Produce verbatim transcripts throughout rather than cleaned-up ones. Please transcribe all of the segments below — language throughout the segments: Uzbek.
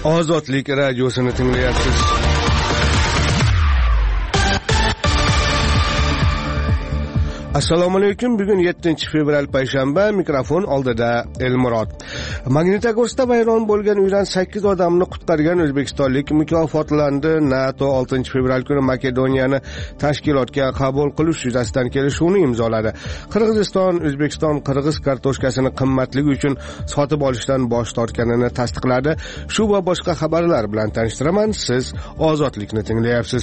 Ozodlik radiosini tinglayapsiz. Assalomu alaykum. Bugun yettinchi fevral payshanba. Mikrofon oldida Elmurod. Magnitogorskda vayron bo'lgan uydan sakkiz odamni qutqargan o'zbekistonlik mukofotlandi. NATO oltinchi fevral kuni Makedoniyani tashkilotga qabul qilish yuzasidan kelishuvni imzoladi. Qirg'iziston O'zbekiston qirg'iz kartoshkasini qimmatligi uchun sotib olishdan bosh tortganini tasdiqladi. Shu va boshqa xabarlar bilan tanishtiraman. Siz Ozodlikni tinglayapsiz.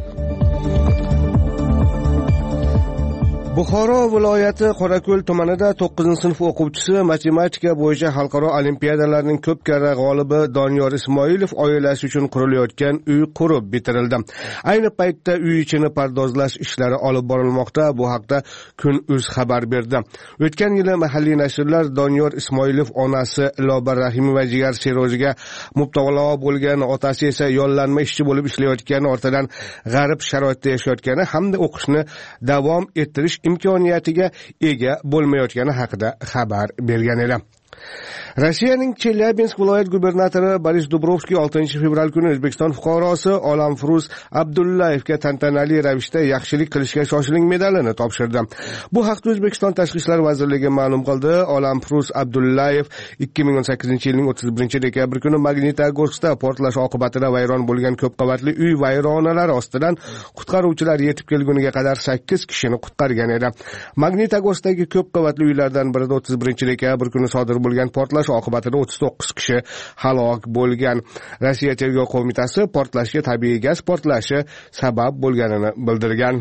Buxoro viloyati Qorako'l tumanida to'qqizinchi sinf o'quvchisi matematika bo'yicha xalqaro olimpiadalarning ko'p karra g'olibi Doniyor Ismoilov oilasi uchun qurilayotgan uy qurib bitirildi. Ayni paytda uy ichini pardozlash ishlari olib borilmoqda. Bu haqda Kun.uz xabar berdi. O'tgan yili mahalliy nashrlar Doniyor Ismoilov onasi Lobar Rahimova jigar sirroziga mubtalo bo'lgan, otasi esa yollanma ishchi bo'lib ishlayotgani, ortidan g'arib sharoitda yashayotgani hamda o'qishni davom ettirish imkoniyatiga ega bo'lmayotgani haqida xabar bergan edi. Rossiyaning Chelyabinsk viloyat gubernatori Boris Dubrovskiy oltinchi fevral kuni O'zbekiston fuqarosi Olamfruz Abdullayevga tantanali ravishda yaxshilik qilishga shoshiling medalini topshirdi. Bu haqda O'zbekiston Tashqi ishlar vazirligi ma'lum qildi. Olamfruz Abdullayev ikki ming o'n sakkizinchi yilning o'ttiz birinchi dekabr kuni Magnitogorskda portlash oqibatida vayron bo'lgan ko'p qavatli uy vayronalari ostidan qutqaruvchilar yetib kelguniga qadar sakkiz kishini qutqargan edi. Magnitogorskdagi ko'p qavatli uylardan birida o'ttiz birinchi dekabr kuni sodir bo'lgan portlash oqibatida o'ttiz to'qqiz kishi halok bo'lgan. Rossiya tergov qo'mitasi portlashga tabiiy gaz portlashi sabab bo'lganini bildirgan.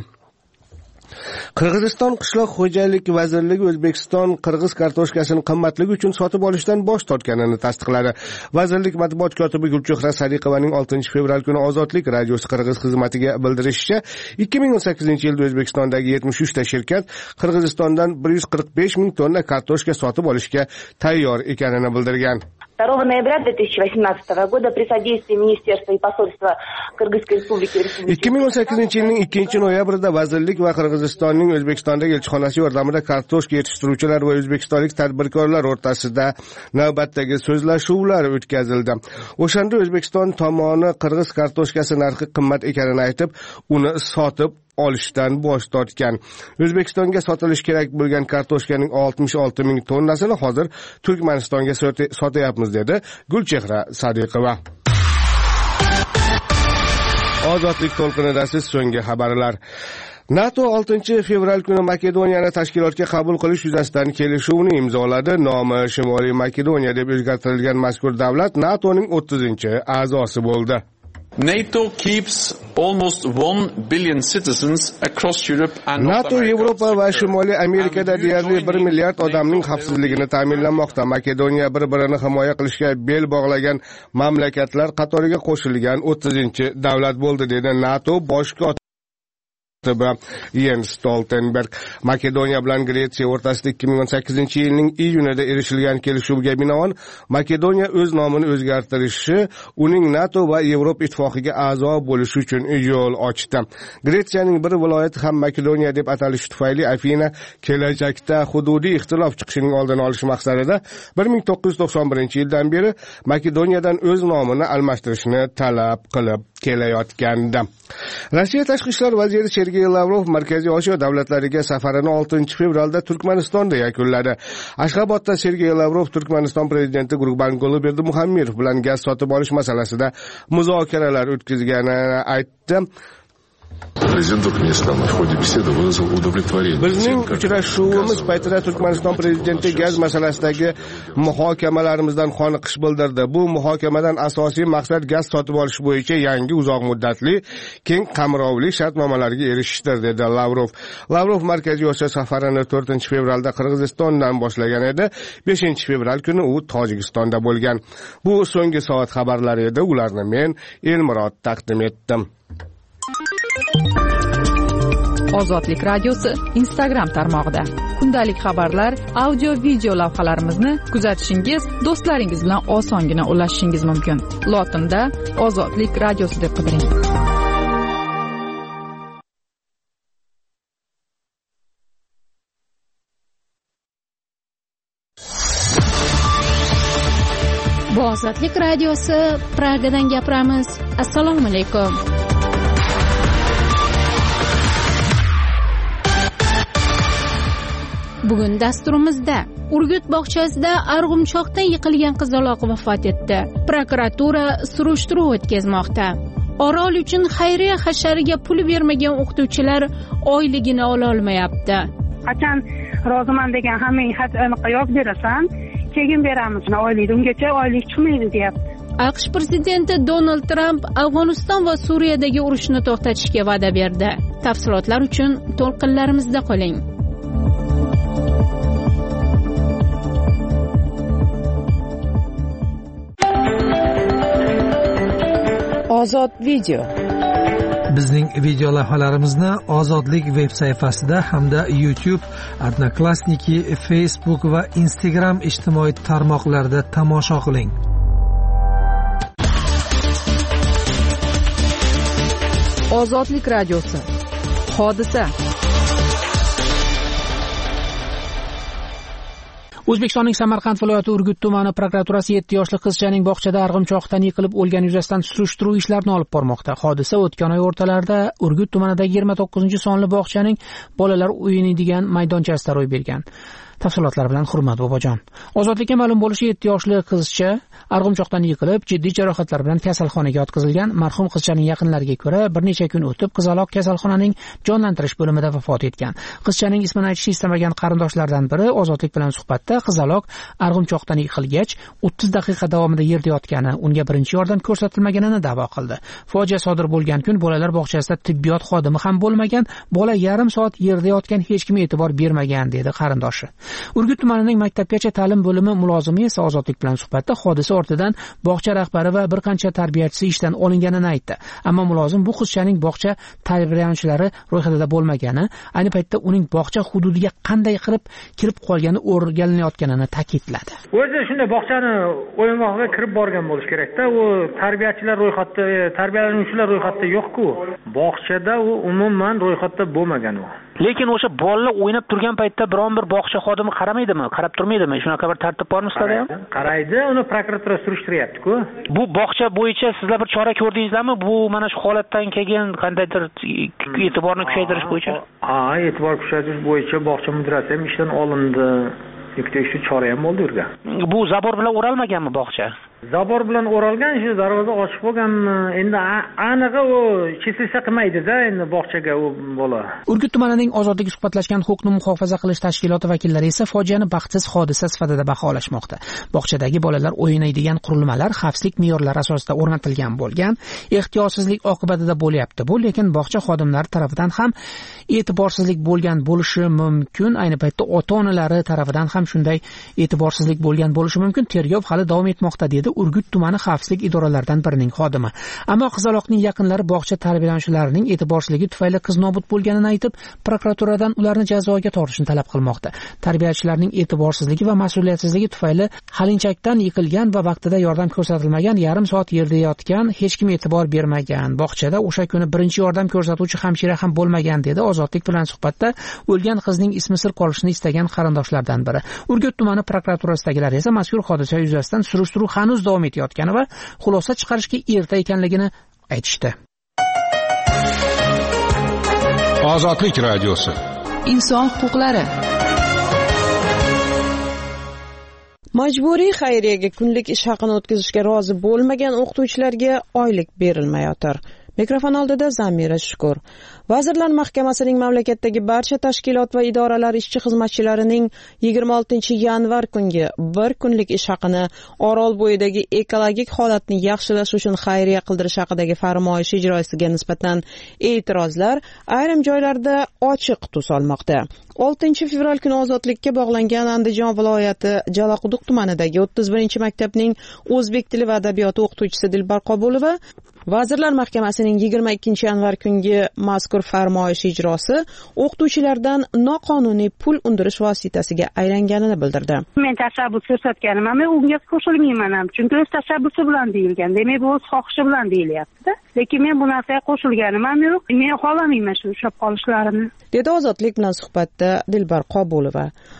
Qirg'iziston qishloq xo'jalik vazirligi O'zbekiston qirg'iz kartoshkasini qimmatligi uchun sotib olishdan bosh tortganini tasdiqladi. Vazirlik matbuot kotibi Gulchehra Sadiqovaning oltinchi fevral kuni Ozodlik radiosi qirg'iz xizmatiga bildirishicha, ikki ming o'n sakkizinchi yilda O'zbekistondagi yetmish uchta shirkat Qirg'izistondan bir yuz qirq besh ming tonna kartoshka sotib olishga tayyor ekanini bildirgan. второго ноября две тысячи восемнадцатого года при содействии Министерства и посольства Кыргызской Республики ikki ming o'n sakkizinchi yilning ikkinchi noyabrida vazirlik va Qirg'izistonning O'zbekistondagi elchixonasi yordamida kartoshka yetishtiruvchilar va o'zbekistonlik tadbirkorlar o'rtasida navbatdagi so'zlashuvlar o'tkazildi. O'shanda O'zbekiston tomoni qirg'iz kartoshkasi narxi qimmat ekanini aytib, uni sotib olishdan bosh tortgan. O'zbekistonga sotilish kerak bo'lgan kartoshkaning oltmish olti ming tonnasini hozir Turkmanistonga sotyapmiz dedi Gulchehra Sadiqova. Ozodlik to'lqinida siz so'nggi xabarlar. NATO oltinchi fevral kuni Makedoniyani tashkilotga qabul qilish yuzasidan kelishuvni imzoladi. Nomi Shimoliy Makedoniya deb o'zgartirilgan mazkur davlat NATOning o'ttizinchi a'zosi bo'ldi. NATO keeps almost one billion citizens across Europe and NATO Yevropa va Shimoliy Amerikada deyarli bir milliard odamning xavfsizligini ta'minlamoqda. Makedoniya bir-birini himoya qilishga bel bog'lagan mamlakatlar qatoriga qo'shilgan o'ttizinchi davlat bo'ldi dedi NATO bosh kotibi Jens Stoltenberg. Makedoniya bilan Gretsiya o'rtasida ikki ming o'n sakkizinchi yilning iyunida erishilgan kelishuvga binoan Makedoniya o'z nomini o'zgartirishi uning NATO va Yevropa ittifoqiga a'zo bo'lishi uchun yo'l ochdi. Gretsiyaning bir viloyati ham Makedoniya deb atalishi tufayli Afina kelajakda hududiy ixtilof chiqishining oldini olish maqsadida bir ming to'qqiz yuz to'qson birinchi yildan beri Makedoniyadan o'z nomini almashtirishni talab qilib kelayotgandi. Rossiya tashqi ishlar vaziri Sergey Lavrov Markaziy Osiyo davlatlariga safarini oltinchi fevralda Turkmanistonda yakunladi. Ashxobodda Sergey Lavrov Turkmaniston prezidenti Gurbanguli Berdimuhamedov bilan gaz sotib olish masalasida muzokaralar o'tkazganini aytdi. Prezident Turkmaniston в ходе беседы выразил удовлетворение. Bizning uchrashuvimiz paytida Turkmaniston prezidenti gaz masalasidagi muhokamalarimizdan qoniqish bildirdi. Bu muhokamadan asosiy maqsad gaz sotib olish bo'yicha yangi uzoq muddatli, keng qamrovli shartnomalarga erishishdir dedi Lavrov. Lavrov Markaziy Osiyo safarini to'rtinchi fevralda Qirg'izistondan boshlagan edi. beshinchi fevral kuni u Tojikistonda bo'lgan. Bu so'nggi soat xabarlari edi. Ularni men Elmurod taqdim etdim. Ozodlik radiosi Instagram tarmog'ida kundalik xabarlar, audio video lavhalarimizni kuzatishingiz, do'stlaringiz bilan osongina ulashishingiz mumkin. Lotinda Ozodlik radiosi deb qidiring. Bu Ozodlik radiosi, Pragadan gapiramiz. Assalomu alaykum. Bugun dasturimizda Urgut bog'chasida arg'umchoqdan yiqilgan qizaloq vafot etdi. Prokuratura surishtiruv o'tkazmoqda. Orol uchun xayriya hashariga pul bermagan o'qituvchilar oyligini ola olmayapti. Qachon roziman degan hammang xat aniq yo'q berasan, keyin beramiz oylikni, ungacha oylik chiqmaydi deyapti. AQSh prezidenti Donald Tramp Afg'oniston va Suriyadagi urushni to'xtatishga va'da berdi. Tafsilotlar uchun to'lqinlarimizda qoling. Ozod video. Bizning video lavhalarimizni Ozodlik veb sayfasida hamda YouTube, Odnoklassniki, Facebook va Instagram ijtimoiy tarmoqlarida tomosha qiling. Ozodlik radiosi. Hodisa. O'zbekistonning Samarqand viloyati Urgut tumani prokuraturasi yetti yoshli qizchaning bog'chada arg'imchoqdan yiqilib o'lgani yuzasidan surishtiruv ishlarini olib bormoqda. Hodisa o'tgan oy o'rtalarida Urgut tumanidagi yigirma to'qqizinchi sonli bog'chaning bolalar o'ynaydigan maydonchasida ro'y bergan. Tafsilotlar bilan Hurmat Bobojon. Ozodlikka ma'lum bo'lishicha yetti yoshli qizcha arg'imchoqdan yiqilib, jiddiy jarohatlar bilan kasalxonaga yotqizilgan. Marhum qizchaning yaqinlariga ko'ra, bir necha kun o'tib qizaloq kasalxonaning jonlantirish bo'limida vafot etgan. Qizchaning ismini aytishni istamagan qarindoshlardan biri Ozodlik bilan suhbatda qizaloq arg'imchoqdan yiqilgach, o'ttiz daqiqa davomida yerda yotgani, unga birinchi yordam ko'rsatilmaganini da'vo qildi. Fojia sodir bo'lgan kun bolalar bog'chasida tibbiyot xodimi ham bo'lmagan, bola yarim soat yerda yotgan, hech kim e'tibor bermagan dedi qarindoshi. Urgut tumanining maktabgacha ta'lim bo'limi mulozimi esa Ozodlik bilan suhbatda hodisa ortidan bog'cha rahbari va bir qancha tarbiyachisi ishdan olinganini aytdi. Ammo mulozim bu qizchaning bog'cha tarbiyalanuvchilari ro'yxatida bo'lmagani, ayni paytda uning bog'cha hududiga qanday qilib kirib qolgani o'rganilayotganini ta'kidladi. O'zi shunday bog'chani o'yingohga kirib borgan bo'lish kerak-da. U tarbiyachilar ro'yxatda, tarbiyalanuvchilar ro'yxatda yo'q-ku. Bog'chada u umuman ro'yxatda bo'lmagan u. Lekin o'sha bolalar o'ynab turgan paytda biron bir bog'cha xodimi qaramaydimi, qarab turmaydimi? Shunaqa bir tartib bormi sizlarda ham? Qaraydi, uni prokuratura surishtiryapti-ku. Bu bog'cha bo'yicha sizlar bir chora ko'rdingizlarmi? Bu mana shu holatdan keyin qandaydir e'tiborni kuchaytirish bo'yicha? Ha, e'tibor kuchaytirish bo'yicha bog'cha mudirasi ham ishdan olindi. Ikkita shu chora ham bo'ldi urgan. Bu zabor bilan o'ralmaganmi bog'cha? Zabor bilan o'ralgan, shu darvoza ochiq bo'lganmi? Endi anig'i u chesilsa qilmaydi-da, endi bog'chaga u bola. Urgut tumanining Ozodlik suhbatlashgan huquqni muhofaza qilish tashkiloti vakillari esa fojiani baxtsiz hodisa sifatida baholashmoqda. Bog'chadagi bolalar o'ynaydigan qurilmalar xavfsizlik me'yorlari asosida o'rnatilgan bo'lgan, ehtiyotsizlik oqibatida bo'lyapti. Bu lekin bog'cha xodimlari tomonidan ham e'tiborsizlik bo'lgan bo'lishi mumkin. Ayni paytda ota-onalari tomonidan ham shunday e'tiborsizlik bo'lgan bo'lishi mumkin. Tergov hali davom etmoqda dedi Urgut tumani xavfsizlik idoralaridan birining xodimi. Ammo qizaloqning yaqinlari bog'cha tarbiyalanuvchilarining e'tiborsizligi tufayli qiz nobud bo'lganini aytib, prokuraturadan ularni jazoga tortishni talab qilmoqda. Tarbiyachilarning e'tiborsizligi va mas'uliyatsizligi tufayli halinchakdan yiqilgan va vaqtida yordam ko'rsatilmagan, yarim soat yerda yotgan, hech kim e'tibor bermagan. Bog'chada o'sha kuni birinchi yordam ko'rsatuvchi hamshira ham bo'lmagan dedi Ozodlik bilan suhbatda o'lgan qizning ismi sir qolishini istagan qarindoshlardan biri. Urgut tumani prokuraturasidagilar esa mazkur hodisa yuzasidan surishtiruv hanuz davom etayotgani va xulosa chiqarishga erta ekanligini aytishdi. Ozodlik radiosi. Inson huquqlari. Majburiy xayriyaga kunlik ish haqini o'tkazishga rozi bo'lmagan o'qituvchilarga oylik berilmayotir. Mikrofon oldida Zamira Shukur. Vazirlar Mahkamasining mamlakatdagi barcha tashkilot va idoralar ishchi xizmatchilarining yigirma oltinchi yanvar kungi bir kunlik ish haqini Orol bo'yidagi ekologik holatni yaxshilash uchun xayriya qildirish haqidagi farmoyish ijrosiga nisbatan e'tirozlar ayrim joylarda ochiq tus olmoqda. oltinchi fevral kuni ozodlikka bog'langan Andijon viloyati Jalaquduq tumanidagi o'ttiz birinchi maktabning o'zbek tili va adabiyoti o'qituvchisi Dilbar Qobulova Vazirlar Mahkamasining yigirma ikkinchi yanvar kungi mazkur farmoyish ijrosi o'qituvchilardan noqonuniy pul undirish vositasiga aylanganini bildirdi. Men tashabbus ko'rsatganim, men unga qo'shilmayman ham, chunki o'z tashabbusi bilan deyilgan. Demak, bu o'z xohishi bilan deyilyapti-da. Lekin men bu narsaga qo'shilganim ham yo'q. Men xohlamayman shu ushlab qolishlarini. Dedi Ozodlik bilan suhbatda Dilbar Qobulova.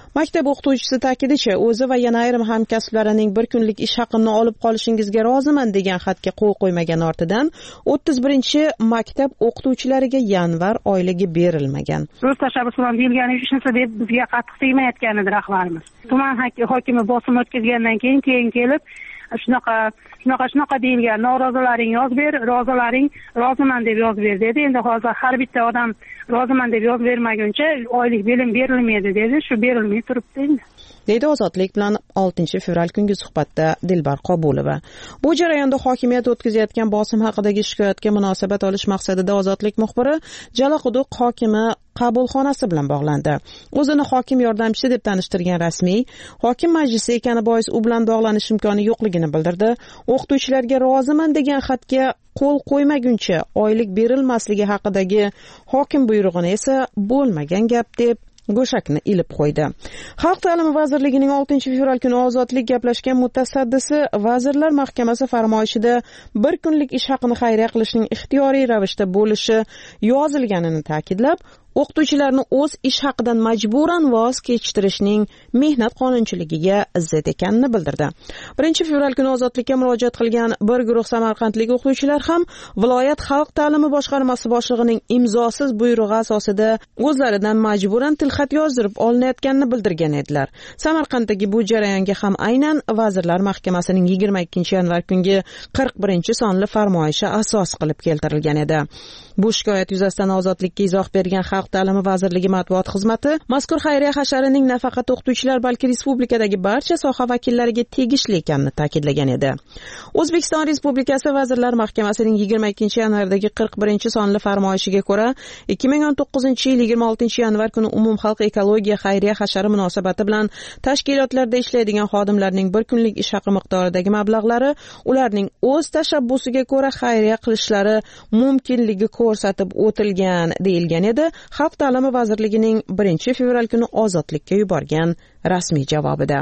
Maktab o'qituvchisi ta'kidicha, o'zi va yana ayrim hamkasblarining bir kunlik ish haqini olib qolishingizga roziman degan xatga qo'l qo'ymagan ortidan o'ttiz birinchi maktab o'qituvchilariga yanvar oyligi berilmagan. O'z tashabbus bilan deyilgani shunisi deb bizga qattiq tegmayotgan edi rahbarimiz. Tuman hokimi bosim o'tkazgandan keyin keyin kelib shunaqa shunaqa shunaqa deyilgan, norozalaring yoz ber, rozalaring roziman deb yoz ber dedi. Endi hozir har bitta odam roziman deb yoz bermaguncha oylik belim berilmaydi dedi. Shu berilmay turibdi endi. Deydi Ozodlik bilan oltinchi fevral kungi suhbatda Dilbar Qobulova. Bu jarayonda hokimiyat o'tkazayotgan bosim haqidagi shikoyatga munosabat olish maqsadida Ozodlik muxbiri Jalaquduq hokimi qabulxonasi bilan bog'landi. O'zini hokim yordamchisi deb tanishtirgan rasmiy hokim majlisi ekani bois u bilan bog'lanish imkoni yo'qligini bildirdi. O'qituvchilarga roziman degan xatga qo'l qo'ymaguncha oylik berilmasligi haqidagi hokim buyrug'ini esa bo'lmagan gap deb go'shakni ilib qo'ydi. Xalq ta'limi vazirligining oltinchi fevral kuni Ozodlik gaplashgan mutasaddisi Vazirlar Mahkamasi farmoyishida bir kunlik ish haqini xayriya qilishning ixtiyoriy ravishda bo'lishi yozilganini ta'kidlab, o'qituvchilarni o'z ish haqidan majburan voz kechtirishning mehnat qonunchiligiga zid ekanini bildirdi. birinchi fevral kuni Ozodlikka murojaat qilgan bir guruh samarqandlik o'qituvchilar ham viloyat xalq ta'limi boshqarmasi boshlig'ining imzosiz buyrug'i asosida o'zlaridan majburan tilxat yozdirib olinayotganini bildirgan edilar. Samarqanddagi bu jarayonga ham aynan Vazirlar Mahkamasining yigirma ikkinchi yanvar kungi qirq birinchi sonli farmoyishi asos qilib keltirilgan edi. Bu shikoyat yuzasidan Ozodlikka izoh bergan Xalq ta'limi vazirligi matbuot xizmati mazkur xayriya hasharining nafaqat o'qituvchilar, balki respublikadagi barcha soha vakillariga tegishli ekanini ta'kidlagan edi. O'zbekiston Respublikasi Vazirlar Mahkamasining yigirma ikkinchi yanvardagi qirq birinchi sonli farmoyishiga ko'ra, ikki ming o'n to'qqizinchi yil yigirma oltinchi yanvar kuni umumxalq ekologiya xayriya hashari munosabati bilan tashkilotlarda ishlaydigan xodimlarning bir kunlik ish haqi miqdoridagi mablag'lari ularning o'z tashabbusiga ko'ra xayriya qilishlari mumkinligi ko'rsatib o'tilgan deyilgan edi. Xalq ta'limi vazirligining birinchi fevral kuni Ozodlikka yuborgan rasmiy javobida.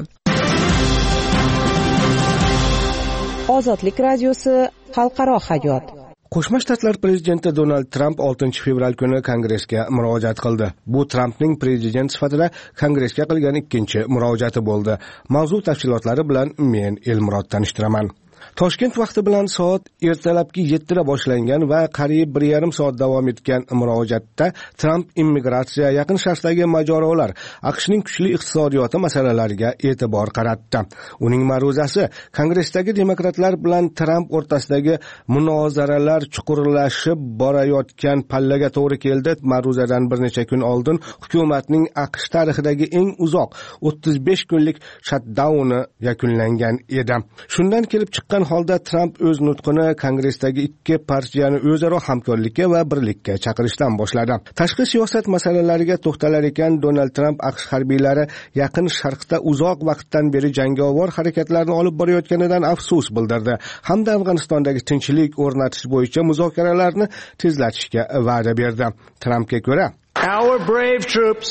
Ozodlik radiosi xalqaro hayot. Qo'shma Shtatlar prezidenti Donald Tramp oltinchi fevral kuni Kongressga murojaat qildi. Bu Trampning prezident sifatida Kongressga qilgan ikkinchi murojaati bo'ldi. Mavzu tafsilotlari bilan men Elmurod tanishtiraman. Toshkent vaqti bilan soat ertalabki yettida boshlangan va qariyb bir yarim soat davom etgan murojaatda Tramp immigratsiya, Yaqin Sharqdagi mojarolar, AQShning kuchli iqtisodiyoti masalalariga e'tibor qaratdi. Uning ma'ruzasi Kongressdagi demokratlar bilan Tramp o'rtasidagi munozaralar chuqurlashib borayotgan pallaga to'g'ri keldi. Ma'ruzadan bir necha kun oldin hukumatning AQSh tarixidagi eng uzoq o'ttiz besh kunlik shutdowni yakunlangan edi. Shundan kelib chiqqan holda Tramp o'z nutqini Kongressdagi ikki partiyani o'zaro hamkorlikka va birlikka chaqirishdan boshladi. Tashqi siyosat masalalariga to'xtalar ekan, Donald Tramp AQSh harbiylari Yaqin Sharqda uzoq vaqtdan beri jangovar harakatlarni olib borayotganidan afsus bildirdi hamda Afg'onistondagi tinchlik o'rnatish bo'yicha muzokaralarni tezlatishga va'da berdi. Trampga ko'ra, Our brave troops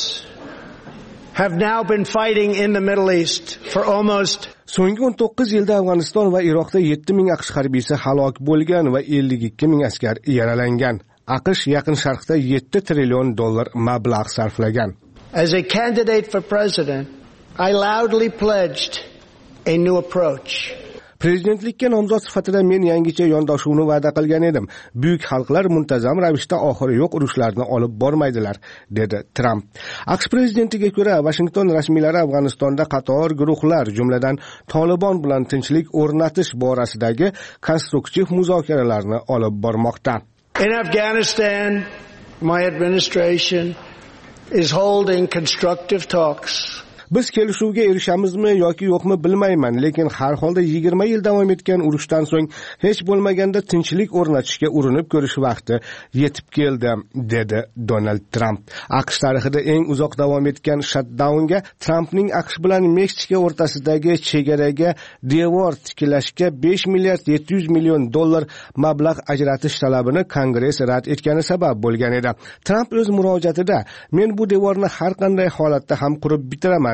have now been fighting in the Middle East for almost so'nggi o'n to'qqiz yilda Afg'oniston va Iroqda yetti ming AQSh harbiysi halok bo'lgan va ellik ikki ming askar yaralangan. AQSh Yaqin Sharqda yetti trillion dollar mablag' sarflagan. As a candidate for president, I loudly pledged a new approach. Prezidentlikka nomzod sifatida men yangicha yondoshuvni va'da qilgan edim. Buyuk xalqlar muntazam ravishda oxiri yo'q urushlarni olib bormaydilar, dedi Tramp. AQSh prezidentiga ko'ra, Washington rasmiylari Afg'onistonda qator guruhlar, jumladan Tolibon bilan tinchlik o'rnatish borasidagi konstruktiv muzokaralarni olib bormoqda. In Afghanistan, my administration is holding constructive talks. Biz kelishuvga erishamizmi yoki yo'qmi bilmayman, lekin har holda yigirma yil davom etgan urushdan so'ng hech bo'lmaganda tinchlik o'rnatishga urinib ko'rish vaqti yetib keldi, dedi Donald Tramp. AQSh tarixida eng uzoq davom etgan shutdownga Trampning AQSh bilan Meksika o'rtasidagi chegaraga devor tiklashga besh milliard yetti yuz million dollar mablag' ajratish talabini Kongress rad etgani sabab bo'lgan edi. Tramp o'z murojaatida, men bu devorni har qanday holatda ham qurib bitiraman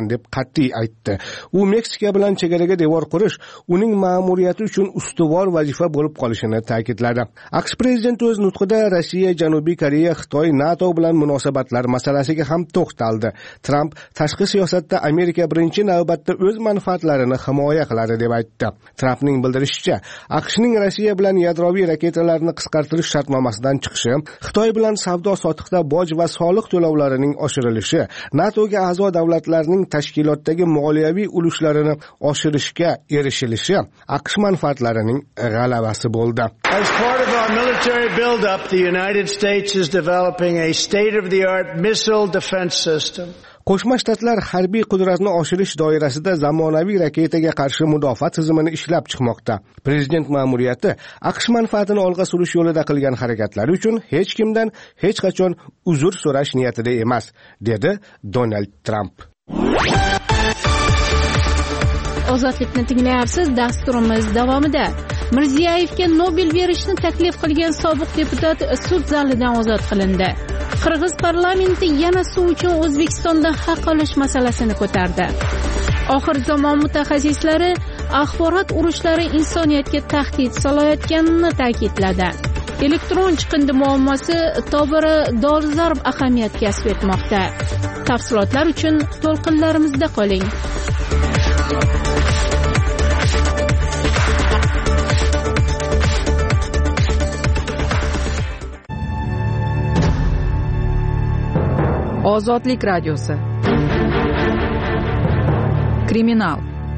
qilaman deb qat'iy aytdi. U Meksika bilan chegaraga devor qurish uning ma'muriyati uchun ustuvor vazifa bo'lib qolishini ta'kidladi. AQSh prezidenti o'z nutqida Rossiya, Janubiy Koreya, Xitoy, NATO bilan munosabatlar masalasiga ham to'xtaldi. Tramp tashqi siyosatda Amerika birinchi navbatda o'z manfaatlarini himoya qiladi deb aytdi. Trampning bildirishicha, AQShning Rossiya bilan yadroviy raketalarni qisqartirish shartnomasidan chiqishi, Xitoy bilan savdo-sotiqda boj va soliq to'lovlarining oshirilishi, NATOga a'zo davlatlarning tashkilotdagi moliyaviy ulushlarini oshirishga erishilishi AQSh manfaatlarining g'alabasi bo'ldi. As part of our military build-up, the United States is developing a state-of-the-art missile defense system. Qo'shma Shtatlar harbiy qudratni oshirish doirasida zamonaviy raketaga qarshi mudofaa tizimini ishlab chiqmoqda. Prezident ma'muriyati AQSh manfaatini olg'a surish yo'lida qilgan harakatlari uchun hech kimdan hech qachon uzr so'rash niyatida emas, dedi Donald Tramp. Ozodlikni tinglayapsiz. Dasturimiz davomida Mirziyoyevga Nobel berishni taklif qilgan sobiq deputat sud zalidan ozod qilindi. Qirg'iz parlamenti yana suv uchun O'zbekistondan haq olish masalasini ko'tardi. Oxir zamon mutaxassislari axborot urushlari insoniyatga tahdid solayotganini ta'kidladi. Elektron chiqindi muammosi tobora dolzarb ahamiyat kasb etmoqda. Tafsilotlar uchun to'lqinlarimizda qoling. Ozodlik radiosi. Kriminal.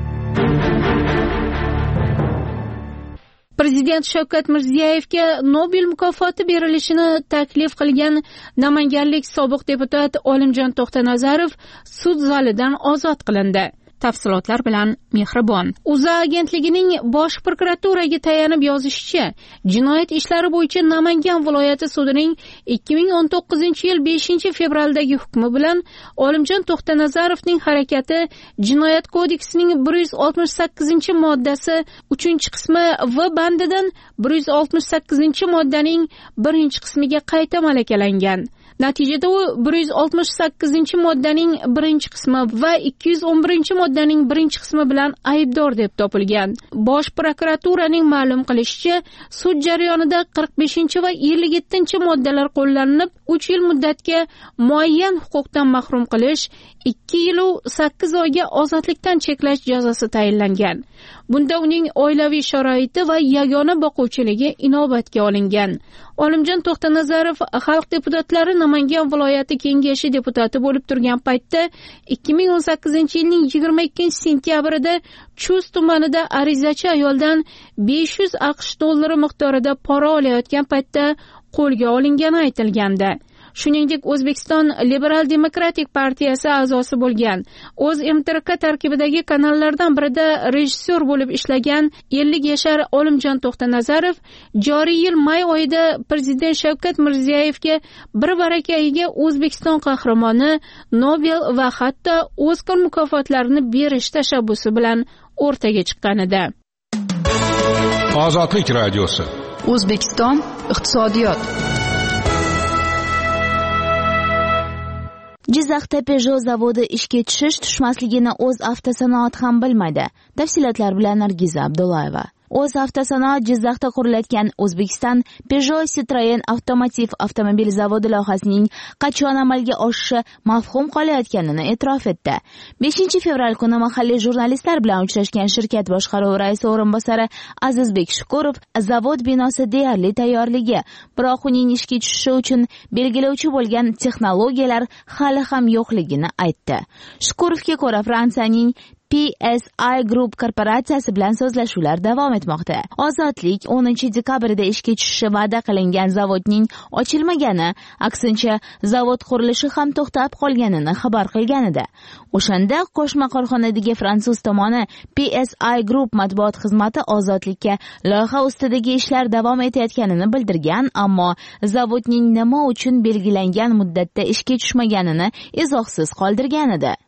Prezident Shavkat Mirziyoyevga Nobel mukofoti berilishini taklif qilgan namanganlik sobiq deputat Olimjon To'xtanazarov sud zalidan ozod qilindi. Tafsilotlar bilan Mehribon. O'zA agentligining bosh prokuraturaga tayanib yozishicha, jinoyat ishlari bo'yicha Namangan viloyati sudining ikki ming o'n to'qqizinchi yil beshinchi fevraldagi hukmi bilan Olimjon To'xtanazarovning harakati Jinoyat kodeksining bir yuz oltmish sakkizinchi moddasi uchinchi qismi V bandidan bir yuz oltmish sakkizinchi moddaning birinchi qismiga qayta malakalangan. Natijada u bir yuz oltmish sakkizinchi moddaning birinchi qismi va ikki yuz o'n birinchi moddaning birinchi qismi bilan aybdor deb topilgan. Bosh prokuraturaning ma'lum qilishicha, sud jarayonida qirq beshinchi va ellik yettinchi moddalar qo'llanilib, uch yil muddatga muayyan huquqdan mahrum qilish, ikki yil u sakkiz oyga ozodlikdan cheklash jazosi tayinlangan. Bunda uning oilaviy sharoiti va yagona boquvchiligi inobatga olingan. Olimjon To'xtanazarov xalq deputatlari Namangan viloyati kengashi deputati bo'lib turgan paytda ikki ming o'n sakkizinchi yilning yigirma ikkinchi sentyabrida Chust tumanida arizachi ayoldan besh yuz AQSh dollari miqdorida pora olayotgan paytda qo'lga olingani aytilgandi. Shuningdek, O'zbekiston Liberal Demokratik partiyasi a'zosi bo'lgan, o'z M T R K tarkibidagi kanallardan birida rejissyor bo'lib ishlagan ellik yashar Olimjon To'xtanazarov joriy yil may oyida Prezident Shavkat Mirziyoyevga bir barakayiga O'zbekiston qahramoni, Nobel va hatto Oskar mukofotlarini berish tashabbusi bilan o'rtaga chiqqan edi. Ozodlik radiosi. O'zbekiston iqtisodiyot. Jizzaxda Peugeot zavodi ishga tushish tushmasligini o'z avtosanoat ham bilmaydi. Tafsilotlar bilan Nargiza Abdullayeva. O'z avtosanoat Jizzaxda qurilayotgan O'zbekiston Peugeot Citroen avtomotiv avtomobil zavodi loyihasining qachon amalga oshishi mavhum qolayotganini e'tirof etdi. beshinchi fevral kuni mahalliy jurnalistlar bilan uchrashgan shirkat boshqaruvi raisi o'rinbosari Azizbek Shukurov zavod binosi deyarli tayyorligi, biroq uning ishga tushishi uchun belgilovchi bo'lgan texnologiyalar hali ham yo'qligini aytdi. Shukurovga ko'ra, Fransiyaning P S I Group korporatsiyasi bilan so'zlashuvlar davom etmoqda. Ozodlik o'ninchi dekabrda ishga tushishi va'da qilingan zavodning ochilmagani, aksincha zavod qurilishi ham to'xtab qolganini xabar qilgan edi. O'shanda qo'shma korxonadagi fransuz tomoni P S I Group matbuot xizmati ozodlikka loyiha ustidagi ishlar davom etayotganini bildirgan, ammo zavodning nima uchun belgilangan muddatda ishga tushmaganini izohsiz qoldirgan edi.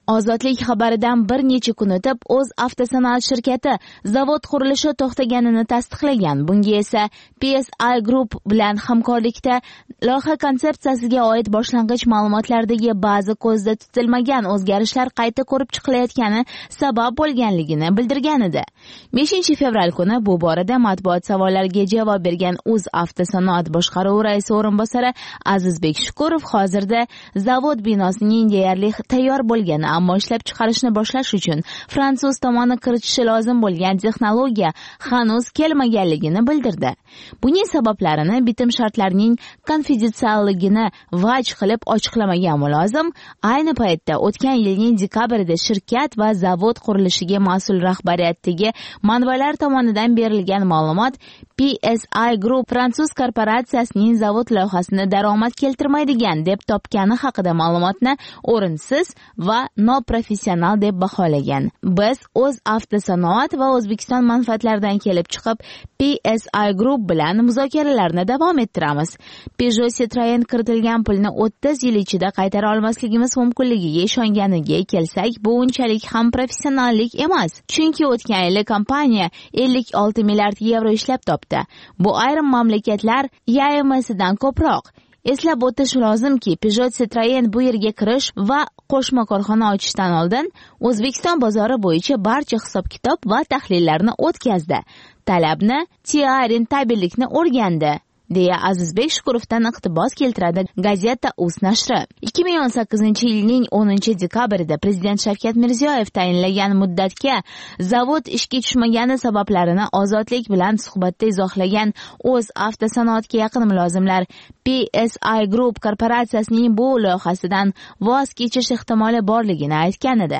Ozodlik xabaridan bir necha kun o'tib o'z avtosanoat shirkati zavod qurilishi to'xtaganini tasdiqlagan. Bunga esa P S I Group bilan hamkorlikda loyiha konsepsiyasiga oid boshlang'ich ma'lumotlardagi ba'zi ko'zda tutilmagan o'zgarishlar qayta ko'rib chiqilayotgani sabab bo'lganligini bildirgan edi. beshinchi fevral kuni bu borada matbuot savollariga javob bergan o'z avtosanoat boshqaruvi raisi o'rinbosari Azizbek Shukurov hozirda zavod binosining deyarli tayyor bo'lgani, ammo ishlab chiqarishni boshlash uchun fransuz tomoni kiritishi lozim bo'lgan texnologiya hanuz kelmaganligini bildirdi. Buning sabablarini bitim shartlarining konfidensialligini vaj qilib ochiqlamagan mulozim, ayni paytda o'tgan yilning dekabrida shirkat va zavod qurilishiga mas'ul rahbariyatdagi manbalar tomonidan berilgan ma'lumot P S I Group fransuz korporatsiyasining zavod loyihasini daromad keltirmaydigan deb topgani haqida ma'lumotni o'rinsiz va noprofessional deb baholagan. Biz o'z avtosanoat va O'zbekiston manfaatlaridan kelib chiqib P S I Group bilan muzokaralarni davom ettiramiz. Peugeot Citroen kiritilgan pulni o'ttiz yil ichida qaytara olmasligimiz mumkinligiga ishonganiga kelsak, bu unchalik ham professionallik emas. Chunki o'tgan yili kompaniya ellik olti milliard yevro ishlab topdi. Bu ayrim mamlakatlar Y A M S'dan ko'proq. Eslab o'tish lozimki, Peugeot Citroen bu yerga kirish va qo'shma korxona ochishdan oldin O'zbekiston bozori bo'yicha barcha hisob-kitob va tahlillarni o'tkazdi. Talabni, T I rentabellikni o'rgandi, deya Azizbek Shukurovdan iqtibos keltiradi gazeta Uz nashri. ikki ming o'n sakkizinchi yilning o'ninchi dekabrida Prezident Shavkat Mirziyoyev tayinlagan muddatga zavod ishga tushmagani sabablarini Ozodlik bilan suhbatda izohlagan o'z avtosanoatga yaqin mulozimlar P S I Group korporatsiyasining bu loyihasidan voz kechish ehtimoli borligini aytgan edi.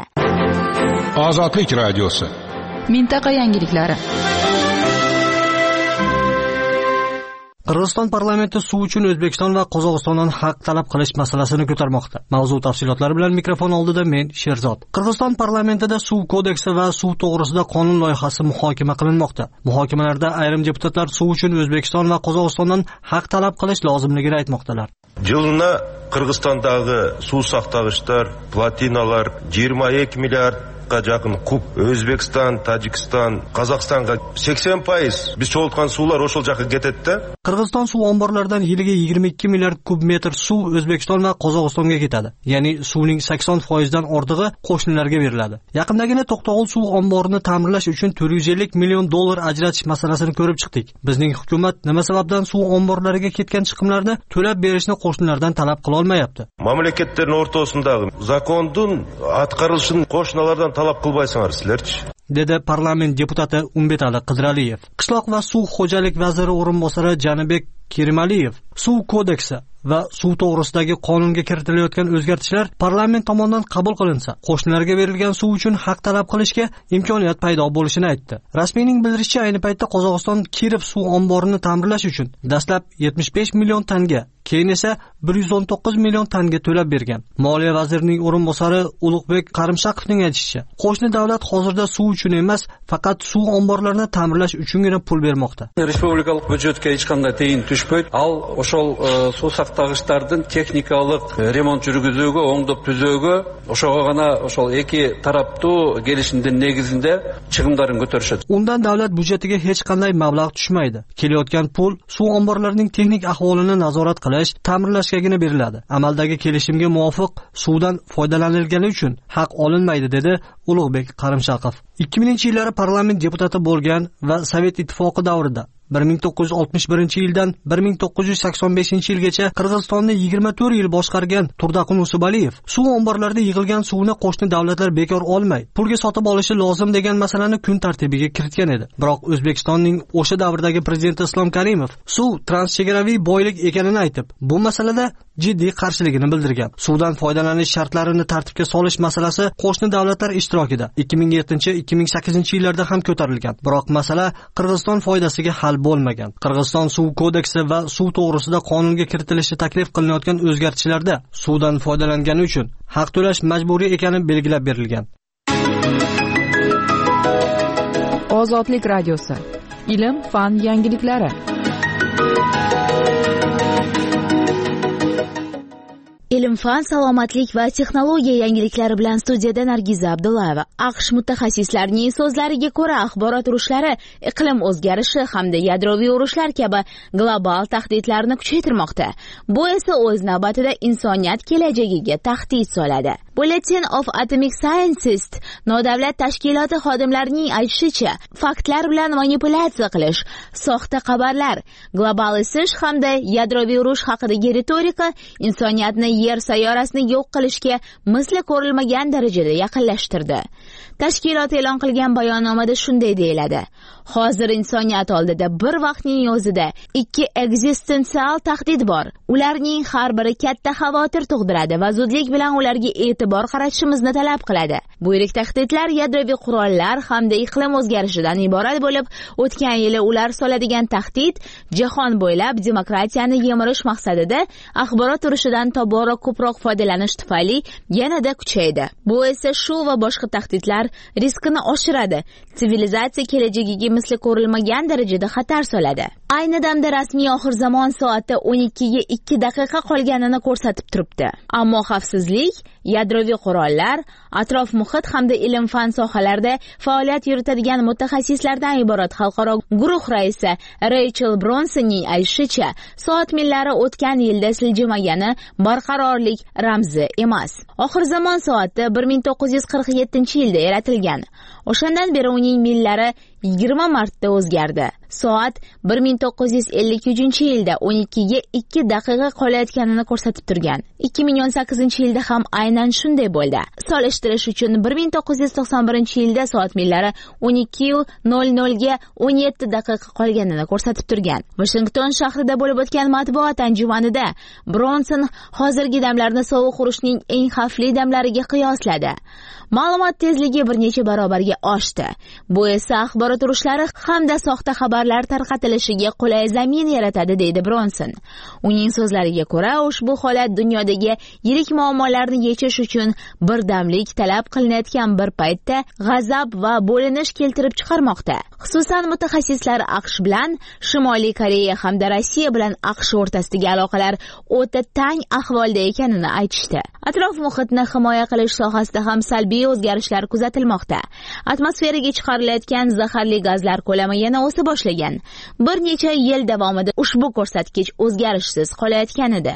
Ozodlik radiosi. Mintaqa yangiliklari. Qirg'iziston parlamenti suv uchun O'zbekiston va Qozog'istondan haq talab qilish masalasini ko'tarmoqda. Mavzu tafsilotlari bilan mikrofon oldida men Sherzod. Qirg'iziston parlamentida suv kodeksi va suv to'g'risida qonun loyihasi muhokama qilinmoqda. Muhokamalarda ayrim deputatlar suv uchun O'zbekiston va Qozog'istondan haq talab qilish lozimligini aytmoqdalar. Жылына Qirg'izistondagi suv saqtag'ichlar, platinalar yigirma ikki milliard жақын куб, Өзбекстан, Тажикстан, Қазақстанға сексен пайыз біз толтқан сулар ошол жаққа кетеді. Qirg'iziston suv omborlaridan yiliga yigirma ikki milliard kub metr suv O'zbekiston va Qozog'istonga ketadi. Ya'ni suvning sakson foiz dan ortig'i qo'shnilarga beriladi. Yaqindagina To'qtog'ul suv omborini ta'mirlash uchun to'rt yuz ellik million dollar ajratish masalasini ko'rib chiqdik. Bizning hukumat nima sababdan suv omborlariga ketgan chiqimlarni to'lab berishni qo'shnilardan talab qila olmayapti? Mamlakatlarning o'rtasidagi zakonning atqarilishini qo'shnilardan talab qilmaysizlar sizlarchi? dedi parlament deputati Umbetali Qidraliyev. Qishloq va suv xo'jalik vaziri o'rinbosari Janibek Kerimaliyev suv kodeksi va suv to'g'risidagi qonunga kiritilayotgan o'zgartishlar parlament tomonidan qabul qilinsa, qo'shnilarga berilgan suv uchun haq talab qilishga imkoniyat paydo bo'lishini aytdi. Rasmiyning bildirishicha, ayni paytda Qozog'iston Kirov suv omborini ta'mirlash uchun dastlab yetmish besh million tanga, keyin esa bir yuz o'n to'qqiz million tanga to'lab bergan. Moliya vazirining o'rinbosari Ulug'bek Qarimshaqovning aytishicha, qo'shni davlat hozirda suv uchun emas, faqat suv omborlarini ta'mirlash uchungina pul bermoqda. Respublikalik byudjetga hech qanday tiyin tushmaydi. Al o'shol suv saqtag'ichlardan texnikalik remont жүргізүүгө, оңдоп түзүүгө, ошого гана ошол эки тараптуу келишимдин негизинде чыгымдарын көтөрүшөт. Undan davlat byudjetiga hech qanday mablag' tushmaydi. Kelayotgan pul suv omborlarining texnik ahvolini nazorat qilish, ta'mirlashgagina beriladi. Amaldagi kelishimga muvofiq suvdan foydalanilgani uchun haq olinmaydi, dedi Ulug'bek Qarimshaqov. ikki minginchi yillari parlament deputati bo'lgan va Sovet ittifoqi davrida bir ming to'qqiz yuz oltmish birinchi yildan bir ming to'qqiz yuz sakson beshinchi yilgacha Qirg'izistonni yigirma to'rt yil boshqargan Turdaqun Usubaliyev suv omborlarida yig'ilgan suvni qo'shni davlatlar bekor olmay, pulga sotib olishi lozim degan masalani kun tartibiga kiritgan edi. Biroq O'zbekistonning o'sha davrdagi prezidenti Islom Karimov suv transchegaraviy boylik ekanini aytib, bu masalada jiddiy qarshiligini bildirgan. Suvdan foydalanish shartlarini tartibga solish masalasi qo'shni davlatlar ishtirokida ikki ming yettinchi ikki ming sakkizinchi yillarda ham ko'tarilgan. Biroq masala Qirg'iziston foydasiga hal bo'lmagan. Qirg'iziston suv kodeksi va suv to'g'risida qonunga kiritilishi taklif qilinayotgan o'zgartishlarda suvdan foydalangani uchun haq to'lash majburiy ekani belgilab berilgan. Ozodlik radiosi. Ilm, fan yangiliklari. Ilm-fan, salomatlik va texnologiya yangiliklari bilan studiyada Nargiza Abdullayeva. AQSh mutaxassislarining so'zlariga ko'ra, axborot urushlari iqlim o'zgarishi hamda yadroviy urushlar kabi global tahdidlarni kuchaytirmoqda. Bu esa o'z navbatida insoniyat kelajagiga tahdid soladi. Bulletin of Atomic Scientists nodavlat tashkiloti xodimlarining aytishicha, faktlar bilan manipulyatsiya qilish, soxta xabarlar, global isish hamda yadroviy urush haqidagi retorika insoniyatni yer sayyorasini yo'q qilishga misli ko'rilmagan darajada yaqinlashtirdi. Tashkilot e'lon qilgan bayonnomada shunday deyiladi: hozir insoniyat oldida bir vaqtning o'zida ikki ekzistensial tahdid bor. Ularning har biri katta xavotir tug'diradi va zudlik bilan ularga e'tibor qaratishimizni talab qiladi. Bu yirik tahdidlar yadroviy qurollar hamda iqlim o'zgarishidan iborat bo'lib, o'tgan yili ular soladigan tahdid jahon bo'ylab demokratiyani yemirish maqsadida axborot urushidan tobora ko'proq foydalanish tufayli yanada kuchaydi. Bu esa shu va boshqa tahdidlar riskini oshiradi. Sivilizatsiya kelajagiga misli ko'rilmagan darajada xatar soladi. Ayni damda rasmiy oxir zamon soati o'n ikkiga ikki daqiqa qolganini ko'rsatib turibdi. Ammo xavfsizlik, yadroviy qurollar, atrof muhit hamda ilm-fan sohalarida faoliyat yuritadigan mutaxassislardan iborat xalqaro guruh raisi Rachel Bronsonning aytishicha, soat millari o'tgan yilda siljimagani barqarorlik ramzi emas. Oxir zamon soati bir ming to'qqiz yuz qirq yettinchi yilda yaratilgan. O'shandan beri uning millari yigirma marta o'zgardi. Soat bir ming to'qqiz yuz ellik uchinchi yilda o'n ikkiga ikki daqiqa qolayotganini ko'rsatib turgan. ikki ming o'n sakkizinchi yilda ham aynan shunday bo'ldi. Solishtirish uchun bir ming to'qqiz yuz to'qson birinchi yilda soat millari o'n ikki nol nol ga o'n yetti daqiqa qolganini ko'rsatib turgan. Washington shahrida bo'lib o'tgan matbuot anjumanida Bronson hozirgi damlarni sovuq urushning eng xavfli damlariga qiyosladi. Ma'lumot tezligi bir necha barobarga oshdi. Bu esa axborot urushlari hamda soxta xabarlar tarqatilishiga qulay zamin yaratadi, deydi Bronson. Uning so'zlariga ko'ra, ushbu holat dunyodagi yirik muammolarni yechish uchun birdamlik talab qilinayotgan bir paytda g'azab va bo'linish keltirib chiqarmoqda. Xususan, mutaxassislar AQSh bilan Shimoliy Koreya hamda Rossiya bilan AQSh o'rtasidagi aloqalar o'ta tang ahvolda ekanini aytishdi. Atrof muhitni himoya qilish sohasida ham salbiy o'zgarishlar kuzatilmoqda. Atmosferaga chiqarilayotgan zaharli gazlar ko'lami yana o'sa boshlagan. Bir necha yil davomida ushbu ko'rsatkich o'zgarishsiz qolayotgan edi.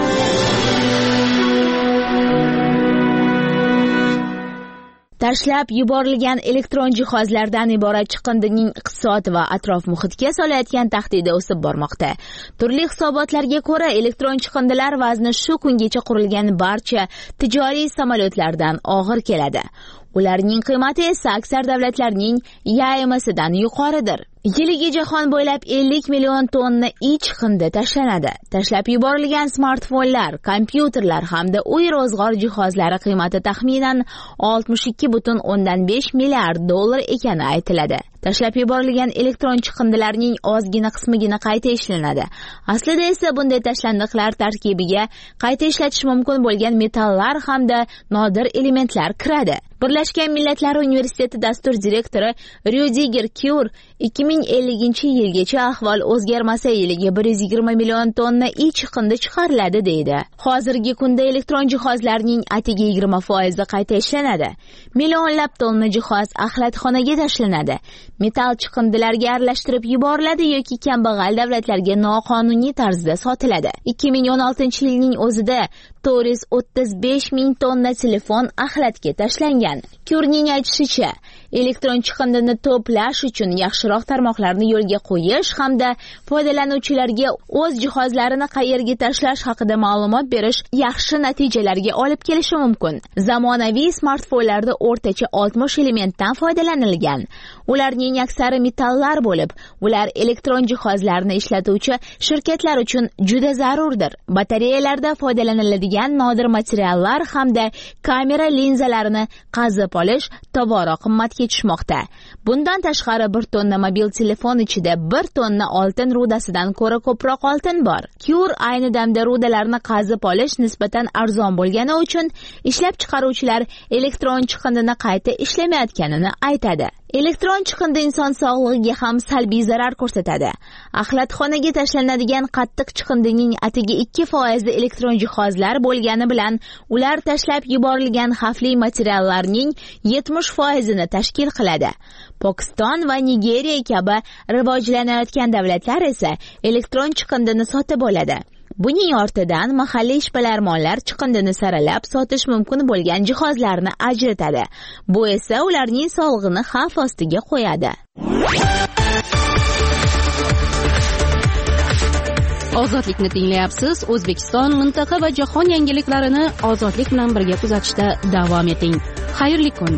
Tashlab yuborilgan elektron jihozlardan iborat chiqindining iqtisod va atrof muhitga solayotgan tahdidi o'sib bormoqda. Turli hisobotlarga ko'ra, elektron chiqindilar vazni shu kungacha qurilgan barcha tijoriy samolyotlardan og'ir keladi. Ularning qiymati esa aksar davlatlarning yaymasidan yuqoridir. Yiliga jahon bo'ylab ellik million tonna iy chiqindi tashlanadi. Tashlab yuborilgan smartfonlar, kompyuterlar hamda uy ro'zg'or jihozlari qiymati taxminan oltmish ikki butun o'ndan besh milliard dollar ekani aytiladi. Tashlab yuborilgan elektron chiqindilarning ozgina qismigina qayta ishlanadi. Aslida esa bunday tashlandiqlar tarkibiga qayta ishlatish mumkin bo'lgan metallar hamda nodir elementlar kiradi. Birlashgan Millatlar Universiteti dastur direktori Rudiger Kür ikki ming ellinchi yilgacha ahvol o'zgarmasa yiliga bir yuz yigirma million tonna iy chiqindi chiqariladi, deydi. Hozirgi kunda elektron jihozlarning atigi yigirma foiz qayta ishlanadi. Millionlab tonna jihoz axlatxonaga tashlanadi. Metal chiqindilarga aralashtirib yuboriladi yoki kambag'al davlatlarga noqonuniy tarzda sotiladi. ikki ming o'n oltinchi yilning o'zida to'rt yuz o'ttiz besh ming tonna telefon axlatga tashlangan. Kurning aytishicha, elektron chiqindini to'plash uchun yaxshiroq tarmoqlarni yo'lga qo'yish hamda foydalanuvchilarga o'z jihozlarini qayerga tashlash haqida ma'lumot berish yaxshi natijalarga olib kelishi mumkin. Zamonaviy smartfonlarda o'rtacha oltmish elementdan foydalanilgan. Ularning aksari metallar bo'lib, ular elektron jihozlarni ishlatuvchi shirkatlar uchun juda zarurdir. Batareyalarda foydalaniladigan nodir materiallar hamda kamera linzalarini qazib olish tobora qimmatga tushmoqda. Bundan tashqari bir tonna mobil telefon ichida bir tonna oltin rudasidan ko'ra ko'proq oltin bor. Kyur ayni damda rudalarni qazib olish nisbatan arzon bo'lgani uchun ishlab chiqaruvchilar elektron chiqindini qayta ishlamayotganini aytadi. Elektron chiqindi inson sog'lig'iga ham salbiy zarar ko'rsatadi. Axlatxonaga tashlanadigan qattiq chiqindining atigi ikki foizi elektron jihozlar bo'lgani bilan ular tashlab yuborilgan xavfli materiallarning yetmish foizini tashkil qiladi. Pokiston va Nigeriya kabi rivojlanayotgan davlatlar esa elektron chiqindini sotib oladi. Buning ortidan mahalliy ishbilarmonlar chiqindini saralab sotish mumkin bo'lgan jihozlarni ajratadi. Bu esa ularning sog'lig'ini xavf ostiga qo'yadi. Ozodlikni tinglayapsiz. O'zbekiston, mintaqa va jahon yangiliklarini ozodlik bilan birga kuzatishda davom eting. Xayrli kun.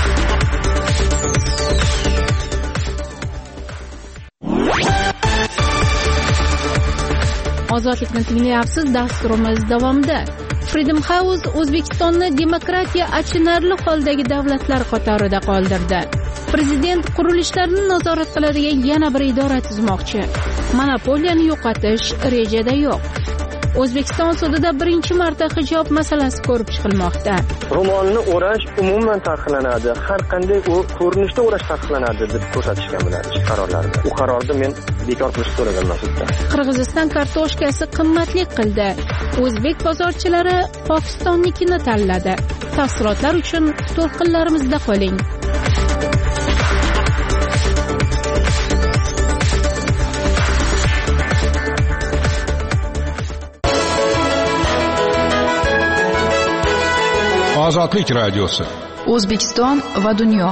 Ozodlikni tinglayapsiz. Dasturimiz davomida Freedom House O'zbekistonni demokratiya achinarli holdagi davlatlar qatorida qoldirdi. Prezident qurilishlarni nazorat qiladigan yana bir idora tuzmoqchi. Monopoliyani yo'qotish rejada yo'q. O'zbekiston sudida birinchi marta hijob masalasi ko'rib chiqilmoqda. Ro'molni o'rash umuman taqiqlanadi. Har qanday u ko'rinishda o'rash taqiqlanadi deb ko'rsatishgan bular qarorlarda. U qarorni men bekor qilishni so'raganman sudda. Qirg'iziston kartoshkasi qimmatlik qildi. O'zbek bozorchilari Pokistonnikini tanladi. Tafsilotlar uchun to'lqinlarimizda qoling. Ozodlik radiosi. O'zbekiston va dunyo.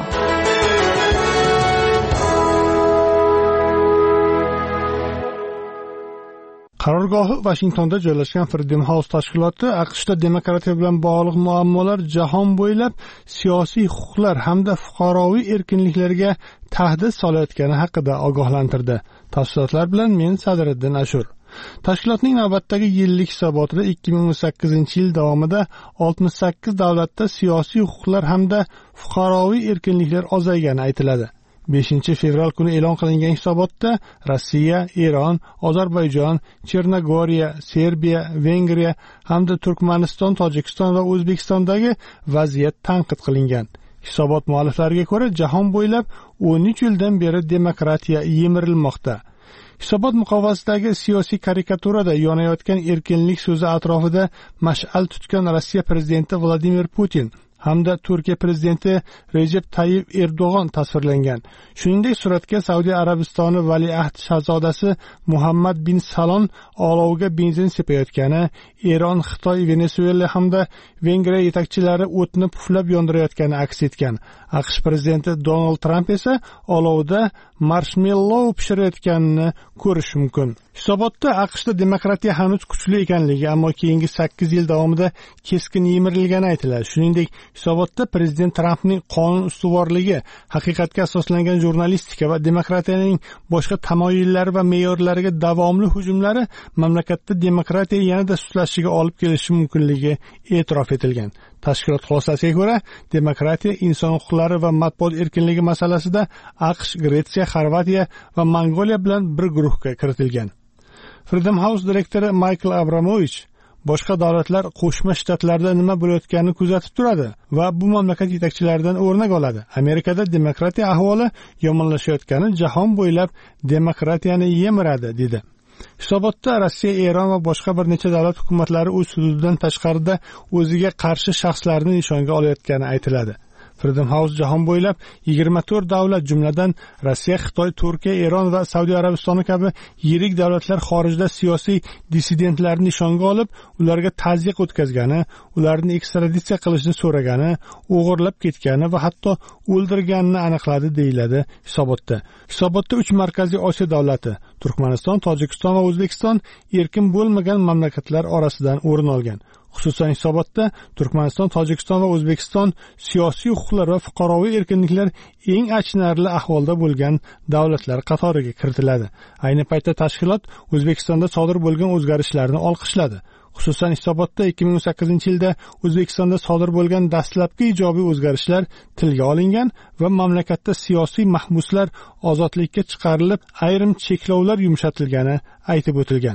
Qarorgohi Washingtonda joylashgan Freedom House tashkiloti AQShda demokratiya bilan bog'liq muammolar jahon bo'ylab siyosiy huquqlar hamda fuqaroviy erkinliklarga tahdid solayotgani haqida ogohlantirdi. Tafsilotlar bilan men Sadriddin Ashur. Tashkilotning navbatdagi yillik hisobotida ikki ming o'n sakkizinchi yil davomida oltmish sakkiz davlatda siyosiy huquqlar hamda fuqaroviy erkinliklar ozaygani aytiladi. beshinchi fevral kuni e'lon qilingan hisobotda Rossiya, Eron, Ozarbayjon, Chernogoriya, Serbiya, Vengriya hamda Turkmaniston, Tojikiston va O'zbekistondagi vaziyat tanqid qilingan. Hisobot mualliflariga ko'ra, jahon bo'ylab o'n uch yildan beri demokratiya yemirilmoqda. Hisobot muqovasidagi siyosiy karikaturada yonayotgan erkinlik so'zi atrofida mash'al tutgan Rossiya prezidenti Vladimir Putin hamda Turkiya prezidenti Recep Tayyip Erdo'g'on tasvirlangan. Shuningdek, suratga Saudiya Arabistoni valiahd shahzodasi Muhammad bin Salon olovga benzin sepayotgani, Eron, Xitoy, Venesuela hamda Vengriya yetakchilari o'tni puflab yondirayotgani aks etgan. AQSh prezidenti Donald Trump esa olovda marshmallow pishirayotganini ko'rish mumkin. Hisobotda AQShda demokratiya hanuz kuchli ekanligi, ammo keyingi sakkiz yil davomida keskin yemirilgani aytiladi. Shuningdek, hisobotda prezident Trampning qonun ustuvorligi, haqiqatga asoslangan jurnalistika va demokratiyaning boshqa tamoyillari va me'yorlariga davomli hujumlari mamlakatda demokratiya yanada sustlashishiga olib kelishi mumkinligi e'tirof etilgan. Tashkilot xulosasiga ko'ra, demokratiya, inson huquqlari va matbuot erkinligi masalasida AQSh, Gretsiya, Xorvatiya va Mongoliya bilan bir guruhga kiritilgan. Freedom House direktori Michael Abramovich boshqa davlatlar Qo'shma Shtatlarda nima bo'layotganini kuzatib turadi va bu mamlakat yetakchilaridan o'rnak oladi. Amerikada demokratiya ahvoli yomonlashayotgani jahon bo'ylab demokratiyani yemiradi, dedi. Hisobotda Rossiya, Eron va boshqa bir necha davlat hukumatlari o'z hududidan tashqarida o'ziga qarshi shaxslarni nishonga olayotgani aytiladi. Freedom House jahon bo'ylab yigirma to'rt davlat, jumladan Rossiya, Xitoy, Turkiya, Eron va Saudiya Arabistoni kabi yirik davlatlar xorijda siyosiy dissidentlarni nishonga olib, ularga tazyiq o'tkazgani, ularni ekstraditsiya qilishni so'ragani, o'g'irlab ketgani va hatto o'ldirganini aniqladi, deyiladi hisobotda. Hisobotda uch markaziy Osiyo davlati, Turkmaniston, Tojikiston va O'zbekiston erkin bo'lmagan mamlakatlar orasidan o'rin olgan. Xususan hisobotda Turkmaniston, Tojikiston va O'zbekiston siyosiy huquqlar va fuqaroviy erkinliklar eng achinarli ahvolda bo'lgan davlatlar qatoriga kiritiladi. Ayni paytda tashkilot O'zbekistonda sodir bo'lgan o'zgarishlarni olqishladi. Xususan hisobotda ikki ming o'n sakkizinchi yilda O'zbekistonda sodir bo'lgan dastlabki ijobiy o'zgarishlar tilga olingan va mamlakatda siyosiy mahbuslar ozodlikka chiqarilib, ayrim cheklovlar yumshatilgani aytib o'tilgan.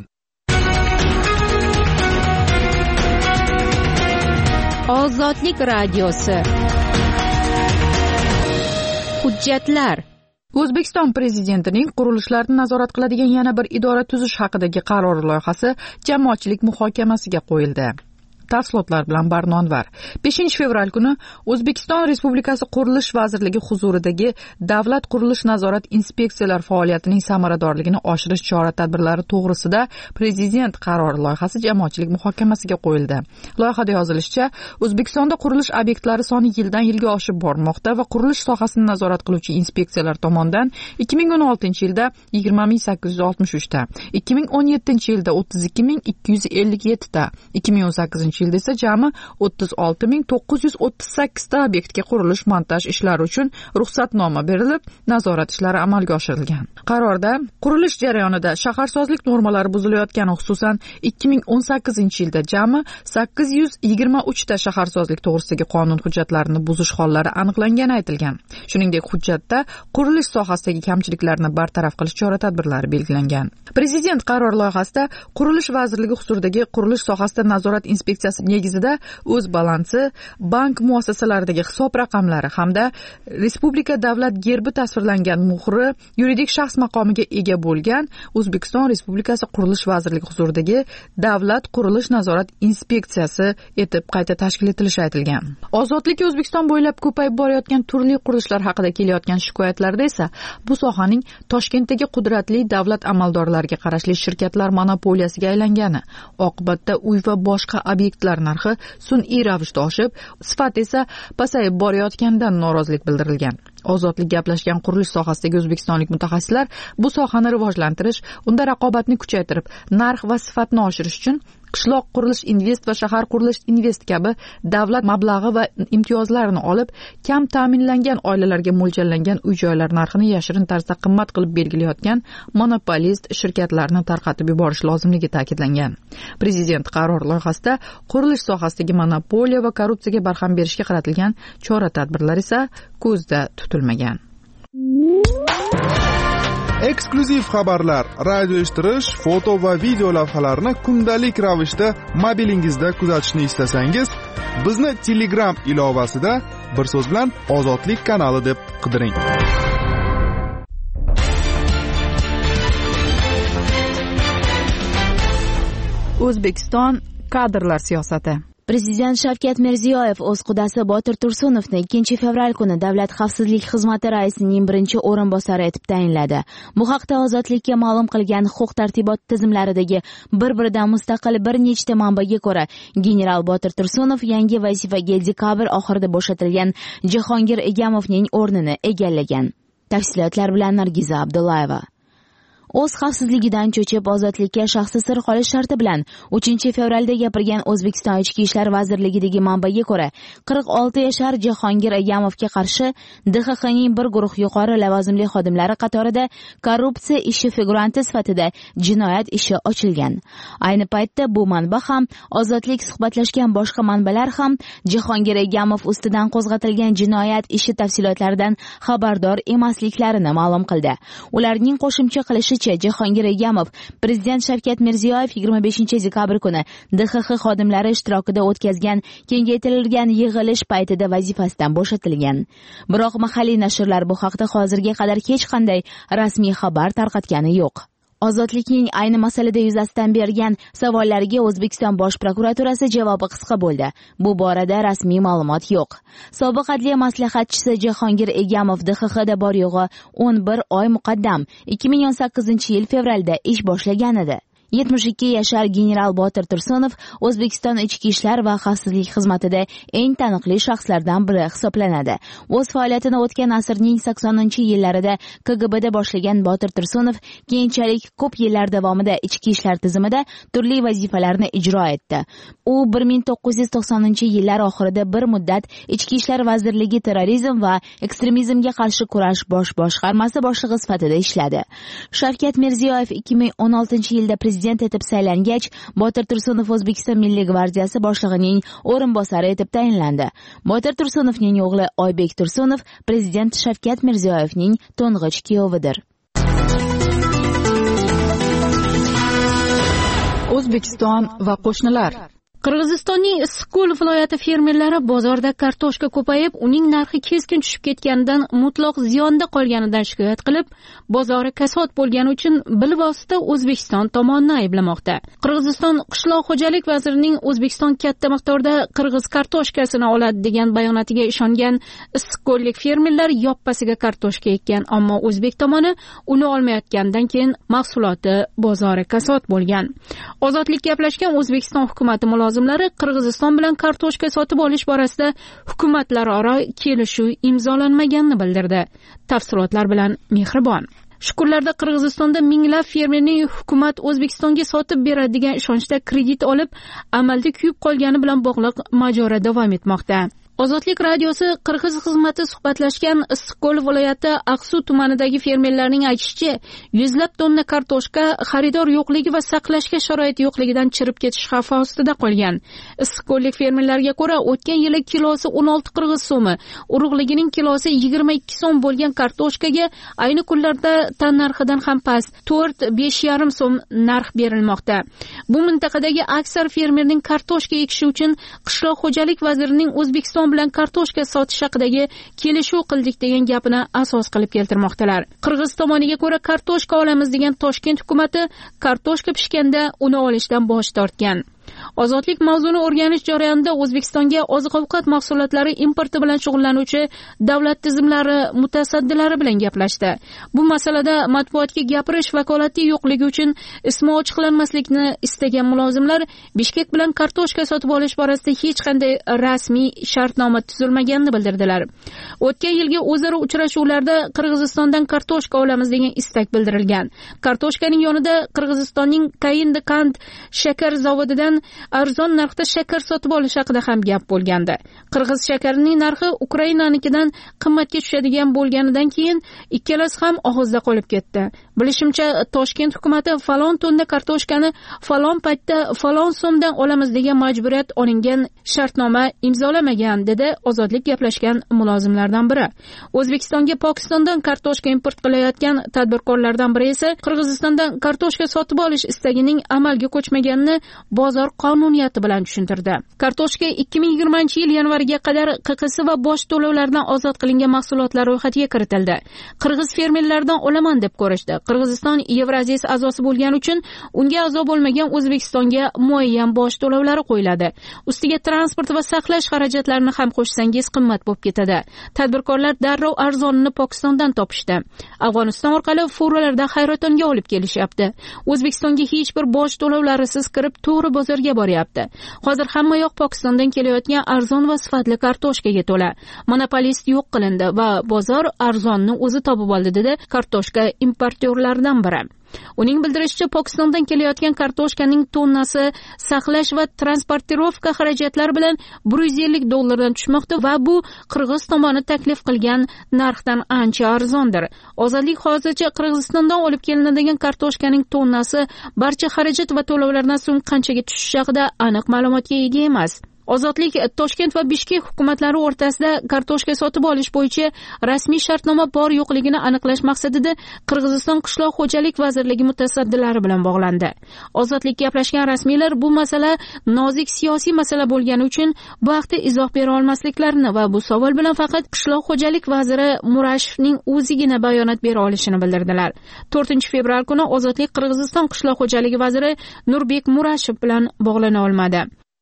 Ozodlik radiosi. hujjatlar. O'zbekiston Prezidentining qurilishlarni nazorat qiladigan yana bir idora tuzish haqidagi qaror loyihasi jamoatchilik muhokamasiga qo'yildi. Tafsilotlar bilan Barnonvar. beshinchi fevral kuni O'zbekiston Respublikasi Qurilish vazirligi huzuridagi Davlat qurilish nazorat inspeksiyalar faoliyatining samaradorligini oshirish chora-tadbirlari to'g'risida Prezident qarori loyihasi jamoatchilik muhokamasiga qo'yildi. Loyihada yozilishicha, O'zbekistonda qurilish obyektlari soni yildan yilga oshib bormoqda va qurilish sohasini nazorat qiluvchi inspeksiyalar tomonidan ikki ming o'n oltinchi yilda yigirma ming sakkiz yuz oltmish uch ta, ikki ming o'n yettinchi yilda o'ttiz ikki ming ikki yuz ellik yetti ta, ikki ming o'n sakkizinchi yilda esa jami o'ttiz olti ming to'qqiz yuz o'ttiz sakkiz ta obyektga qurilish montaj ishlari uchun ruxsatnoma berilib, nazorat ishlari amalga oshirilgan. Qarorda qurilish jarayonida shaharsozlik normalari buzilayotgani, xususan ikki ming o'n sakkizinchi yilda jami sakkiz yuz yigirma uch ta shaharsozlik to'g'risidagi qonun hujjatlarini buzish hollari aniqlangani aytilgan. Shuningdek, hujjatda qurilish sohasidagi kamchiliklarni bartaraf qilish chora-tadbirlari belgilangan. Prezident qaror loyihasida Qurilish vazirligi huzuridagi qurilish sohasida nazorat inspeksiyasi negizida o'z balansi, bank muassasalaridagi hisob raqamlari hamda respublika davlat gerbi tasvirlangan muhri yuridik shaxs maqomiga ega bo'lgan O'zbekiston Respublikasi Qurilish vazirligi huzuridagi Davlat qurilish nazorat inspeksiyasi etib qayta tashkil etilishi aytilgan. Ozodlik O'zbekiston bo'ylab ko'payib borayotgan turli qurilishlar haqida kelayotgan shikoyatlarda esa bu sohaning Toshkentdagi qudratli davlat amaldorlariga qarashli shirkatlar monopoliyasiga aylangani, oqibatda uy va boshqa obyektlar narxi sun'iy ravishda oshib, sifat esa pasayib borayotganidan norozilik bildirilgan. Ozodlik gaplashgan qurilish sohasidagi o'zbekistonlik mutaxassislar bu sohani rivojlantirish, unda raqobatni kuchaytirib, narx va sifatni oshirish uchun Qishloq qurilish invest va shahar qurilish invest kabi davlat mablag'i va imtiyozlarini olib, kam ta'minlangan oilalarga mo'ljallangan uy-joylar narxini yashirin tarzda qimmat qilib belgilayotgan monopolist shirkatlarni tarqatib yuborish lozimligi ta'kidlangan. Prezident qaror loyihasida qurilish sohasidagi monopoliya va korrupsiyaga barham berishga qaratilgan chora-tadbirlar esa ko'zda tutilmagan. Eksklyuziv xabarlar, radio eshittirish, foto va video lavhalarni kundalik ravishda mobilingizda kuzatishni istasangiz, bizni Telegram ilovasida bir so'z bilan Ozodlik kanali deb qidiring. O'zbekiston kadrlar siyosati. Prezident Shavkat Mirziyoyev o'z qudasi Botir Tursunovni ikkinchi fevral kuni Davlat xavfsizlik xizmati raisining birinchi o'rinbosari etib tayinladi. Bu haqda Ozodlikka ma'lum qilgan huquq-tartibot tizimlaridagi bir-biridan mustaqil bir nechta manbaga ko'ra, general Botir Tursunov yangi vazifaga dekabr oxirida bo'shatilgan Jahongir Egamovning o'rnini egallagan. Tafsilotlar bilan Nargiza Abdullayeva. O'z xavfsizligidan cho'chib ozodlikka shaxsi sir qolish sharti bilan uchinchi fevralda gapirgan O'zbekiston Ichki ishlar vazirligidagi manbaga ko'ra, qirq olti yashar Jahongir Egamovga qarshi D X Xning bir guruh yuqori lavozimli xodimlari qatorida korrupsiya ishi figuranti sifatida jinoyat ishi ochilgan. Ayni paytda bu manba ham, Ozodlik suhbatlashgan boshqa manbalar ham Jahongir Egamov ustidan qo'zg'atilgan jinoyat ishi tafsilotlaridan xabardor emasliklarini ma'lum qildi. Ularning qo'shimcha qilishi Jahongir Egamov Prezident Shavkat Mirziyoyev yigirma beshinchi dekabr kuni D X X xodimlari ishtirokida o'tkazgan kengaytirilgan yig'ilish paytida vazifasidan bo'shatilgan. Biroq mahalliy nashrlar bu haqda hozirga qadar hech qanday rasmiy xabar tarqatgani yo'q. Ozodlikning ayni masalada yuzasidan bergan savollariga O'zbekiston Bosh prokuraturasi javobi qisqa bo'ldi. Bu borada rasmiy ma'lumot yo'q. Sobiq adliya maslahatchisi Jahongir Egamov D X Xda bor yo'g'i o'n bir oy muqaddam ikki ming o'n sakkizinchi yil fevralda ish boshlagan edi. yetmish ikki yashar general Botir Tursunov O'zbekiston Ichki ishlar va xavfsizlik xizmatida eng taniqli shaxslardan biri hisoblanadi. O'z faoliyatini o'tgan asrning saksoninchi yillarida K G Bda boshlagan Botir Tursunov keyinchalik ko'p yillar davomida ichki ishlar tizimida turli vazifalarni ijro etdi. U bir ming to'qqiz yuz to'qsoninchi yillar oxirida bir muddat Ichki ishlar vazirligi terrorizm va ekstremizmga qarshi kurash bosh boshqarmasi boshlig'i sifatida ishladi. Shavkat Mirziyoyev ikki ming o'n oltinchi yilda prezident etib saylangach, Botir Tursunov O'zbekiston Milliy gvardiyasi boshlig'ining o'rinbosari etib tayinlandi. Botir Tursunovning o'g'li Oybek Tursunov prezident Shavkat Mirziyoyevning to'ng'ich kuyovidir. O'zbekiston va qo'shnilar. Qirg'izistonning Issiqko'l viloyati fermerlari bozorda kartoshka ko'payib, uning narxi keskin tushib ketganidan mutlaq ziyonda qolganidan shikoyat qilib, bozori kasod bo'lgani uchun bilvosita O'zbekiston tomonini ayblamoqda. Qirg'iziston qishloq xo'jalik vazirining O'zbekiston katta miqdorda qirg'iz kartoshkasini oladi degan bayonotiga ishongan issiqko'llik fermerlar yoppasiga kartoshka ekkan, ammo o'zbek tomoni uni olmayotganidan keyin mahsuloti bozori kasod bo'lgan. Ozodlik gaplashgan O'zbekiston hukumati mulozimlari Qirg'iziston bilan kartoshka sotib olish borasida hukumatlararo kelishuv imzolanmaganini bildirdi. Tafsilotlar bilan Mehribon. Shukurlarda Qirg'izistonda minglab fermerning hukumat O'zbekistonga sotib beradi degan ishonchda kredit olib, amalda kuyib qolgani bilan bog'liq mojaro davom etmoqda. Ozodlik radiosi Qirg'iz xizmati suhbatlashgan Issiqko'l viloyati Aqsu tumanidagi fermerlarning aytishicha, yuzlab tonna kartoshka xaridor yo'qligi va saqlashga sharoit yo'qligidan chirib ketish xavfi ostida qolgan. Issiqko'llik fermerlarga ko'ra, o'tgan yili kilosi o'n olti qirg'iz so'mi, urug'ligining kilosi yigirma ikki so'm bo'lgan kartoshkaga ayni kunlarda tan narxidan ham past to'rt besh yarim so'm narx berilmoqda. Bu mintaqadagi aksar fermerning kartoshka ekishi uchun qishloq xo'jalik vazirining O'zbekiston bilan kartoshka sotish haqidagi kelishuv qildik degan gapini asos qilib keltirmoqdalar. Qirg'iz tomoniga ko'ra, kartoshka olamiz degan Toshkent hukumati kartoshka pishganda uni olishdan bosh tortgan. Ozodlik mavzuni o'rganish jarayonida O'zbekistonga oziq-ovqat mahsulotlari importi bilan shug'ullanuvchi davlat tizimlari mutasaddilari bilan gaplashdi. Bu masalada matbuotga gapirish vakolati yo'qligi uchun ismi ochiqlanmaslikni istagan mulozimlar Bishkek bilan kartoshka sotib olish borasida hech qanday rasmiy shartnoma tuzilmaganini bildirdilar. O'tgan yilgi o'zaro uchrashuvlarda Qirg'izistondan kartoshka olamiz degan istak bildirilgan. Kartoshkaning yonida Qirg'izistonning Kayindikand shakar zavodidan arzon narxda shakar sotib olish haqida ham gap bo'lgandi. Qirg'iz shakarining narxi Ukrainanikidan qimmatga tushadigan bo'lganidan keyin ikkalasi ham og'izda qolib ketdi. Bilishimcha, Toshkent hukumati falon tonna kartoshkani falon paytda falon so'mdan olamiz degan majburiyat olingan shartnoma imzolamagan, dedi ozodlik gaplashgan mulozimlardan biri. O'zbekistonga Pokistondan kartoshka import qilayotgan tadbirkorlardan biri esa Qirg'izistondan kartoshka sotib olish istagining amalga ko'chmaganini bozor qonuniyati bilan tushuntirdi. Kartoshka ikki ming yigirmanchi yil yanvariga qadar Q Q S va bosh to'lovlardan ozod qilingan mahsulotlar ro'yxatiga kiritildi. Qirg'iz fermerlardan olaman deb ko'rishdi. Qirg'iziston Yevrasiya a'zosi bo'lgani uchun unga a'zo bo'lmagan O'zbekistonga muayyan bosh to'lovlari qo'yiladi. Ustiga transport va saqlash xarajatlarini ham qo'shsangiz qimmat bo'lib ketadi. Tadbirkorlar darrov arzonini Pokistondan topishdi. Afg'oniston orqali furalarda hayratonga olib kelishyapti. O'zbekistonga hech bir bosh to'lovlarisiz kirib to'g'ri bozorga boryapti. Hozir hamma yoq Pokistondan kelayotgan arzon va sifatli kartoshkaga to'la. Monopolist yo'q qilindi va bozor arzonni o'zi topib oldi, dedi kartoshka importyorlaridan biri. Uning bildirishicha, Pokistondan kelayotgan kartoshkaning tonnasi saqlash va transportirovka xarajatlari bilan bir yuz ellik dollardan tushmoqda va bu Qirg'iz tomoni taklif qilgan narxdan ancha arzondir. Ozodlik hozircha Qirg'izistondan olib kelinadigan kartoshkaning tonnasi barcha xarajat va to'lovlardan so'ng qanchaga tushishi haqida aniq ma'lumotga ega emas. Ozodlik Toshkent va Bishkek hukumatlari o'rtasida kartoshka sotib olish bo'yicha rasmiy shartnoma bor yo'qligini aniqlash maqsadida Qirg'iziston qishloq xo'jalik vazirligi mutasaddilari bilan bog'landi. Ozodlik gaplashgan rasmiylar bu masala nozik siyosiy masala bo'lgani uchun bu haqda izoh bera olmasliklarini va bu savol bilan faqat qishloq xo'jalik vaziri Murashevning o'zigina bayonot bera olishini bildirdilar. to'rtinchi fevral kuni Ozodlik Qirg'iziston qishloq xo'jaligi vaziri Nurbek Murashev bilan bog'lana olmadi.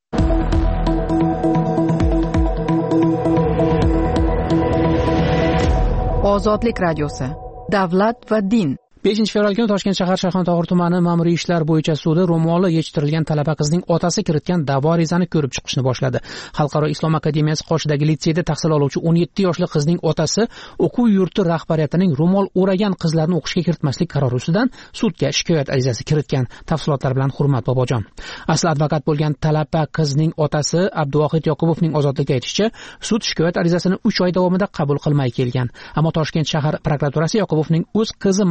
Ozodlik radiosi. Davlat va din. beshinchi fevral kuni Toshkent shahar Shayxontohur tumani ma'muriy ishlar bo'yicha sudi ro'moli yechtirilgan talaba qizning otasi kiritgan da'vo arizani ko'rib chiqishni boshladi. Xalqaro islom akademiyasi qoshidagi litseyda tahsil oluvchi o'n yetti yoshli qizning otasi o'quv yurti rahbariyatining ro'mol o'ragan qizlarni o'qishga kiritmaslik qarori ustidan sudga shikoyat arizasi kiritgan. Tafsilotlar bilan Hurmat Bobojon. Asli advokat bo'lgan talaba qizning otasi Abduvohid Yoqubovning ozodlikda aytishicha, sud shikoyat arizasini uch oy davomida qabul qilmay kelgan. Ammo Toshkent shahar prokuraturasi Yoqubovning o'z qizi manfaatini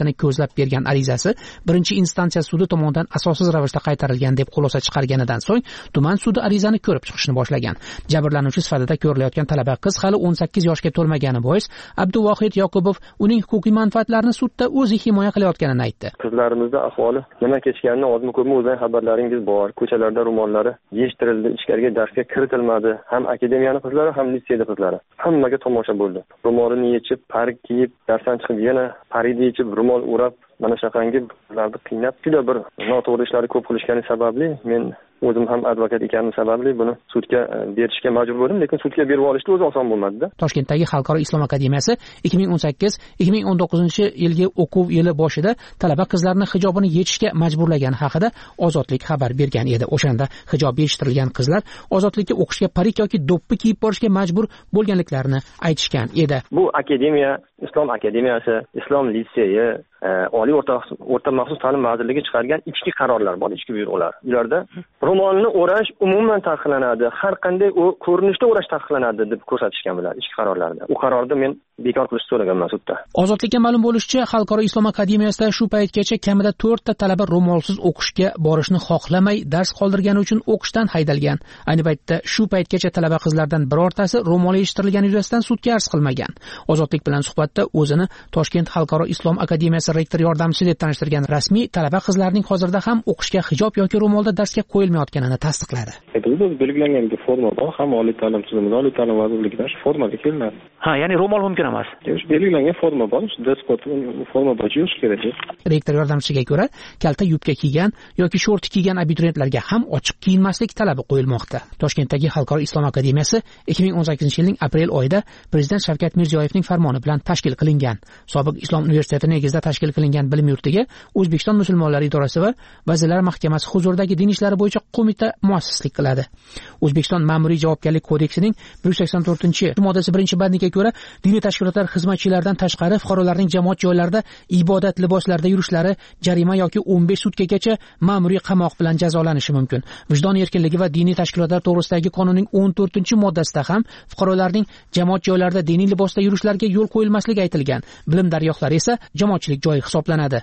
faoliyatini ko'zlab bergan arizasi birinchi instansiya sudi tomonidan asossiz ravishda qaytarilgan deb xulosa chiqarganidan so'ng tuman sudi arizani ko'rib chiqishni boshlagan. Jabrlanuvchi sifatida ko'rilayotgan talaba qiz hali o'n sakkiz yoshga to'lmagani bois Abduvohid Yoqubov uning huquqiy manfaatlarini sudda o'zi himoya qilayotganini aytdi. Qizlarimizda ahvoli nima kechganini ozmi ko'pmi o'zing xabarlaringiz bor. Ko'chalarda ro'mollari yechtirildi, ichkariga darsga kiritilmadi. Ham akademiyani qizlari, ham litseyda qizlari. Hammaga tomosha bo'ldi. Ro'molini yechib, parik kiyib, darsdan chiqib yana parini yechib, ro'mol o'rab, mana shaqangi qizlarni qiynab, juda bir noto'g'ri ishlarni ko'p qilishgani sababli men o'zim ham advokat ekanim sababli buni sudga berishga majbur bo'ldim, lekin sudga berib olishni o'zi oson bo'lmadi-da. Toshkentdagi Xalqaro islom akademiyasi ikki ming o'n sakkiz ikki ming o'n to'qqizinchi yilgi o'quv yili boshida talaba qizlarni hijobini yechishga majburlagani haqida Ozodlik xabar bergan edi. O'shanda hijob yechtirilgan qizlar Ozodlikka o'qishga parik yoki do'ppi kiyib borishga majbur bo'lganliklarini aytishgan edi. Bu akademiya, Islom akademiyasi, Islom litseyi, Oliy o'rta o'rta maxsus ta'lim vazirligi chiqargan ichki qarorlar bor, ichki buyruqlar. Ularda ro'molni o'rash umuman taqiqlanadi, har qanday u ko'rinishda o'rash taqiqlanadi deb ko'rsatishgan bular ichki qarorlarda. U qarorni men bekor qilishni so'raganman sudda. Ozodlikka ma'lum bo'lishicha, Xalqaro islom akademiyasida shu paytgacha kamida to'rtta talaba ro'molsiz o'qishga borishni xohlamay, dars qoldirgani uchun o'qishdan haydalgan. Ayni paytda shu paytgacha talaba qizlardan birortasi ro'mol yechtirilgani yuzasidan sudga arz qilmagan. Ozodlik bilan suhbatda o'zini Toshkent Xalqaro islom akademiyasi rektor yordamchisi deb tanishtirgan rasmiy talaba qizlarning hozirda ham o'qishga hijob yoki ro'molda darsga qo'yilmayotganini tasdiqladi. Bizda belgilangan bir forma bor, ham oliy ta'lim tizimida, oliy ta'lim vazirligidan shu formaga kelinadi. Ha, ya'ni ro'mol mumkin emas. Belgilangan forma bor, shu despot forma bo'yicha yo'q kerak. Rektor yordamchisiga ko'ra, kalta yubka kiygan yoki shorti kiygan abituriyentlarga ham ochiq kiyinmaslik talabi qo'yilmoqda. Toshkentdagi Xalqaro islom akademiyasi ikki ming o'n sakkizinchi yilning aprel oyida Prezident Shavkat Mirziyoyevning farmoni bilan tashkil qilingan. Sobiq Islom universiteti negizida tashkil qilingan bilim yurtiga O'zbekiston musulmonlari idorasi va Vazirlar Mahkamasi huzuridagi din ishlari bo'yicha qo'mita muassislik qiladi. O'zbekiston ma'muriy javobgarlik kodeksining bir yuz sakson to'rtinchi moddasi birinchi bandiga ko'ra, diniy tashkilotlar xizmatchilaridan tashqari fuqarolarning jamoat joylarida ibodat liboslarida yurishlari jarima yoki o'n besh sutkagacha ma'muriy qamoq bilan jazolanishi mumkin. Vijdon erkinligi va diniy tashkilotlar to'g'risidagi qonunning o'n to'rtinchi moddasida ham fuqarolarning jamoat joylarida diniy libosda yurishlariga yo'l qo'yilmasligi aytilgan. Bilim daryoqlari esa jamoatchilik joyi hisoblanadi.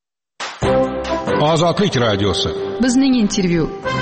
Ozodlik radiosi. Bizning intervyu.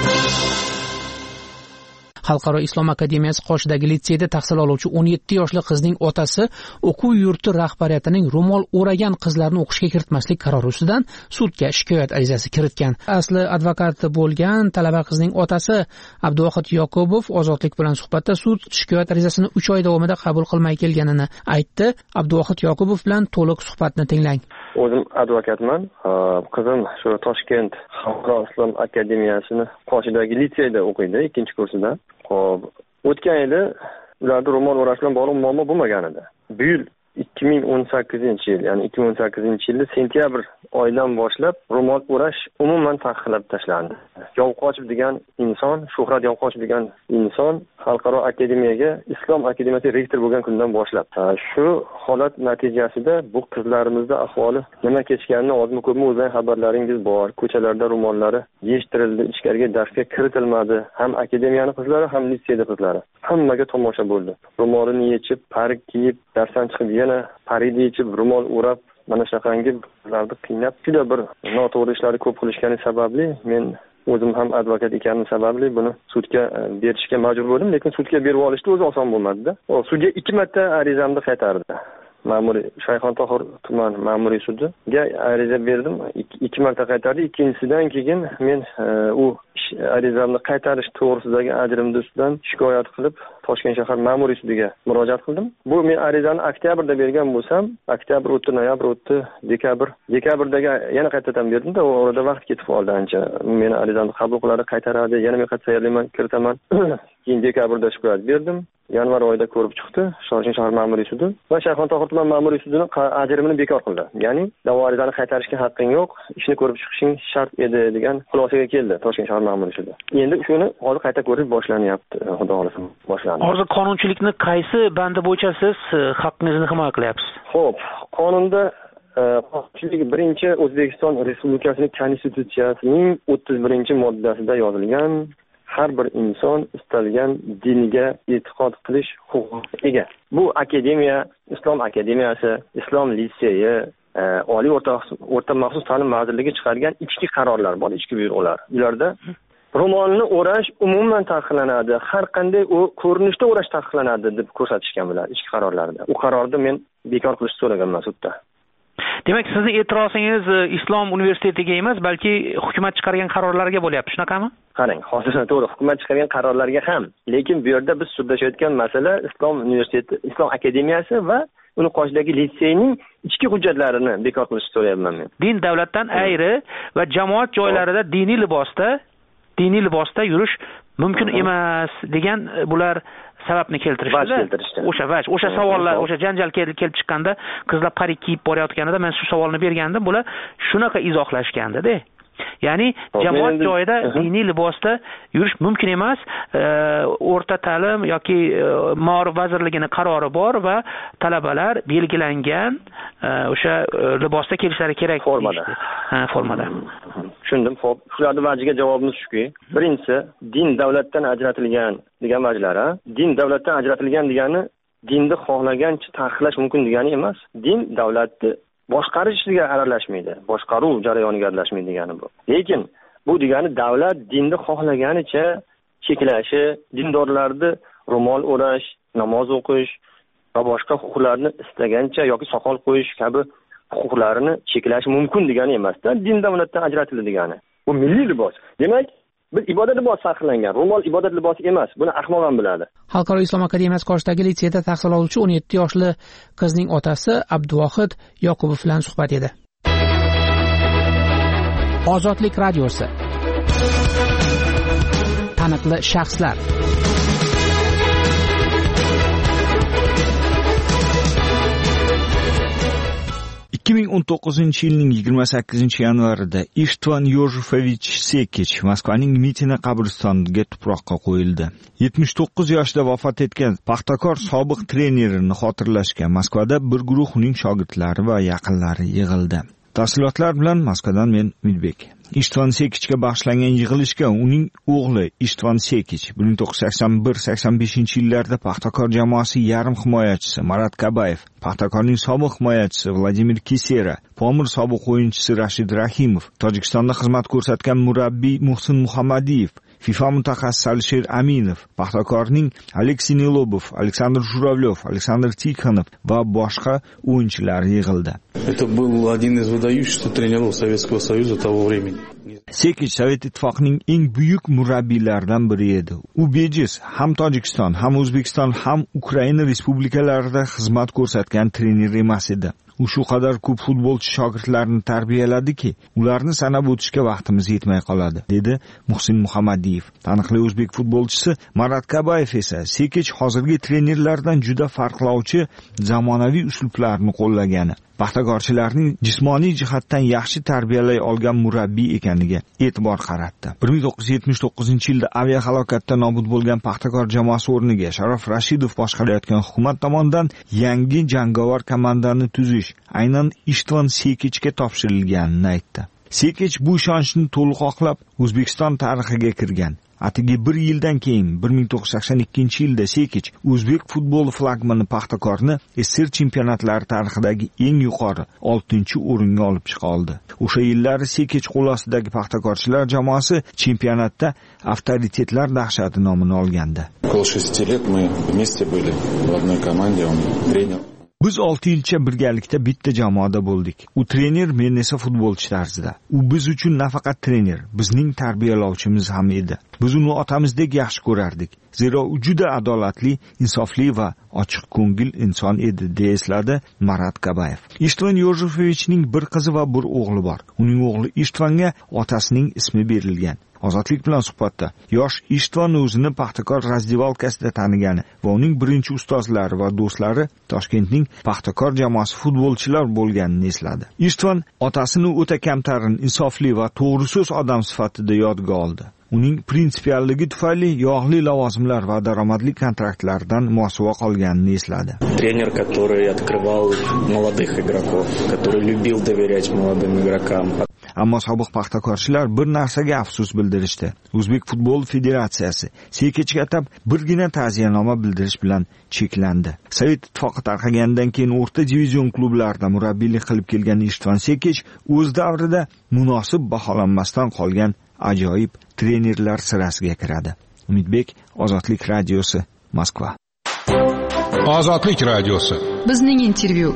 Xalqaro islom akademiyasi qoshidagi litseyda tahsil oluvchi o'n yetti yoshli qizning otasi o'quv yurti rahbariyatining ro'mol o'ragan qizlarni o'qishga kiritmaslik qarori ustidan sudga shikoyat arizasi kiritgan. Asli advokat bo'lgan talaba qizning otasi Abduvohid Yoqubov Ozodlik bilan suhbatda sud shikoyat arizasini uch oy davomida qabul qilmay kelganini aytdi. Abduvohid Yoqubov bilan to'liq suhbatni tinglang. O'zim advokatman. Qizim shu Toshkent Xalqaro islom akademiyasini qoshidagi litseyda o'qiydi, ikkinchi kursida. Xo'p, o'tgan yili ularda ro'mol o'rash bilan bog'liq muammo bo'lmagan edi. Bu yil ikki ming o'n sakkizinchi yil, ya'ni ikki ming o'n sakkizinchi yilda sentyabr oyidan boshlab ro'mol o'rash umuman taqiqlab tashlandi. Yovqochib degan inson, Shuhrat Yovqochib degan inson Xalqaro akademiyaga Islom akademiyasi rektor bo'lgan kundan boshlab. Shu holat natijasida bu qizlarimizda ahvoli nima kechganini ozmi ko'pmi o'zing xabarlaringiz bor. Ko'chalarda ro'mollari yechtirildi, ichkariga darsga kiritilmadi. Ham akademiyani qizlari, ham litseyda qizlari. Hammaga tomosha bo'ldi. Ro'molini yechib, parik kiyib, darsdan chiqib yana parini yechib, ro'mol o'rab, mana shaqangi qizlarni qiynab, juda bir noto'g'ri ishlarni ko'p qilishgani sababli men o'zim ham advokat ekanim sababli buni sudga berishga majbur bo'ldim, lekin sudga berib olishni o'zi oson bo'lmadi-da. Sudga ikki marta arizamni qaytardi. Ma'muriy Shayxontohur tuman ma'muriy sudiga ariza berdim. Ikki marta qaytardi. Ikkinchisidan keyin men u arizamni qaytarish to'g'risidagi ajrimni ustidan shikoyat qilib Toshkent shahar ma'muriy sudiga murojaat qildim. Bu men arizani oktyabrda bergan bo'lsam, oktyabr o'tdi, noyabr o'tdi, dekabr, dekabrdagi yana qaytadan berdim-da, orada vaqt ketib qoldi ancha. Meni arizamni qabul qiladi, qaytaradi, yana men qayta tayyorlayman, kiritaman. Keyin dekabrda shikoyat berdim. Yanvar oyida ko'rib chiqdi Toshkent shahar ma'muriy sudi va Shayxontohur tuman ma'muriy sudining ajrimini bekor qildi. Ya'ni da'vo arizani qaytarishga haqqing yo'q, ishni ko'rib chiqishing shart edi degan xulosaga keldi Toshkent shahar ma'muriy sudi. Endi shuni hozir qayta ko'rish boshlanyapti, xudo xolasa boshlandi. Hozir qonunchilikni qaysi bandi bo'yicha siz haqqingizni himoya qilyapsiz? Xo'p, qonunda qonunchilik birinchi O'zbekiston Respublikasining Konstitutsiyasining o'ttiz birinchi moddasida yozilgan har bir inson istalgan dinga e'tiqod qilish huquqiga ega. Bu akademiya, Islom akademiyasi, Islom litseyi, oliy o'rta o'rta maxsus ta'lim vazirligi chiqargan ichki qarorlar bor, ichki buyruqlar. Ularda ro'molni o'rash umuman taqiqlanadi, har qanday u ko'rinishda o'rash taqiqlanadi deb ko'rsatishgan bular ichki qarorlarda. U qarorni men bekor qilishni so'raganman sudda. Demak, sizning e'tirozingiz Islom universitetiga emas, balki hukumat chiqargan qarorlarga bo'lyapti, shunaqami? Qarang, hozir to'g'ri, hukumat chiqargan qarorlarga ham, lekin bu yerda biz sudlashayotgan masala Islom universiteti, Islom akademiyasi va uni qoshidagi litseyning ichki hujjatlarini bekor qilishni so'rayapman men. Din davlatdan ayri va jamoat joylarida diniy libosda, diniy libosda yurish mumkin emas degan bular sababni keltirishdi. O'sha vaj, o'sha savollar, o'sha janjal kelib chiqqanda, qizlar parik kiyib borayotganida men shu savolni bergandim, bular shunaqa izohlashgandi-da. Ya'ni jamoat joyida diniy libosda yurish mumkin emas. O'rta ta'lim yoki Ma'rif vazirligining qarori bor va talabalar belgilangan o'sha libosda kelishlari kerak formada. Ha, formada. Tushundim. Xo'p, shularning vajiga javobimiz shuki, birinchisi, din davlatdan ajratilgan degan vajlar, ha? Din davlatdan ajratilgan degani dinni xohlagancha taqiqlash mumkin degani emas. Din davlatni boshqarishga aralashmaydi, boshqaruv jarayoniga aralashmaydi degani bu. Lekin bu degani davlat dinni xohlaganicha cheklashi, dindorlarni ro'mol o'rash, namoz o'qish va boshqa huquqlarni istagancha yoki soqol qo'yish kabi huquqlarini cheklash mumkin degani emas-da, din davlatdan ajratildi degani. Bu milliy libos. Demak, bir ibodat libosi farqlangan. Ro'mol ibodat libosi emas. Buni ahmoq ham biladi. Xalqaro islom akademiyasi qoshidagi litseyda tahsil oluvchi o'n yetti yoshli qizning otasi Abduvohid Yoqubov bilan suhbat edi. Ozodlik radiosi. Taniqli shaxslar. ikki ming o'n to'qqizinchi yilning yigirma sakkizinchi yanvarida Ishtvan Yojefovich Sekich Moskvaning Mitina qabristoniga tuproqqa qo'yildi. yetmish to'qqiz yoshda vafot etgan Paxtakor sobiq trenerini xotirlashga Moskvada bir guruh uning shogirdlari va yaqinlari yig'ildi. Tafsilotlar bilan Moskvadan men Midbek. Ishtvan Sekichga bag'ishlangan yig'ilishga uning o'g'li Ishtvan Sekich bir ming to'qqiz yuz sakson bir sakson beshinchi yillarda Paxtakor jamoasi yarim himoyachisi Marat Kabayev, Paxtakorning sobiq himoyachisi Vladimir Kisera, Pomir sobiq o'yinchisi Rashid Rahimov, Tojikistonda xizmat ko'rsatgan murabbiy Muhsin Muhammadiyev, FIFA mutaxassisi Alisher Aminov, Paxtakorning Aleksey Nilobov, Aleksandr Jуравлев, Aleksandr Tikhonov va boshqa o'yinchilar yig'ildi. Это был один из выдающихся тренеров Советского Союза того времени. Sekich Sovet Ittifoqining eng buyuk murabbiylaridan biri edi. U bejiz ham Tojikiston, ham O'zbekiston, ham Ukraina respublikalarida xizmat ko'rsatgan trener emas edi. U shu qadar ko'p futbolchi shogirdlarini tarbiyaladiki, ularni sanab o'tishga vaqtimiz yetmay qoladi, dedi Muhsin Muhammadiyev. Taniqli o'zbek futbolchisi Marat Kabayev esa Sekich hozirgi trenerlardan juda farqlovchi zamonaviy uslublarni qo'llagani, paxtakorchilarning jismoniy jihatdan yaxshi tarbiyalay olgan murabbiy ekaniga e'tibor qaratdi. bir ming to'qqiz yuz yetmish to'qqizinchi yilda aviahalokatda nobud bo'lgan Paxtakor jamoasi o'rniga Sharof Rashidov boshqarayotgan hukumat tomonidan yangi jangovar komandani tuzish aynan Ishtvan Sekichga topshirilganini aytdi. Sekich bu ishonchni to'liq oqlab O'zbekiston tarixiga kirgan. Atigi bir yildan keyin bir ming to'qqiz yuz sakson ikkinchi yilda Sekich o'zbek futbol flagmani Paxtakorni S S R chempionatlari tarixidagi eng yuqori oltinchi o'ringa olib chiqa oldi. O'sha yillari Sekich qo'l ostidagi paxtakorchilar jamoasi chempionatda avtoritetlar dahshati nomini olgandi. Около шести лет мы вместе были в одной команде, он тренер. Biz olti yilcha birgalikda bitta jamoada bo'ldik. U trener, men esa futbolchi tarzida. U biz uchun nafaqat trener, bizning tarbiyalovchimiz ham edi. Biz uni otamizdek yaxshi ko'rardik. Zero u juda adolatli, insofli va ochiq ko'ngil inson edi, deya esladi Marat Kabayev. Ishtvan Yojefovichning bir qizi va bir o'g'li bor. Uning o'g'li Ishtvanga otasining ismi berilgan. Ozodlik bilan suhbatda yosh Ishtvan o'zini Paxtakor razdivalkasida tanigani va uning birinchi ustozlari va do'stlari Toshkentning Paxtakor jamoasi futbolchilar bo'lganini esladi. Ishtvan otasini o'ta kamtarin, insofli va to'g'ri so'z odam sifatida yodga oldi. Uning prinsipialligi tufayli yog'li lavozimlar va daromadli kontraktlardan mosuvo qolganini esladi. Тренер, который открывал молодых игроков, который любил доверять молодым игрокам. ammo sobiq paxtakorchilar bir narsaga afsus bildirishdi. O'zbek futbol federatsiyasi Sekechga atab birgina ta'ziyanoma bildirish bilan cheklandi. Sovet ittifoqi tarqaganidan keyin o'rta divizion klublarida murabbiylik qilib kelgan Ishtvan Sekech o'z davrida munosib baholanmasdan qolgan ajoyib trenerlar sirasiga kiradi. Umidbek, Ozodlik radiosi, Moskva. Ozodlik radiosi. Bizning intervyu.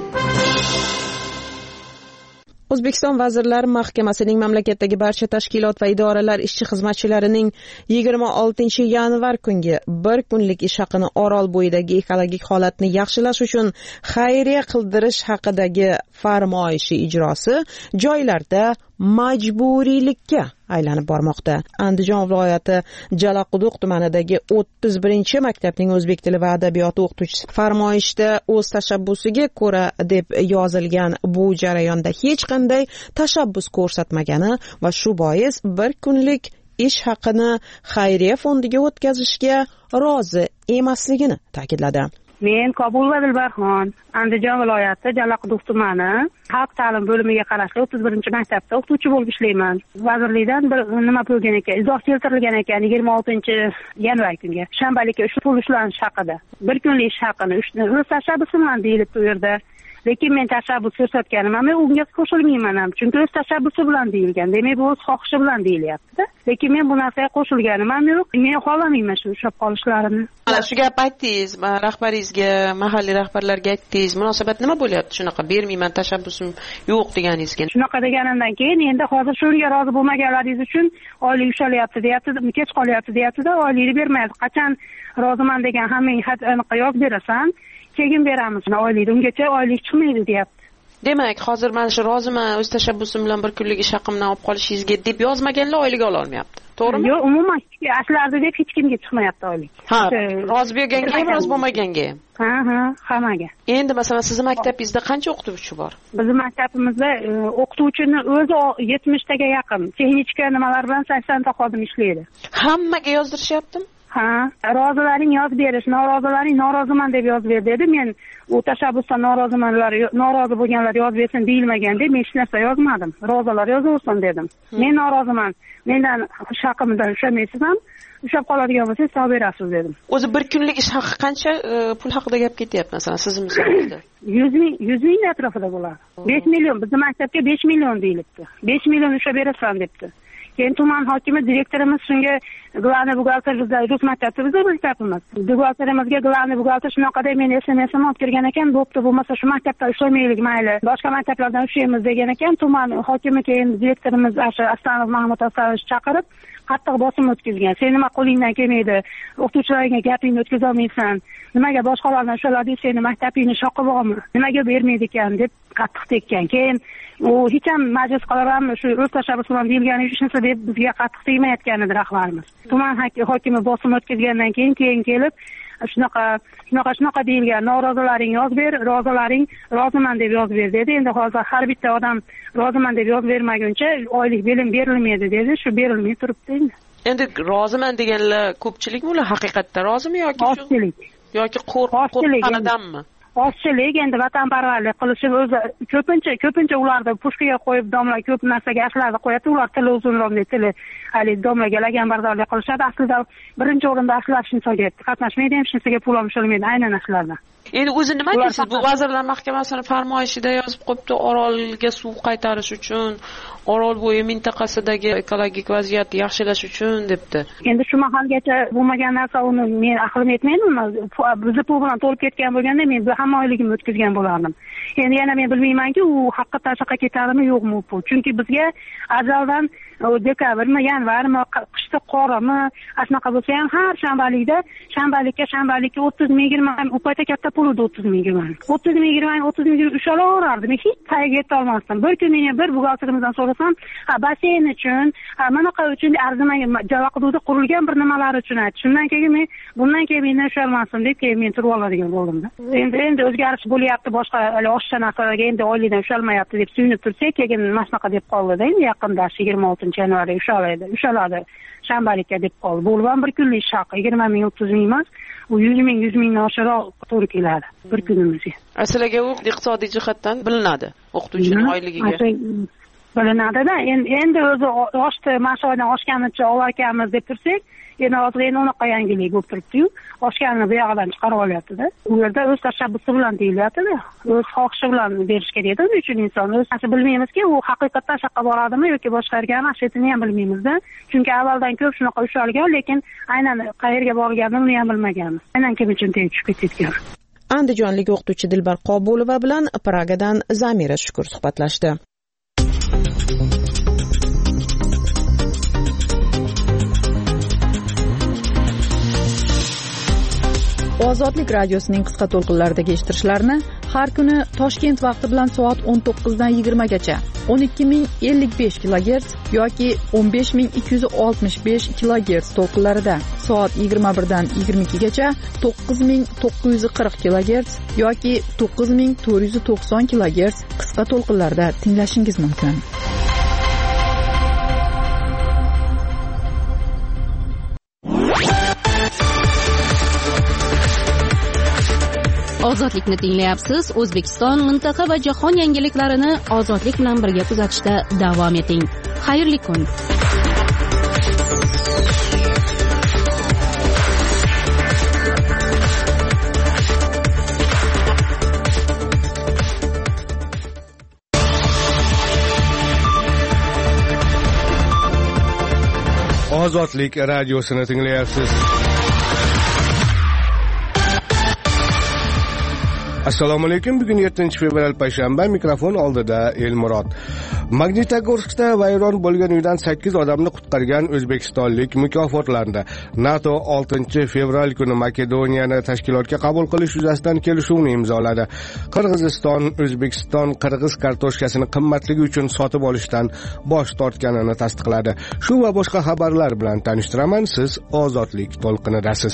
O'zbekiston Vazirlar Mahkamasining mamlakatdagi barcha tashkilot va idoralar ishchi xizmatchilarining yigirma oltinchi yanvar kungi bir kunlik ish haqini Orol bo'yidagi ekologik holatni yaxshilash uchun xayriya qildirish haqidagi farmoyishi ijrosi joylarda majburiylikka aylanib bormoqda. Andijon viloyati Jalaquduq tumanidagi o'ttiz birinchi maktabning o'zbek tili va adabiyoti o'qituvchisi farmoyishda o'z tashabbusiga ko'ra deb yozilgan bu jarayonda hech qanday tashabbus ko'rsatmagani va shu bois bir kunlik ish haqini xayriya fondiga o'tkazishga rozi emasligini ta'kidladi. Men Kobulova Dilbarxon, Andijon viloyati Jalaquduq tumani xalq ta'lim bo'limiga qarashli o'ttiz birinchi maktabda o'qituvchi bo'lib ishlayman. Vazirlikdan bir nima bo'lgan ekan, izoh keltirilgan ekan yigirma oltinchi yanvar kunga shanbalikka ushbu pul ushlanish haqida. Bir kunlik ish haqini o'z tashabbusi bilan deyilibdi u yerda. Lekin men tashabbus ko'rsatganim ham unga qo'shilmayman ham, chunki o'z tashabbusi bilan deyilgan. Demak, bu o'z xohishi bilan deyilyapti. Lekin men bu narsaga qo'shilganim ham yo'q. Men xohlamayman shu ushlab qolishlarini. Mana shu gap aytdingiz, rahbaringizga, mahalliy rahbarlarga aytdingiz. Munosabat nima bo'lyapti shunaqa? Bermayman, tashabbusim yo'q deganingizga. Shunaqa deganimdan keyin endi hozir shunga rozi bo'lmaganlaringiz uchun oylik ushalyapti, deyapti, kech qolyapti, deyapti-da, oylikni bermayapti. Qachon roziman degan hammang xat aniq yozib berasan, keyin beramiz oylikni. Ungacha oylik chiqmaydi, deyapti. Demak, hozir mana shu roziman, o'z tashabbusim bilan bir kunlik ish haqimdan olib qolishingizga deb yozmaganlar oylik ola olmayapti. To'g'rimi? Yo'q, umuman ashlarda deb hech kimga chiqmayapti oylik. Ha, rozi bo'lganga ham, rozi bo'lmaganga ham. Ha, ha, hammaga. Endi masalan, sizning maktabingizda qancha o'qituvchi bor? Bizning maktabimizda e, o'qituvchining o'zi yetmishtaga yaqin. Texnika nimalar bilan saksonta xodim ishlaydi. Hammaga yozdirishyaptimi? Ha, rozilaring yozib berish, norozilaring noroziman deb yozib ber dedi. Men u tashabbusdan norozimanlar, norozi bo'lganlar yozib bersin deyilmagan deb men hech narsa yozmadim. Rozilar yozaversin dedim. Men noroziman. Mendan ish haqimdan ushlamaysiz ham, ushlab qoladigan bo'lsangiz hisob berasiz dedim. O'zi bir kunlik ish haqi qancha pul haqida gap ketyapti masalan sizning misolingizda? yuz ming, yuz ming atrofida bo'ladi. besh million, bizning maktabga besh million deyilibdi. besh million ushlab berasan debdi. Keyin tuman hokimi direktorimiz shunga glani buxgalter bizlar rus maktabida bizlar maktabimiz. Buxgalterimizga glani buxgalter shunaqa deb men S M S olib kirgan ekan, bo'pti, bo'lmasa shu maktabda ishlamaylik mayli. Boshqa maktablardan ushlaymiz degan ekan. Tuman hokimi keyin direktorimiz Astanov Mahmud Asanovich chaqirib qattiq bosim o'tkazgan. Sen nima qo'lingdan kelmaydi? O'qituvchilarga gapingni o'tkaza olmaysan. Nimaga boshqalardan ushaladi, seni maktabingni shoqib olmi? Nimaga bermaydi ekan deb qattiq tekkan. Keyin u hech ham majlis qalaram shu o'z tashabbusi bilan deyilgani uchun deb bizga qattiq tegmayotgan edi rahbarimiz. Tuman hokimi bosim o'tkazgandan keyin keyin kelib shunaqa shunaqa shunaqa deyilgan, norozilaring yozib ber, rozilaring roziman deb yozib ber dedi. Endi hozir har bitta odam roziman deb yozib bermaguncha oylik belim berilmaydi dedi. Shu berilmay turibdi endi. Endi roziman deganlar ko'pchilikmi ular haqiqatda rozimi yoki ozchilik yoki qo'rqib-qo'rqqanidanmi? Ozchilik endi vatanparvarlik qilishib o'zi ko'pincha ko'pincha ularni pushkaga qo'yib domla ko'p narsaga ashlarni qo'yadi. Ular tili uzunroq deb tili hali domlaga laganbardorlik qilishadi. Aslida birinchi o'rinda ashlar shunchaga qatnashmaydi, ham shunchaga pul olishmaydi aynan ashlardan. Endi o'zi nima deysiz? Bu Vazirlar Mahkamasining farmoyishida yozib qo'yibdi, Orolga suv qaytarish uchun, Orol bo'yi mintaqasidagi ekologik vaziyatni yaxshilash uchun debdi. Endi shu mahalgacha bo'lmagan narsa uni men aqlim yetmaydimi? Bizni pul bilan to'lib ketgan bo'lganda men bu hamma oyligimni o'tkazgan bo'lardim. Endi yana men bilmaymanki, u haqqa tashaqa ketadimi, yo'qmi bu pul. Chunki bizga azaldan dekabrmi, yanvarmi, qishda qorimi, shunaqa bo'lsa ham har shanbalikda, shanbalikka shanbalikka o'ttiz ming yigirma u paytda katta pul edi o'ttiz ming yigirma. o'ttiz ming yigirma, o'ttiz ming ushalaverardim. Hech qayerga yeta olmasdim. Bir kuni bir buxgalterimizdan so'rasam, ha basseyn uchun, ha manaqa uchun arzimagan Jalaquduqda qurilgan bir nimalar uchun aytdi. Shundan keyin men bundan keyin men ushalmasim deb keyin men turib oladigan bo'ldim-da. Endi endi o'zgarish bo'lyapti, boshqa hali oshcha narsalarga endi oylikdan ushalmayapti deb suyunib tursak, keyin mana shunaqa deb qoldi-da. Endi yaqinda yigirma oltinchi yanvarda ushalaydi, ushaladi. Shanbalikka deb qoldi. Bu ham bir kunlik ish haqi, yigirma ming, o'ttiz ming emas, u yuz ming, yuz mingdan oshiqroq to'g'ri keladi bir kunimizga. Asliga u iqtisodiy jihatdan bilinadi o'qituvchining oyligiga. bilinadida. Endi o'zi oshdi, mana shu oydan oshganicha olarkanmiz deb tursak, endi hozir endi unaqa yangilik bo'lib turibdi-yu, oshganini bu yoqdan chiqarib olyapti-da. U yerda o'z tashabbusi bilan deyilyapti-da. O'z xohishi bilan berish kerak edi uning uchun inson. O'zi bilmaymizki, u haqiqatdan shaqqa boradimi yoki boshqa yerga mashqetini ham bilmaymiz-da. Chunki avvaldan ko'p shunaqa ushalgan, lekin aynan qayerga borganini ham bilmaganmiz. Aynan kim uchun tegib ketgan. Andijonlik o'qituvchi Dilbar Qobulova bilan Pragadan Zamira Shukur suhbatlashdi. Ozodlik radiosining qisqa to'lqinlaridagi eshittirishlarni har kuni Toshkent vaqti bilan soat o'n to'qqizdan yigirmagacha o'n ikki ming ellik besh kilogerts yoki o'n besh ming ikki yuz oltmish besh kilogerts to'lqinlarida, soat yigirma birdan yigirma ikkigacha to'qqiz ming to'qqiz yuz qirq kilogerts yoki to'qqiz ming to'rt yuz to'qson kilogerts qisqa to'lqinlarda tinglashingiz mumkin. Ozodlikni tinglayapsiz. O'zbekiston, mintaqa va jahon yangiliklarini ozodlik bilan birga kuzatishda davom eting. Xayrli kun. Ozodlik radiosini tinglayapsiz. Assalomu alaykum. Bugun yettinchi fevral payshanba, mikrofon oldida Elmurod. Magnitogorskda vayron bo'lgan uydan sakkiz odamni qutqargan o'zbekistonlik mukofotlandi. NATO oltinchi fevral kuni Makedoniyani tashkilotga qabul qilish yuzasidan kelishuvni imzoladi. Qirg'iziston O'zbekiston qirg'iz kartoshkasini qimmatligi uchun sotib olishdan bosh tortganini tasdiqladi. Shu va boshqa xabarlar bilan tanishtiraman. Siz Ozodlik to'lqinidasiz.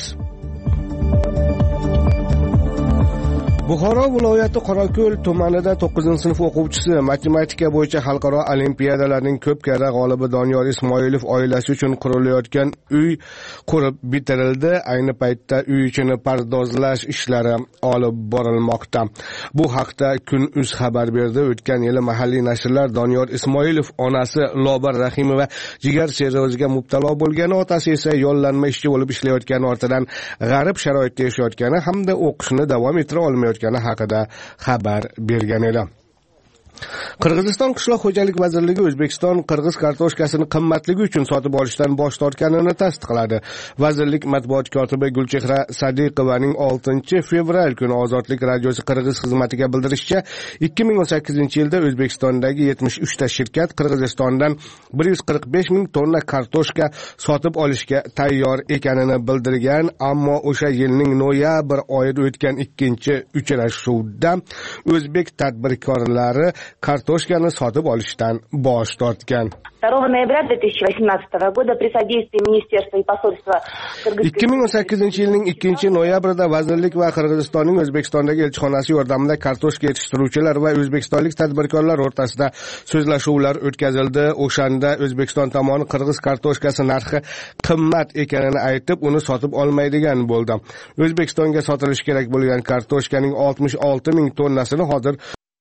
Buxoro viloyati Qorako'l tumanida to'qqizinchi sinf o'quvchisi matematika bo'yicha xalqaro olimpiadalarning ko'p karra g'olibi Doniyor Ismoilov oilasi uchun qurilayotgan uy qurib bitirildi. Ayni paytda uy ichini pardozlash ishlari olib borilmoqda. Bu haqda Kun.uz xabar berdi. O'tgan yili mahalliy nashrlar Doniyor Ismoilov onasi Lobar Rahimova jigar sirroziga mubtalo bo'lgani, otasi esa yollanma ishchi bo'lib ishlayotgani ortidan g'arib sharoitda yashayotgani hamda o'qishni davom ettira olmayotgani haqida xabar bergan edi. Qirg'iziston Qishloq xo'jalik vazirligi O'zbekiston qirg'iz kartoshkasini qimmatligi uchun sotib olishdan bosh tortganini tasdiqladi. Vazirlik matbuot kotibi Gulchehra Sadiqovaning oltinchi fevral kuni Ozodlik radiosi qirg'iz xizmatiga bildirishicha, ikki ming o'n sakkizinchi yilda O'zbekistondagi yetmish uch ta shirkat Qirg'izistondan bir yuz qirq besh ming tonna kartoshka sotib olishga tayyor ekanini bildirgan, ammo o'sha yilning noyabr oyida o'tgan ikkinchi uchrashuvda o'zbek tadbirkorlari kartoshkani sotib olishdan bosh tortgan. второго ноября две тысячи восемнадцатого года при содействии Министерства и посольства ikki ming o'n sakkizinchi yilning ikkinchi noyabrida vazirlik va Qirg'izistonning O'zbekistondagi elchixonasi yordamida kartoshka yetishtiruvchilar va o'zbekistonlik tadbirkorlar o'rtasida so'zlashuvlar o'tkazildi. O'shanda O'zbekiston tomoni qirg'iz kartoshkasi narxi qimmat ekanini aytib, uni sotib olmaydigan bo'ldi. O'zbekistonga sotilishi kerak bo'lgan kartoshkaning oltmish olti ming tonnasini hozir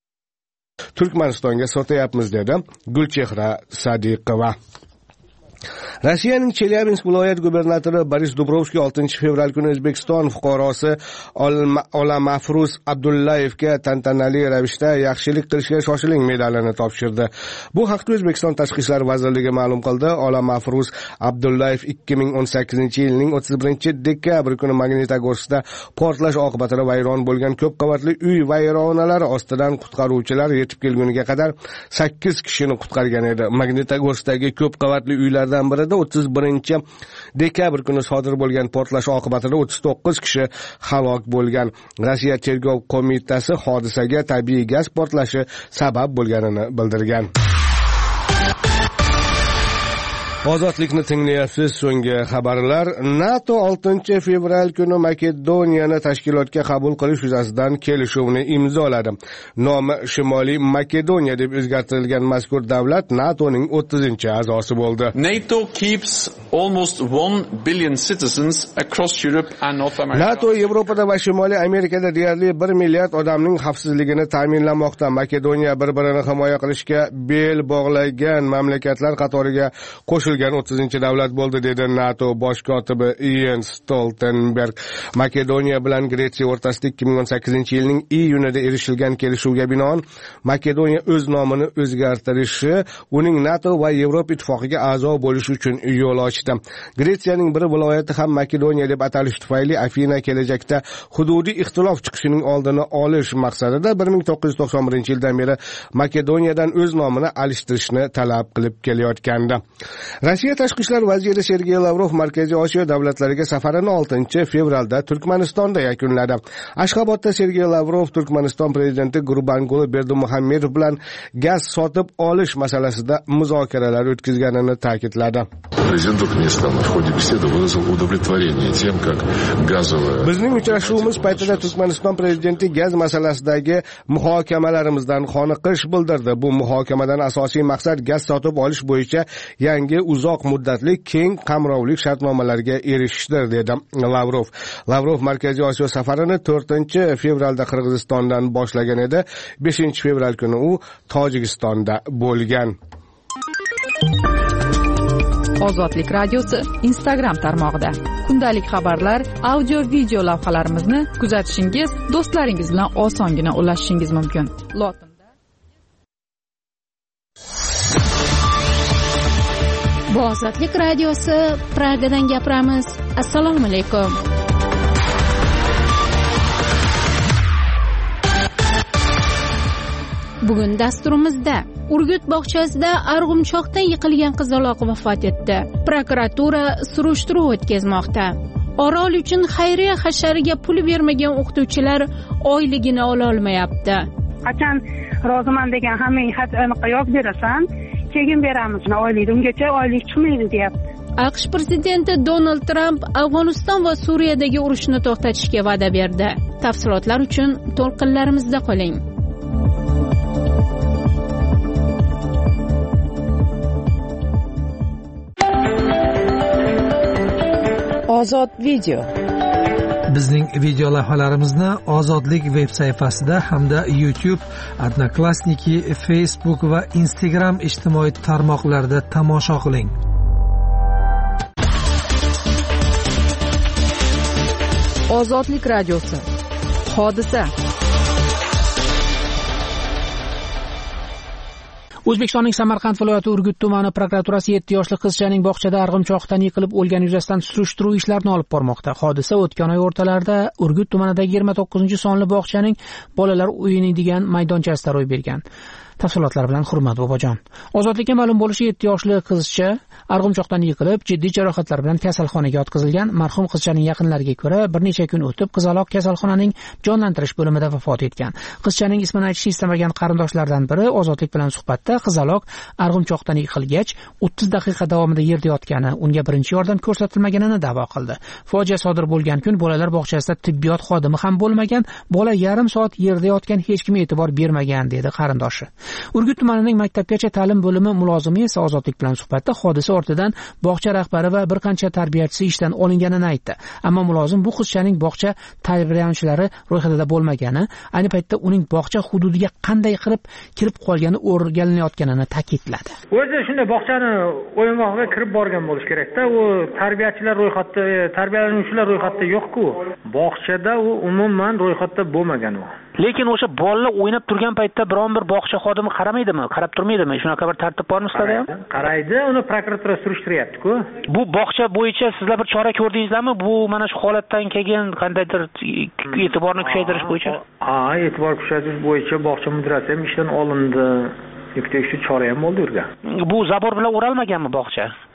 Turkmanistonga sotyapmiz dedi Gulchehra Sadiqova. Rossiyaning Chelyabinsk viloyat gubernatori Boris Dubrovskiy oltinchi fevral kuni O'zbekiston fuqarosi Olamafruz Abdullayevga tantanali ravishda yaxshilik qilishga shoshiling medalini topshirdi. Bu haqda O'zbekiston Tashqi ishlar vazirligi ma'lum qildi. Olamafruz Abdullayev ikki ming o'n sakkizinchi yilning o'ttiz birinchi dekabr kuni Magnitogorskda portlash oqibatida vayron bo'lgan ko'p qavatli uy vayronalari ostidan qutqaruvchilar yetib kelguniga qadar sakkiz kishini qutqargan edi. Magnitogorskdagi ko'p qavatli uylardan birida o'ttiz birinchi dekabr kuni sodir bo'lgan portlash oqibatida o'ttiz to'qqiz kishi halok bo'lgan. Rossiya tergov qo'mitasi hodisaga tabiiy gaz portlashi sabab bo'lganini bildirgan. Ozodlikni tinglayapsiz. So'nggi xabarlar. NATO oltinchi fevral kuni Makedoniyani tashkilotga qabul qilish yuzasidan kelishuvni imzoladi. Nomi Shimoliy Makedoniya deb o'zgartirilgan mazkur davlat NATOning o'ttizinchi a'zosi bo'ldi. NATO keeps almost one billion citizens across Europe and North America. NATO Yevropada va Shimoliy Amerikada deyarli bir milliard odamning xavfsizligini ta'minlamoqda. Makedoniya bir-birini himoya qilishga bel bog'lagan mamlakatlar qatoriga qo'shilgan o'ttizinchi davlat bo'ldi, dedi NATO bosh kotibi Jens Stoltenberg. Makedoniya bilan Gretsiya o'rtasida ikki ming o'n sakkizinchi yilning iyunida erishilgan kelishuvga binoan Makedoniya o'z nomini o'zgartirishi uning NATO va Yevropa ittifoqiga a'zo bo'lishi uchun yo'l ochdi. Gretsiyaning bir viloyati ham Makedoniya deb atalishi tufayli Afina kelajakda hududiy ixtilof chiqishining oldini olish maqsadida bir ming to'qqiz yuz to'qson birinchi yildan beri Makedoniyadan o'z nomini alishtirishni talab qilib kelayotgandi. Rossiya tashqi ishlar vaziri Sergey Lavrov Markaziy Osiyo davlatlariga safarini oltinchi fevralda Turkmanistonda yakunladi. Ashxobodda Sergey Lavrov Turkmaniston prezidenti Gurbanguli Berdimuhamedov bilan gaz sotib olish masalasida muzokaralar o'tkazganini ta'kidladi. Prezident Turkmaniston в ходе беседы выразил удовлетворение тем, как газовая... Bizning uchrashuvimiz paytida Turkmaniston prezidenti gaz masalasidagi muhokamalarimizdan qoniqish bildirdi. Bu muhokamadan asosiy maqsad gaz sotib olish bo'yicha yangi uzoq muddatli keng qamrovli shartnomalarga erishishdir, dedi Lavrov. Lavrov Markaziy Osiyo safarini to'rtinchi fevralda Qirg'izistondan boshlagan edi. beshinchi fevral kuni u Tojikistonda bo'lgan. Ozodlik radiosi Instagram tarmog'ida kundalik xabarlar, audio video lavhalarimizni kuzatishingiz, do'stlaringiz bilan osongina ulashishingiz mumkin. Lotinda Bu Ozodlik radiosi, Pragadan gapiramiz. Assalomu alaykum. Bugun dasturimizda Urgut bog'chasida arg'umchoqdan yiqilgan qizaloq vafot etdi. Prokuratura surishtiruv o'tkazmoqda. Orol uchun xayriya hashariga pul bermagan o'qituvchilar oyligini ola olmayapti. Qachon roziman degan hammang xat aniq yozib berasan, keyin beramiz oylikni. Ungacha oylik chiqmaydi, deyapti. AQSh prezidenti Donald Tramp Afg'oniston va Suriyadagi urushni to'xtatishga va'da berdi. Tafsilotlar uchun to'lqinlarimizda qoling. Ozod video. Bizning video lavhalarimizni Ozodlik veb sayfasida hamda YouTube, Odnoklassniki, Facebook va Instagram ijtimoiy tarmoqlarida tomosha qiling. Ozodlik radiosi. Hodisa. O'zbekistonning Samarqand viloyati Urgut tumani prokuraturasi yetti yoshli qizchaning bog'chada arg'imchoqdan yiqilib o'lgani yuzasidan surishtiruv ishlarini olib bormoqda. Hodisa o'tgan oy o'rtalarida Urgut tumanidagi yigirma to'qqizinchi sonli bog'chaning bolalar o'ynaydigan maydonchasida ro'y bergan. Tafsilotlar bilan Hurmat Bobojon. Ozodlikka ma'lum bo'lishicha yetti yoshli qizcha arg'imchoqdan yiqilib, jiddiy jarohatlar bilan kasalxonaga yotqizilgan. Marhum qizchaning yaqinlariga ko'ra, bir necha kun o'tib qizaloq kasalxonaning jonlantirish bo'limida vafot etgan. Qizchaning ismini aytishni istamagan qarindoshlardan biri Ozodlik bilan suhbatda qizaloq arg'imchoqdan yiqilgach, o'ttiz daqiqa davomida yerda yotgani, unga birinchi yordam ko'rsatilmaganini da'vo qildi. Fojia sodir bo'lgan kun bolalar bog'chasida tibbiyot xodimi ham bo'lmagan, bola yarim soat yerda yotgan, hech kim e'tibor bermagan, dedi qarindoshi. Urgut tumanining maktabgacha ta'lim bo'limi mulozimi esa Ozodlik bilan suhbatda hodisa ortidan bog'cha rahbari va bir qancha tarbiyachisi ishdan olinganini aytdi. Ammo mulozim bu qizchaning bog'cha tarbiyalanuvchilari ro'yxatida bo'lmagani, ayni paytda uning bog'cha hududiga qanday qilib kirib qolgani o'rganilayotganini ta'kidladi. O'zi shunday bog'chani o'yingohga kirib borgan bo'lish kerak-da. U tarbiyachilar ro'yxatda, tarbiyalanuvchilar ro'yxatda yo'q-ku. Bog'chada u umuman ro'yxatda bo'lmagan u. Lekin o'sha bolalar o'ynab turgan paytda biron bir bog'cha xodimi qaramaydimi, qarab turmaydimi? Shunaqa bir tartib bormi sizlarda ham? Qaraydi, uni prokuratura surishtiryapti-ku. Bu bog'cha bo'yicha sizlar bir chora ko'rdingizlarmi? Bu mana shu holatdan keyin qandaydir e'tiborni kuchaytirish bo'yicha? Ha, e'tibor kuchaytirish bo'yicha bog'cha mudirasi ham ishdan olindi. Yuktekishli chora ham bo'ldi yurgan. Bu zabor bilan o'ralmaganmi bog'cha?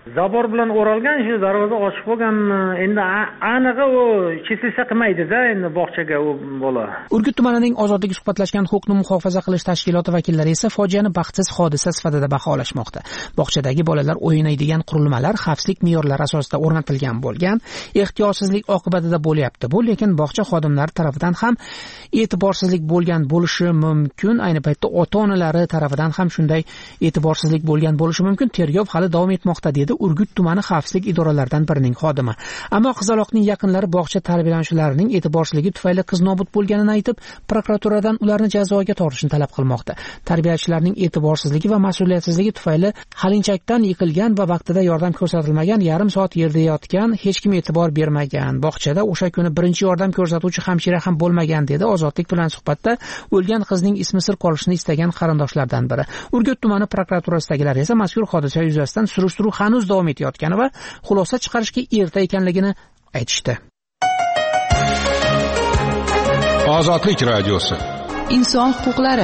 zabor bilan o'ralgan shu darvoza ochiq bo'lganmi? Endi anig'i u chesilsa qilmaydi-da endi bog'chaga u bola. Urgut tumanining Ozodlik suhbatlashgan huquqni muhofaza qilish tashkiloti vakillari esa fojiani baxtsiz hodisa sifatida baholashmoqda. Bog'chadagi bolalar o'ynaydigan qurilmalar xavfsizlik me'yorlari asosida o'rnatilgan bo'lgan, ehtiyotsizlik oqibatida bo'lyapti. Bu lekin bog'cha xodimlari tarafidan ham e'tiborsizlik bo'lgan bo'lishi mumkin. Ayni paytda ota-onalari tarafidan ham shunday e'tiborsizlik bo'lgan bo'lishi mumkin. Tergov hali davom etmoqda dedi Urgut tumani xavfsizlik idoralaridan birining xodimi. Ammo qizaloqning yaqinlari bog'cha tarbiyalanuvchilarining e'tiborsizligi tufayli qiz nobud bo'lganini aytib, prokuraturadan ularni jazoga tortishni talab qilmoqda. Tarbiyachilarning e'tiborsizligi va mas'uliyatsizligi tufayli halinchakdan yiqilgan va vaqtida yordam ko'rsatilmagan, yarim soat yerda yotgan, hech kim e'tibor bermagan. Bog'chada o'sha kuni birinchi yordam ko'rsatuvchi hamshira ham bo'lmagan dedi Ozodlik bilan suhbatda o'lgan qizning ismi sir qolishini istagan qarindoshlardan biri. Urgut tumani prokuraturasidagilar esa mazkur hodisa yuzasidan surishtiruv hanuz davom etayotgani va xulosa chiqarishga erta ekanligini aytishdi. Ozodlik radiosi. Inson huquqlari.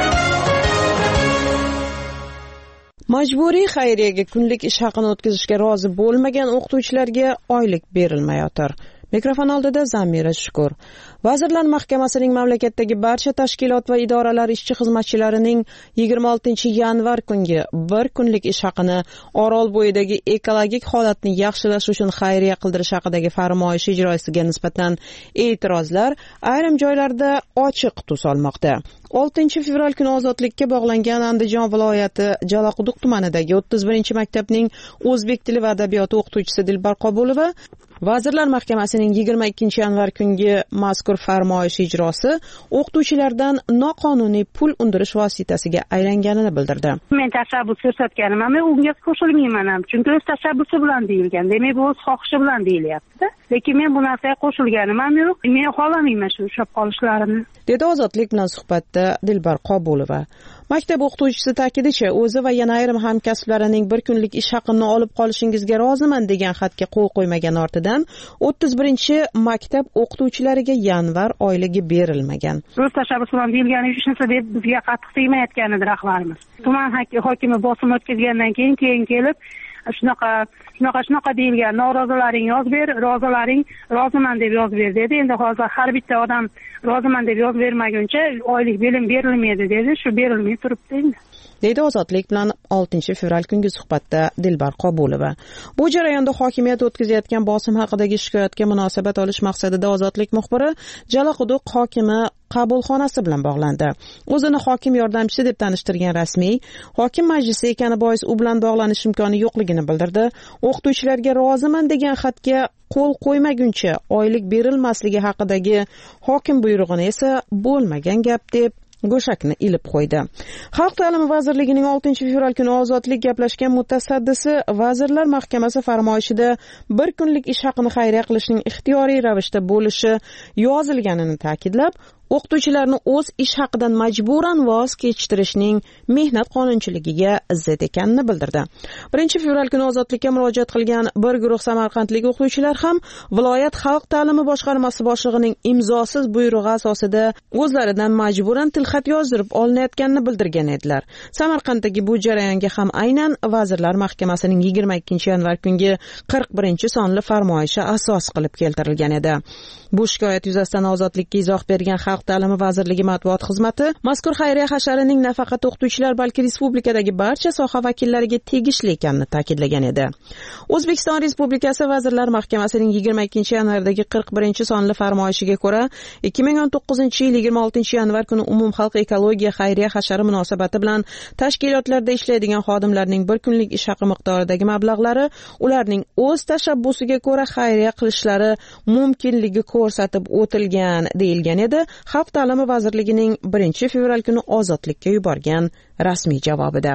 Majburiy xayriyaga kunlik ish haqini o'tkazishga rozi bo'lmagan o'qituvchilarga oylik berilmayotir. Mikrofon oldida Zamira Shukur. Vazirlar Mahkamasining mamlakatdagi barcha tashkilot va idoralar ishchi xizmatchilarining yigirma oltinchi yanvar kungi bir kunlik ish haqini Orolbo'yidagi ekologik holatni yaxshilash uchun xayriya qildirish haqidagi farmoyish ijrosiga nisbatan e'tirozlar ayrim joylarda ochiq tus olmoqda. oltinchi fevral kuni ozodlikka bog'langan Andijon viloyati Jalaquduq tumanidagi o'ttiz birinchi maktabning o'zbek tili va adabiyoti o'qituvchisi Dilbar Qobulova Vazirlar Mahkamasining yigirma ikkinchi yanvar kungi mazkur farmoyish ijrosi o'qituvchilardan noqonuniy pul undirish vositasiga aylanganini bildirdi. Men tashabbus ko'rsatganim, men unga qo'shilmayman ham, chunki o'z tashabbusi bilan deyilgan. Demak, bu o'z xohishi bilan deyilyapti. Lekin men bu narsaga qo'shilganim ham yo'q. Men xohlamayman shu ushlab qolishlarini. Dedi Ozodlik bilan suhbatda Dilbar Qobulova. Maktab o'qituvchisi ta'kidicha, o'zi va yana ayrim hamkasblarining bir kunlik ish haqini olib qolishingizga roziman degan xatga qo'l qo'ymagan ortidan o'ttiz birinchi maktab o'qituvchilariga yanvar oyligi berilmagan. O'z tashabbusi bilan deyilgani uchun deb bizga qattiq tegmayotgan edi rahbarimiz. Tuman hokimi bosim o'tkazgandan keyin keyin kelib shunaqa shunaqa shunaqa deyilgan, norozalaring yoz ber, rozalaring roziman deb yoz ber dedi. Endi hozir har bitta odam roziman deb yoz bermaguncha oylik belim berilmaydi dedi. Shu berilmay turibdi endi. Deydi Ozodlik bilan oltinchi fevral kungi suhbatda Dilbar Qobulova. Bu jarayonda hokimiyat o'tkazayotgan bosim haqidagi shikoyatga munosabat olish maqsadida Ozodlik muxbiri Jalaquduq hokimi qabulxonasi bilan bog'landi. O'zini hokim yordamchisi deb tanishtirgan rasmiy hokim majlisi ekani bois u bilan bog'lanish imkoni yo'qligini bildirdi. O'qituvchilarga roziman degan xatga qo'l qo'ymaguncha oylik berilmasligi haqidagi hokim buyrug'ini esa bo'lmagan gap deb go'shakni ilib qo'ydi. Xalq ta'limi vazirligining oltinchi fevral kuni Ozodlik gaplashgan mutasaddisi Vazirlar Mahkamasi farmoyishida bir kunlik ish haqini xayriya qilishning ixtiyoriy ravishda bo'lishi yozilganini ta'kidlab, o'qituvchilarni o'z ish haqidan majburan voz kechtirishning mehnat qonunchiligiga zid ekanini bildirdi. birinchi fevral kuni Ozodlikka murojaat qilgan bir guruh samarqandlik o'qituvchilar ham viloyat xalq ta'limi boshqarmasi boshlig'ining imzosiz buyrug'i asosida o'zlaridan majburan tilxat yozdirib olinayotganini bildirgan edilar. Samarqanddagi bu jarayonga ham aynan Vazirlar Mahkamasining yigirma ikkinchi yanvar kungi qirq birinchi sonli farmoyishi asos qilib keltirilgan edi. Bu shikoyat yuzasidan Ozodlikka izoh bergan Xalq ta'limi vazirligi matbuot xizmati mazkur xayriya hasharining nafaqat o'qituvchilar, balki respublikadagi barcha soha vakillariga tegishli ekanini ta'kidlagan edi. O'zbekiston Respublikasi Vazirlar Mahkamasining yigirma ikkinchi yanvardagi qirq birinchi sonli farmoyishiga ko'ra, ikki ming o'n to'qqizinchi yil yigirma oltinchi yanvar kuni umumxalq ekologiya xayriya hashari munosabati bilan tashkilotlarda ishlaydigan xodimlarning bir kunlik ish haqi miqdoridagi mablag'lari ularning o'z tashabbusiga ko'ra xayriya qilishlari mumkinligi ko'rsatib o'tilgan deyilgan edi. Xalq ta'limi vazirligining birinchi fevral kuni Ozodlikka yuborgan rasmiy javobida.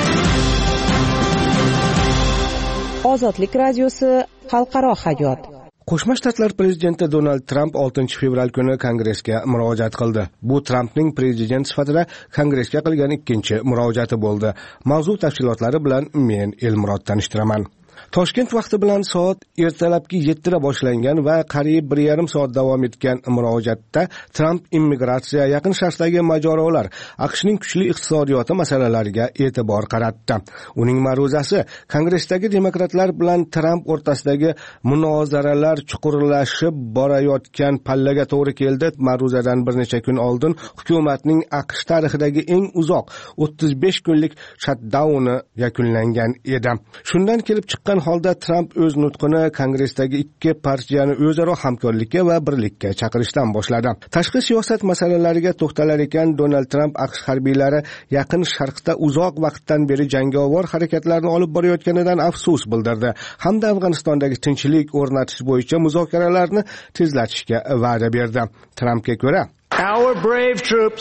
Ozodlik radiosi xalqaro hayot. Qo'shma Shtatlar prezidenti Donald Tramp oltinchi fevral kuni Kongressga murojaat qildi. Bu Trampning prezident sifatida Kongressga qilgan ikkinchi murojaati bo'ldi. Mavzu tafsilotlari bilan men Elmurod tanishtiraman. Toshkent vaqti bilan soat ertalabki yettida boshlangan va qariyb bir yarim soat davom etgan murojaatda Tramp immigratsiya, yaqin sharqdagi mojarolar, AQShning kuchli iqtisodiyoti masalalariga e'tibor qaratdi. Uning ma'ruzasi Kongressdagi demokratlar bilan Tramp o'rtasidagi munozaralar chuqurlashib borayotgan pallaga to'g'ri keldi. Ma'ruzadan bir necha kun oldin hukumatning AQSh tarixidagi eng uzoq o'ttiz besh kunlik shutdowni yakunlangan edi. Shundan kelib chiqqan holda Tramp o'z nutqini Kongressdagi ikki partiyani o'zaro hamkorlikka va birlikka chaqirishdan boshladi. Tashqi siyosat masalalariga to'xtalar ekan, Donald Tramp AQSh harbiylari yaqin sharqda uzoq vaqtdan beri jangovar harakatlarni olib borayotganidan afsus bildirdi hamda Afg'onistondagi tinchlik o'rnatish bo'yicha muzokaralarni tezlatishga va'da berdi. Trampga ko'ra, Our brave troops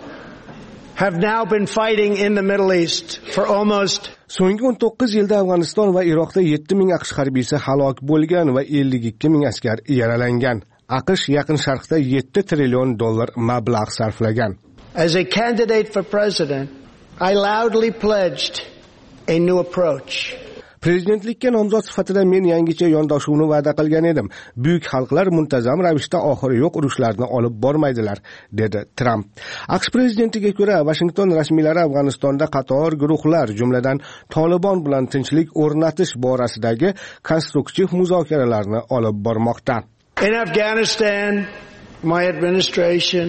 have now been fighting in the Middle East for almost so'nggi o'n to'qqiz yilda Afg'oniston va Iroqda yetti ming AQSh harbiysi halok bo'lgan va ellik ikki ming askar yaralangan. AQSh yaqin sharqda yetti trillion dollar mablag' sarflagan. As a candidate for president, I loudly pledged a new approach. Prezidentlikka nomzod sifatida men yangicha yondashuvni va'da qilgan edim. Buyuk xalqlar muntazam ravishda oxiri yo'q urushlarni olib bormaydilar, dedi Tramp. AQSh prezidentiga ko'ra, Washington rasmiylari Afg'onistonda qator guruhlar, jumladan Tolibon bilan tinchlik o'rnatish borasidagi konstruktiv muzokaralarni olib bormoqda. In Afghanistan, my administration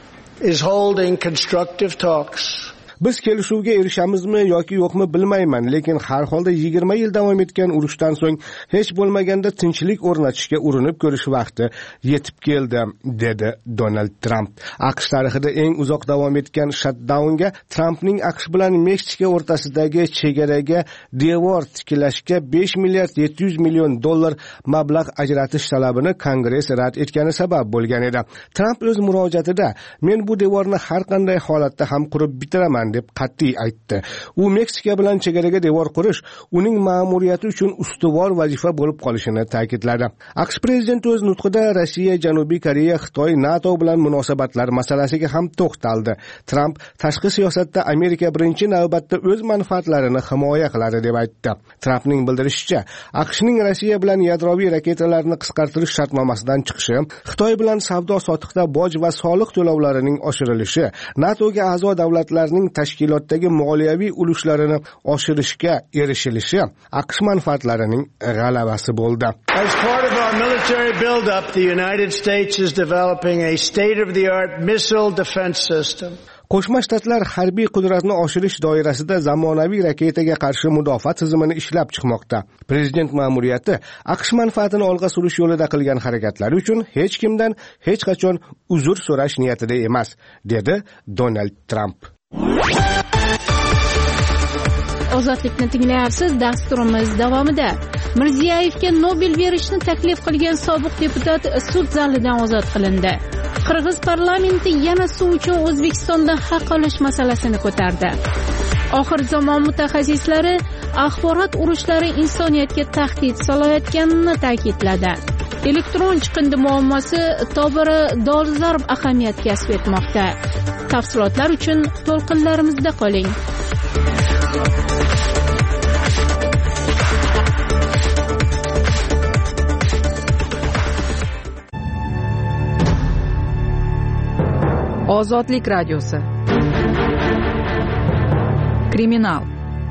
is holding constructive talks. Biz kelishuvga erishamizmi yoki yo'qmi bilmayman, lekin har holda yigirma yil davom etgan urushdan so'ng hech bo'lmaganda tinchlik o'rnatishga urinib ko'rish vaqti yetib keldi, dedi Donald Tramp. AQSh tarixida eng uzoq davom etgan shutdownga Trampning AQSh bilan Meksika o'rtasidagi chegaraga devor tiklashga besh milliard yetti yuz million dollar mablag' ajratish talabini Kongress rad etgani sabab bo'lgan edi. Tramp o'z murojaatida, men bu devorni har qanday holatda ham qurib bitiraman deb qat'iy aytdi. U Meksika bilan chegaraga devor qurish uning ma'muriyati uchun ustuvor vazifa bo'lib qolishini ta'kidladi. AQSh prezidenti o'z nutqida Rossiya, Janubiy Koreya, Xitoy, NATO bilan munosabatlar masalasiga ham to'xtaldi. Tramp tashqi siyosatda Amerika birinchi navbatda o'z manfaatlarini himoya qiladi deb aytdi. Trampning bildirishicha, AQShning Rossiya bilan yadroviy raketalarni qisqartirish shartnomasidan chiqishi, Xitoy bilan savdo-sotiqda boj va soliq to'lovlarining oshirilishi, NATOga a'zo davlatlarning tashkilotdagi moliyaviy ulushlarini oshirishga erishilishi AQSh manfaatlarining g'alabasi bo'ldi. As part of our military build-up, the United States is developing a state-of-the-art missile defense system. Qo'shma Shtatlar harbiy qudratni oshirish doirasida zamonaviy raketaga qarshi mudofaa tizimini ishlab chiqmoqda. Prezident ma'muriyati AQSh manfaatini olg'a surish yo'lida qilgan harakatlari uchun hech kimdan hech qachon uzr so'rash niyatida emas, dedi Donald Tramp. Ozodlikni tinglayapsiz. Dasturimiz davomida Mirziyoyevga Nobel berishni taklif qilgan sobiq deputat sud zalidan ozod qilindi. Qirg'iz parlamenti yana suv uchun O'zbekistondan haq olish masalasini ko'tardi. Oxir zamon mutaxassislari axborot urushlari insoniyatga tahdid solayotganini ta'kidladi. Elektron chiqindi muammosi tobora dolzarb ahamiyat kasb etmoqda. Tafsilotlar uchun to'lqinlarimizda qoling. Ozodlik radiosi. Kriminal.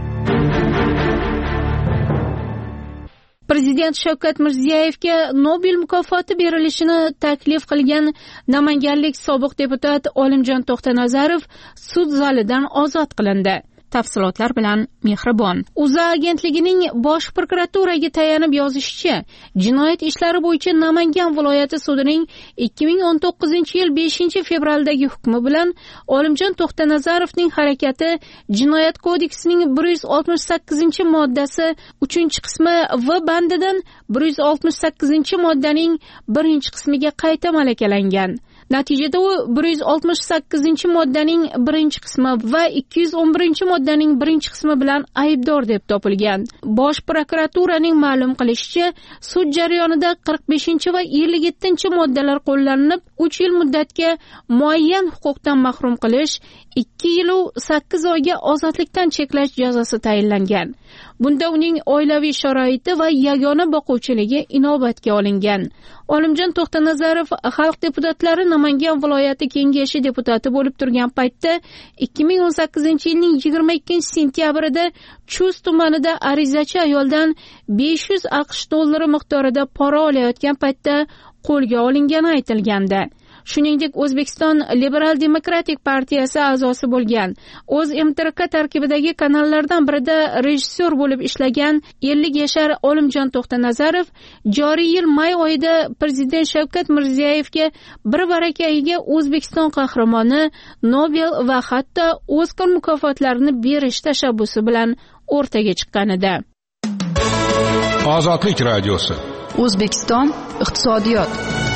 Prezident Shavkat Mirziyoyevga Nobel mukofoti berilishini taklif qilgan namanganlik sobiq deputat Olimjon To'xtanazarov sud zalidan ozod qilindi. Tafsilotlar bilan Mehribon. O'zA agentligining bosh prokuraturaga tayanib yozishicha, jinoyat ishlari bo'yicha Namangan viloyati sudining ikki ming o'n to'qqizinchi yil beshinchi fevraldagi hukmi bilan Olimjon To'xtanazarovning harakati Jinoyat kodeksining bir yuz oltmish sakkizinchi moddasi uchinchi qismi V bandidan bir yuz oltmish sakkizinchi moddaning birinchi qismiga qayta malakalangan. Natijada u bir yuz oltmish sakkizinchi moddaning birinchi qismi va ikki yuz o'n birinchi moddaning birinchi qismi bilan aybdor deb topilgan. Bosh prokuraturaning ma'lum qilishicha, sud jarayonida qirq beshinchi va ellik yettinchi moddalar qo'llanilib, uch yil muddatga muayyan huquqdan mahrum qilish, ikki yil sakkiz oyga ozodlikdan cheklash jazosi tayinlangan. Bunda uning oilaviy sharoiti va yagona boquvchiligi inobatga olingan. Olimjon To'xtanazarov xalq deputatlari Namangan viloyati kengashi deputati bo'lib turgan paytda ikki ming o'n sakkizinchi yilning yigirma ikkinchi sentyabrida Chust tumanida arizachi ayoldan besh yuz aqsh dollari miqdorida pora olayotgan paytda qo'lga olingani aytilgandi. Shuningdek, O'zbekiston Liberal Demokratik partiyasi a'zosi bo'lgan, o'z M T R K tarkibidagi kanallardan birida rejissyor bo'lib ishlagan ellik yashar Olimjon To'xtanazarov joriy yil may oyida Prezident Shavkat Mirziyoyevga bir barakayiga O'zbekiston qahramoni, Nobel va hatto Oskar mukofotlarini berish tashabbusi bilan o'rtaga chiqqan edi. Ozodlik radiosi. O'zbekiston iqtisodiyot.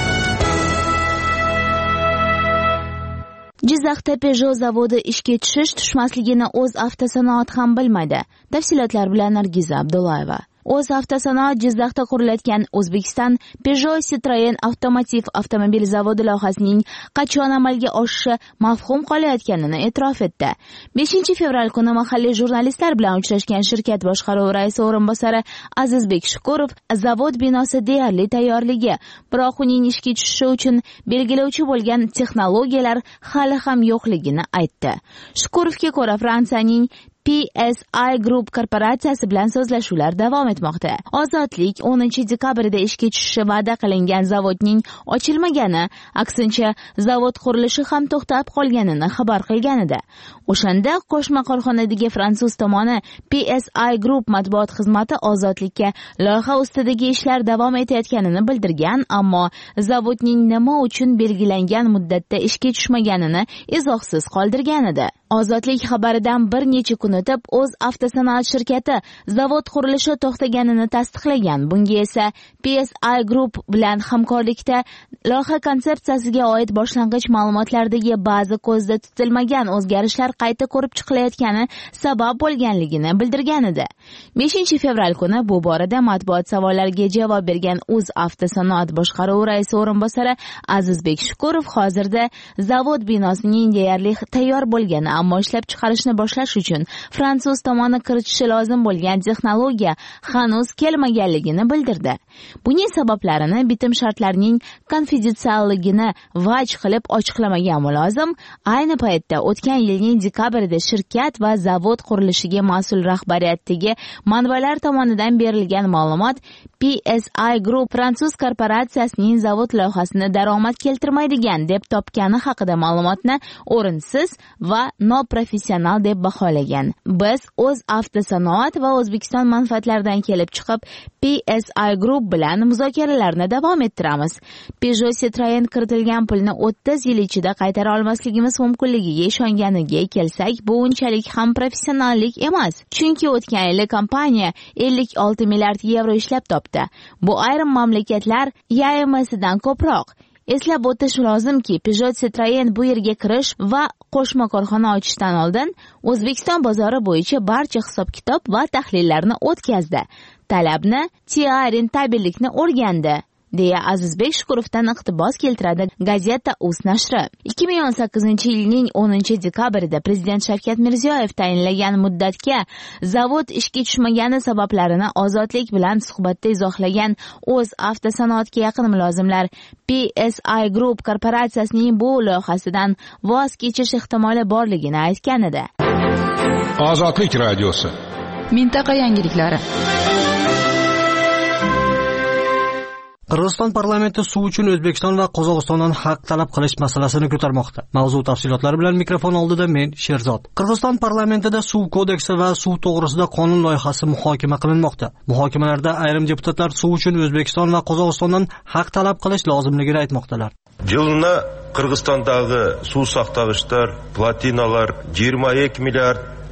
Jizzaxda Peugeot zavodi ishga tushish tushmasligini o'z avtosanoat ham bilmaydi. Tafsilotlar bilan Nargiza Abdullayeva. O'z avtosanoat Jizzaxda qurilayotgan O'zbekiston Peugeot Citroen avtomotiv avtomobil zavodi loyihasining qachon amalga oshishi mavhum qolayotganini e'tirof etdi. beshinchi fevral kuni mahalliy jurnalistlar bilan uchrashgan shirkat boshqaruvi raisi o'rinbosari Azizbek Shukurov zavod binosi deyarli tayyorligi, biroq uning ishga tushishi uchun belgilovchi bo'lgan texnologiyalar hali ham yo'qligini aytdi. Shukurovga ko'ra, Fransiyaning P S I Group korporatsiyasi bilan so'zlashuvlar davom etmoqda. Ozodlik o'ninchi dekabrda ishga tushishi va'da qilingan zavodning ochilmagani, aksincha zavod qurilishi ham to'xtab qolganini xabar qilgan edi. O'shanda qo'shma korxonadagi fransuz tomoni P S I Group matbuot xizmati ozodlikka loyiha ustidagi ishlar davom etayotganini bildirgan, ammo zavodning nima uchun belgilangan muddatda ishga tushmaganini izohsiz qoldirgan edi. Ozodlik xabaridan bir necha kun o'tib, o'z avtosanoat shirkati zavod qurilishi to'xtaganini tasdiqlagan. Bunga esa P S I Group bilan hamkorlikda loyiha konsepsiyasiga oid boshlang'ich ma'lumotlardagi ba'zi ko'zda tutilmagan o'zgarishlar qayta ko'rib chiqilayotgani sabab bo'lganligini bildirgan edi. beshinchi fevral kuni bu borada matbuot savollariga javob bergan o'z avtosanoat boshqaruvi raisi o'rinbosari Azizbek Shukurov hozirda zavod binosining deyarli tayyor bo'lgani, ammo ishlab chiqarishni boshlash uchun fransuz tomoni kiritishi lozim bo'lgan texnologiya hanuz kelmaganligini bildirdi. Buning sabablarini bitim shartlarining konfidensialligini vaj qilib ochiqlamagan mulozim, ayni paytda o'tgan yilning dekabrida shirkat va zavod qurilishiga mas'ul rahbariyatdagi manbalar tomonidan berilgan ma'lumot P S I Group fransuz korporatsiyasining zavod loyihasini daromad keltirmaydigan deb topgani haqida ma'lumotni o'rinsiz va noprofessional deb baholagan. Biz o'z avtosanoat va O'zbekiston manfaatlaridan kelib chiqib P S I Group bilan muzokaralarni davom ettiramiz. Peugeot Citroen kiritilgan pulni o'ttiz yil ichida qaytara olmasligimiz mumkinligiga ishonganiga kelsak, bu unchalik ham professionallik emas. Chunki o'tgan yili kompaniya ellik olti milliard yevro ishlab topdi. Bu ayrim mamlakatlar Y M S'dan ko'proq. Eslab o'tish lozimki, Peugeot Citroen bu yerga kirish va qo'shma korxona ochishdan oldin O'zbekiston bozori bo'yicha barcha hisob-kitob va tahlillarni o'tkazdi. Talabni, tei rentabellikni o'rgandi, deya Azizbek Shukurovdan iqtibos keltiradi gazeta Uz nashri. ikki ming o'n sakkizinchi yilning o'ninchi dekabrida Prezident Shavkat Mirziyoyev tayinlagan muddatga zavod ishga tushmagani sabablarini Ozodlik bilan suhbatda izohlagan o'z avtosanoatga yaqin mulozimlar P S I Group korporatsiyasining bu loyihasidan voz kechish ehtimoli borligini aytgan edi. Ozodlik radiosi. Mintaqa yangiliklari. Qirg'iziston parlamenti suv uchun O'zbekiston va Qozog'istondan haq talab qilish masalasini ko'tarmoqda. Mavzu tafsilotlari bilan mikrofon oldida men Sherzod. Qirg'iziston parlamentida suv kodeksi va suv to'g'risida qonun loyihasi muhokama qilinmoqda. Muhokamalarda ayrim deputatlar suv uchun O'zbekiston va Qozog'istondan haq talab qilish lozimligini aytmoqdalar. Жылына Qirg'izistondagi suv saqlagichlar, platinalar yigirma ikki milliard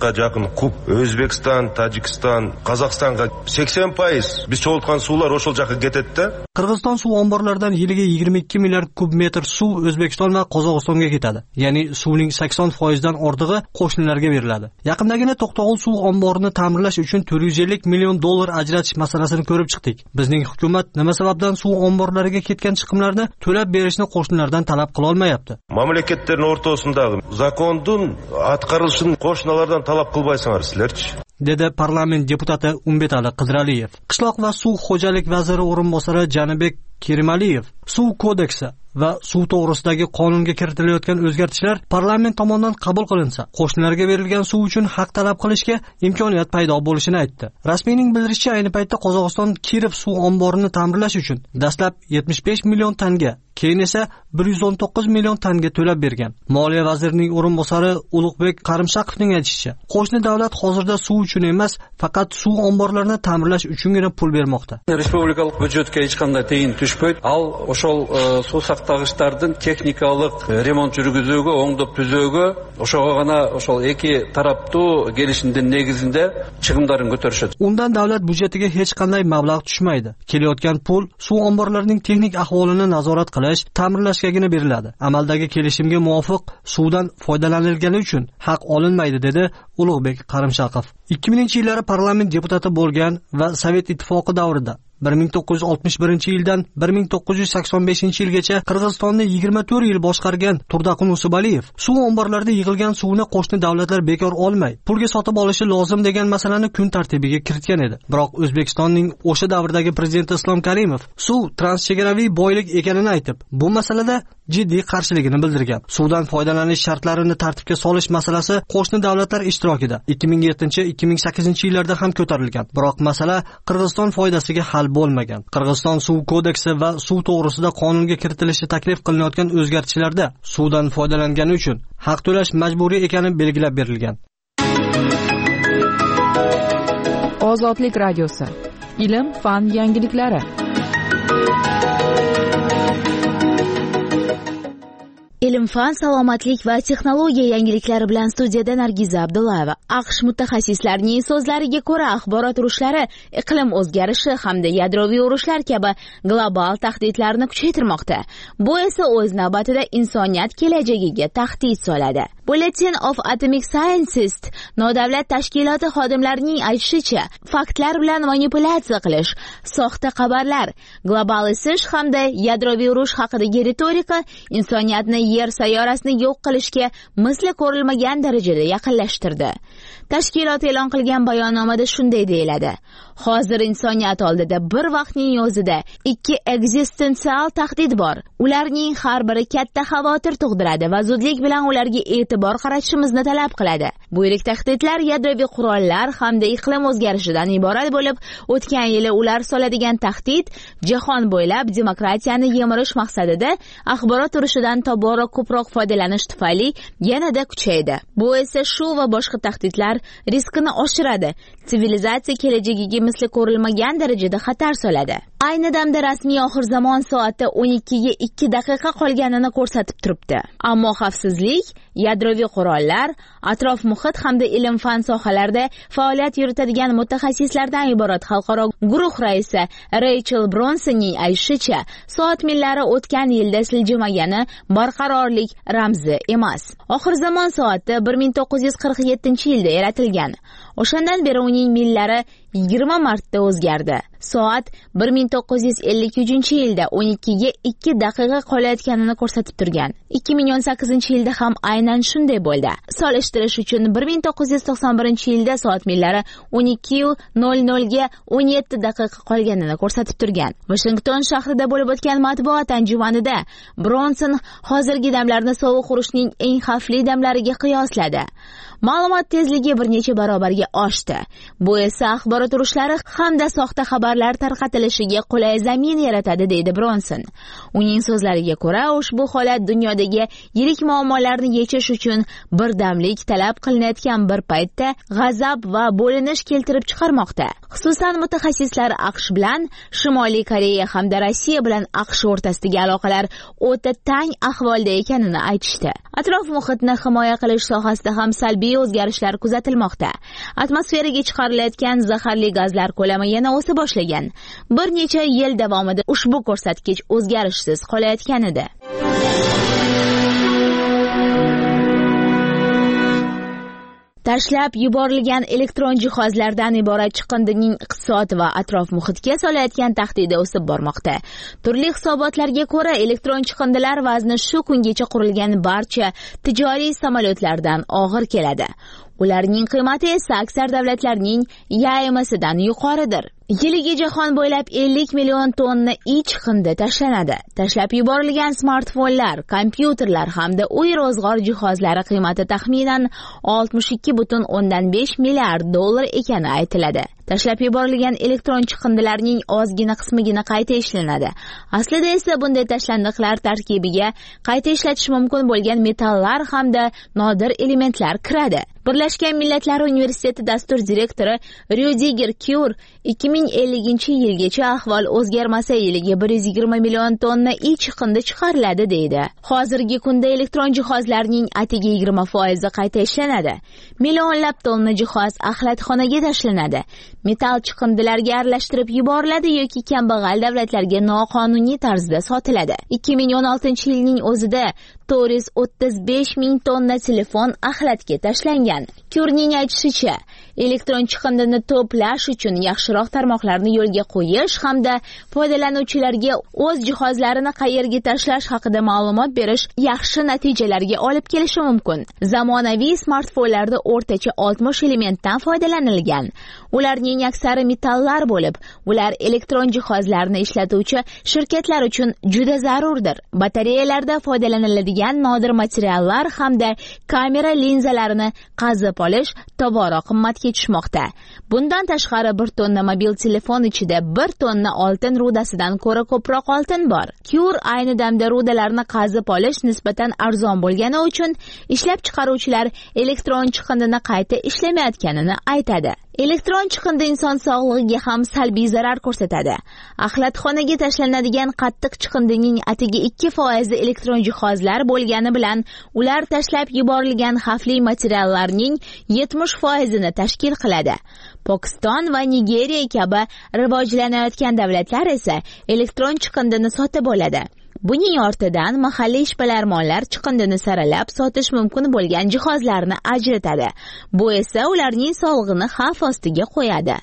mingga yaqin kub O'zbekiston, Tojikiston, Qozog'istonga sakson foiz biz cho'ltgan suvlar o'shal joqqa ketadi-da. Qirg'iziston suv omborlaridan yiliga yigirma ikki milliard kub metr suv O'zbekiston va Qozog'istonga ketadi. Ya'ni suvning sakson foiz dan ortig'i qo'shnilarga beriladi. Yaqindagina To'qtog'ul suv omborini ta'mirlash uchun to'rt yuz ellik million dollar ajratish masalasini ko'rib chiqdik. Bizning hukumat nima sababdan suv omborlariga ketgan chiqimlarni to'lab berishni qo'shnilardan talab qila olmayapti? Mamlakatlarning o'rtasidagi zakonning atqarilishini qo'shnilardan talab qilmaysizlar sizlarchi? dedi parlament deputati Umbetali Qidraliyev. Qishloq va suv xo'jalik vaziri o'rinbosari Janibek Kerimaliyev suv kodeksi va suv to'g'risidagi qonunga kiritilayotgan o'zgartishlar parlament tomonidan qabul qilinsa, qo'shnilarga berilgan suv uchun haq talab qilishga imkoniyat paydo bo'lishini aytdi. Rasmiyning bildirishicha, ayni paytda Qozog'iston Kirov suv omborini ta'mirlash uchun dastlab yetmish besh million tanga, keyin esa bir yuz o'n to'qqiz million tanga to'lab bergan. Moliya vazirining o'rinbosari Ulug'bek Qarimshaqovning aytishicha, qo'shni davlat hozirda suv uchun emas, faqat suv omborlarini ta'mirlash uchungina pul bermoqda. Respublikalik byudjetga hech qanday tiyin tushmaydi. Al o'shal suv saqlag'ichlarining texnikalik remont yurgizuga, o'ngdab tuzooga, o'shaga gana o'shal ikki tarafni kelishimning negizida chiqimlarini ko'tarishadi. Undan davlat byudjetiga hech qanday mablag' tushmaydi. Kelayotgan pul suv omborlarining texnik ahvolini nazorat qilish, ta'mirlashgagina beriladi. Amaldagi kelishimga muvofiq suvdan foydalanilgani uchun haq olinmaydi, dedi Ulug'bek Qarimshaqov. ikki minginchi yillari parlament deputati bo'lgan va Sovet ittifoqi davrida bir ming to'qqiz yuz oltmish birinchi yildan bir ming to'qqiz yuz sakson beshinchi yilgacha Qirg'izistonni yigirma to'rt yil boshqargan Turdaqun Usubaliyev suv omborlarida yig'ilgan suvni qo'shni davlatlar bekor olmay, pulga sotib olishi lozim degan masalani kun tartibiga kiritgan edi. Biroq O'zbekistonning o'sha davrdagi prezidenti Islom Karimov suv transchegaraviy boylik ekanini aytib, bu masalada jiddiy qarshiligini bildirgan. Suvdan foydalanish shartlarini tartibga solish masalasi qo'shni davlatlar ishtirokida ikki ming yettinchi ikki ming sakkizinchi yillarda ham ko'tarilgan. Biroq masala Qirg'iziston foydasiga hal bo'lmagan. Qirg'iziston suv kodeksi va suv to'g'risida qonunga kiritilishi taklif qilinayotgan o'zgartishlarda suvdan foydalangani uchun haq to'lash majburiy ekani belgilab berilgan. Ozodlik radiosi. Ilm, fan yangiliklari. Ilm, fan, salomatlik va texnologiya yangiliklari bilan studiyada Nargiza Abdullayeva. AQSh mutaxassislarining so'zlariga ko'ra, axborot urushlari iqlim o'zgarishi hamda yadroviy urushlar kabi global tahdidlarni kuchaytirmoqda. Bu esa o'z navbatida insoniyat kelajagiga tahdid soladi. Bulletin of Atomic Scientists nodavlat tashkiloti xodimlarining aytishicha, faktlar bilan manipulyatsiya qilish, soxta xabarlar, global isish hamda yadroviy urush haqidagi retorika insoniyatni yer sayyorasini yo'q qilishga misli ko'rilmagan darajada yaqinlashtirdi. Tashkilot e'lon qilgan bayonnomada shunday deyiladi: hozir insoniyat oldida bir vaqtning o'zida ikki ekzistensial tahdid bor. Ularning har biri katta xavotir tug'diradi va zudlik bilan ularga e'tibor qaratishimizni talab qiladi. Bu yirik tahdidlar yadroviy qurollar hamda iqlim o'zgarishidan iborat bo'lib, o'tgan yili ular soladigan tahdid jahon bo'ylab demokratiyani yemirish maqsadida axborot urushidan tobora ko'proq foydalanish tufayli yanada kuchaydi. Bu esa shu va boshqa tahdidlar riskini oshiradi. Sivilizatsiya kelajagiga misli ko'rilmagan darajada xatar soladi. Ayni damda rasmiy oxir zamon soati o'n ikkiga ikki daqiqa qolganini ko'rsatib turibdi. Ammo xavfsizlik, yadroviy qurollar, atrof muhit hamda ilm fan sohalarida faoliyat yuritadigan mutaxassislardan iborat xalqaro guruh raisi Rachel Bronsonning aytishicha, soat millari o'tgan yilda siljimagani barqarorlik ramzi emas. Oxir zamon soati bir ming to'qqiz yuz qirq yettinchi yilda yaratilgan. O'shandan beri uning millari yigirma marta o'zgardi. Soat bir ming to'qqiz yuz ellik uchinchi yilda o'n ikkiga ikki daqiqa qolayotganini ko'rsatib turgan. ikki ming o'n sakkizinchi yilda ham aynan shunday bo'ldi. Solishtirish uchun bir ming to'qqiz yuz to'qson birinchi yilda soat millari o'n ikki nol nol ga o'n yetti daqiqa qolganini ko'rsatib turgan. Washington shahrida bo'lib o'tgan matbuot anjumanida Bronson hozirgi damlarni sovuq urushning eng xavfli damlariga qiyosladi. Ma'lumot tezligi bir necha barobarga oshdi. Bu esa axborot urushlari hamda soxta xabarlar tarqatilishiga qulay zamin yaratadi, deydi Bronson. Uning so'zlariga ko'ra, ushbu holat dunyodagi yirik muammolarni yechish uchun birdamlik talab qilinayotgan bir paytda g'azab va bo'linish keltirib chiqarmoqda. Xususan mutaxassislar AQSh bilan Shimoliy Koreya hamda Rossiya bilan AQSh o'rtasidagi aloqalar o'ta tang ahvolda ekanini aytishdi. Atrof muhitni himoya qilish sohasida ham salbiy o'zgarishlar kuzatilmoqda. Atmosferaga chiqarilayotgan zaharli gazlar ko'lami yana o'sa boshlagan. Bir necha yil davomida ushbu ko'rsatkich o'zgarishsiz qolayotgan edi. Tashlab yuborilgan elektron jihozlardan iborat chiqindining iqtisod va atrof muhitga solayotgan tahdidi o'sib bormoqda. Turli hisobotlarga ko'ra, elektron chiqindilar vazni shu kungacha qurilgan barcha tijoriy samolyotlardan og'ir keladi. Ularning qiymati esa aksar davlatlarning yaymasidan yuqoridir. Yiliga jahon bo'ylab ellik million tonna ich chiqindi tashlanadi. Tashlab yuborilgan smartfonlar, kompyuterlar hamda uy rozg'or jihozlari qiymati taxminan oltmish ikki butun o'ndan besh milliard dollar ekani aytiladi. Tashlab yuborilgan elektron chiqindilarning ozgina qismigina qayta ishlanadi. Aslida esa bunday tashlandiqlar tarkibiga qayta ishlatish mumkin bo'lgan metallar hamda nodir elementlar kiradi. Birlashgan Millatlar Universiteti dastur direktori Rudiger Kyur ikki ming ellinchi yilgacha ahvol o'zgarmasa yiliga bir yuz yigirma million tonna ich chiqindi chiqariladi deydi. Hozirgi kunda elektron jihozlarning atigi yigirma foiz qayta ishlanadi. Millionlab tonna jihoz axlatxonaga tashlanadi. Metal chiqindilarga aralashtirib yuboriladi yoki kambag'al davlatlarga noqonuniy tarzda sotiladi. ikki ming o'n oltinchi yilning o'zida to'rt yuz o'ttiz besh ming tonna telefon axlatga tashlangan. Kyurning aytishicha, elektron chiqindini to'plash uchun yaxshiroq tarmoqlarni yo'lga qo'yish hamda foydalanuvchilarga o'z jihozlarini qayerga tashlash haqida ma'lumot berish yaxshi natijalarga olib kelishi mumkin. Zamonaviy smartfonlarda o'rtacha oltmish elementdan foydalanilgan. Ularning aksari metallar bo'lib, ular elektron jihozlarni ishlatuvchi shirkatlar uchun juda zarurdir. Batareyalarda foydalaniladigan nodir materiallar hamda kamera linzalarini qazib olish tobora qimmatga tushmoqda. Bundan tashqari bir tonna mobil telefon ichida bir tonna oltin rudasidan ko'ra ko'proq oltin bor. Kyur ayni damda rudalarni qazib olish nisbatan arzon bo'lgani uchun ishlab chiqaruvchilar elektron chiqindini qayta ishlamayotganini aytadi. Elektron chiqindi inson sog'lig'iga ham salbiy zarar ko'rsatadi. Axlatxonaga tashlanadigan qattiq chiqindining atigi ikki foiz elektron jihozlar bo'lgani bilan ular tashlab yuborilgan xavfli materiallarning yetmish foizini tashkil qiladi. Pokiston va Nigeriya kabi rivojlanayotgan davlatlar esa elektron chiqindini sotib oladi. Buning ortidan mahalliy ishbilarmonlar chiqindini saralab sotish mumkin bo'lgan jihozlarni ajratadi. Bu esa ularning sog'lig'ini xavf ostiga qo'yadi.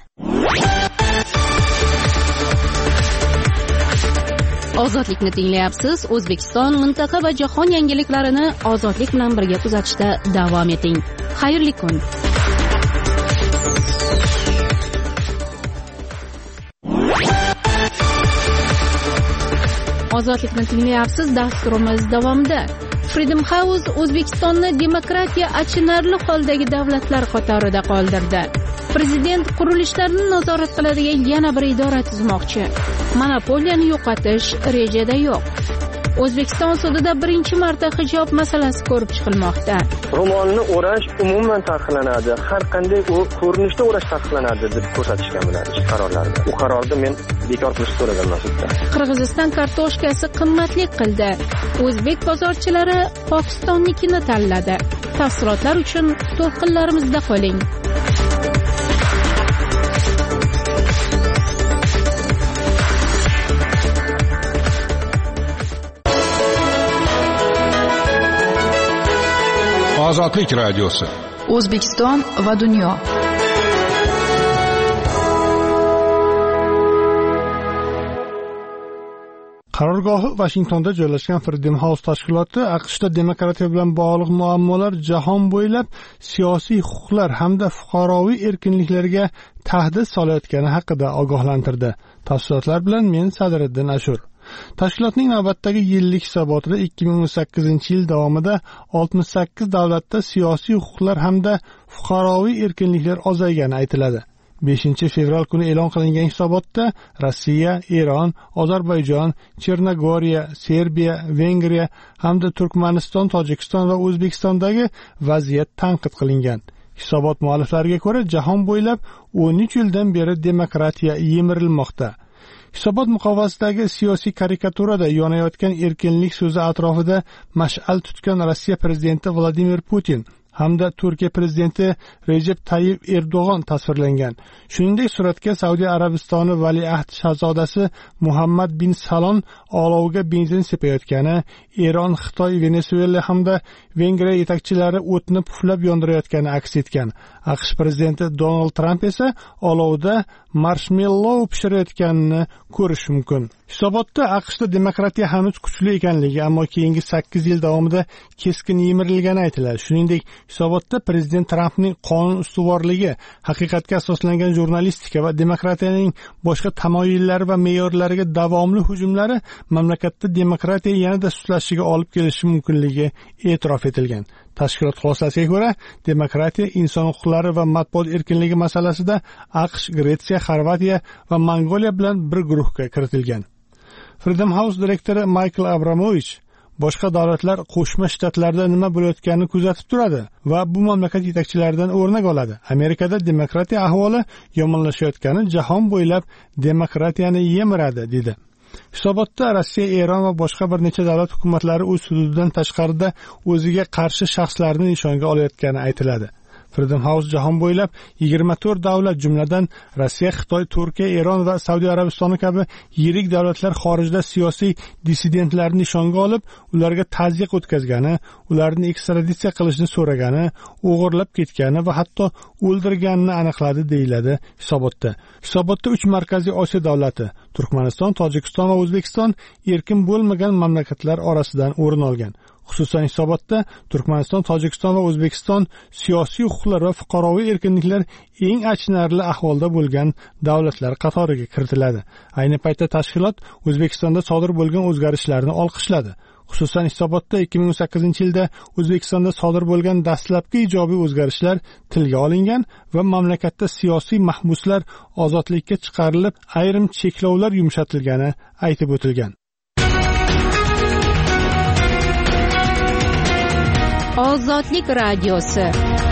Ozodlikni tinglayapsiz. O'zbekiston, mintaqa va jahon yangiliklarini ozodlik bilan birga kuzatishda davom eting. Xayrli kun. Ozodlikni tinglayapsiz. Dasturimiz davomida Freedom House O'zbekistonni demokratiya achinarli holdagi davlatlar qatorida qoldirdi. Prezident qurilishlarni nazorat qiladigan yana bir idora tuzmoqchi. Monopoliyani yo'qotish rejada yo'q. O'zbekiston sudida birinchi marta hijob masalasi ko'rib chiqilmoqda. Ro'molni o'rash umuman taqiqlanadi. Har qanday u ko'rinishda o'rash taqiqlanadi deb ko'rsatishgan bilan qarorlarda. U qarorni men bekor qilish so'raganman sudda. Qirg'iziston kartoshkasi qimmatlik qildi. O'zbek bozorchilari Pokistonnikini tanladi. Tafsilotlar uchun to'lqinlarimizda qoling. Ozodlik radiosi. O'zbekiston va dunyo. Qarorgohi Washingtonda joylashgan Freedom House tashkiloti AQShda demokratiya bilan bog'liq muammolar jahon bo'ylab siyosiy huquqlar hamda fuqaroviy erkinliklarga tahdid solayotgani haqida ogohlantirdi. Tafsilotlar bilan men Sadriddin Ashur. Tashkilotning navbatdagi yillik hisobotida ikki ming o'n sakkizinchi yil davomida oltmish sakkiz davlatda siyosiy huquqlar hamda fuqaroviy erkinliklar ozaygani aytiladi. beshinchi fevral kuni e'lon qilingan hisobotda Rossiya, Eron, Ozarbayjon, Chernogoriya, Serbiya, Vengriya hamda Turkmaniston, Tojikiston va O'zbekistondagi vaziyat tanqid qilingan. Hisobot mualliflariga ko'ra, jahon bo'ylab o'n uch yildan beri demokratiya yemirilmoqda. Hisobot muqovasidagi siyosiy karikaturada yonayotgan erkinlik so'zi atrofida mash'al tutgan Rossiya prezidenti Vladimir Putin hamda Turkiya prezidenti Recep Tayyip Erdo'g'on tasvirlangan. Shuningdek, suratga Saudiya Arabistoni valiahd shahzodasi Muhammad bin Salon olovga benzin sepayotgani, Eron, Xitoy, Venesuela hamda Vengriya yetakchilari o'tni puflab yondirayotgani aks etgan. AQSh prezidenti Donald Tramp esa olovda marshmellow pishirayotganini ko'rish mumkin. Hisobotda AQShda demokratiya hanuz kuchli ekanligi, ammo keyingi sakkiz yil davomida keskin yemirilgani aytiladi. Shuningdek, hisobotda prezident Trampning qonun ustuvorligi, haqiqatga asoslangan jurnalistika va demokratiyaning boshqa tamoyillari va me'yorlariga davomli hujumlari mamlakatda demokratiya yanada sustlashishiga olib kelishi mumkinligi e'tirof etilgan. Tashkilot xulosasiga ko'ra, demokratiya, inson huquqlari va matbuot erkinligi masalasida AQSh, Gretsiya, Xorvatiya va Mongoliya bilan bir guruhga kiritilgan. Freedom House direktori Michael Abramovich boshqa davlatlar Qo'shma Shtatlarda nima bo'layotganini kuzatib turadi va bu mamlakat yetakchilaridan o'rnak oladi. Amerikada demokratiya ahvoli yomonlashayotgani jahon bo'ylab demokratiyani yemiradi, dedi. Hisobotda Rossiya, Eron va boshqa bir necha davlat hukumatlari o'z hududidan tashqarida o'ziga qarshi shaxslarni nishonga olayotgani aytiladi. Freedom House jahon bo'ylab yigirma to'rt davlat, jumladan Rossiya, Xitoy, Turkiya, Eron va Saudiya Arabistoni kabi yirik davlatlar xorijda siyosiy dissidentlarni nishonga olib, ularga tazyiq o'tkazgani, ularni ekstraditsiya qilishni so'ragani, o'g'irlab ketgani va hatto o'ldirganini aniqladi, deyiladi hisobotda. Hisobotda uch markaziy Osiyo davlati, Turkmaniston, Tojikiston va O'zbekiston erkin bo'lmagan mamlakatlar orasidan o'rin olgan. Xususan, hisobotda Turkmaniston, Tojikiston va O'zbekiston siyosiy huquqlar va fuqaroviy erkinliklar eng achinarli ahvolda bo'lgan davlatlar qatoriga kiritiladi. Ayni paytda tashkilot O'zbekistonda sodir bo'lgan o'zgarishlarni olqishladi. Xususan, hisobotda ikki ming o'n sakkizinchi yilda O'zbekistonda sodir bo'lgan dastlabki ijobiy o'zgarishlar tilga olingan va mamlakatda siyosiy mahbuslar ozodlikka chiqarilib, ayrim cheklovlar yumshatilgani aytib o'tilgan. Ozodlik radiosi.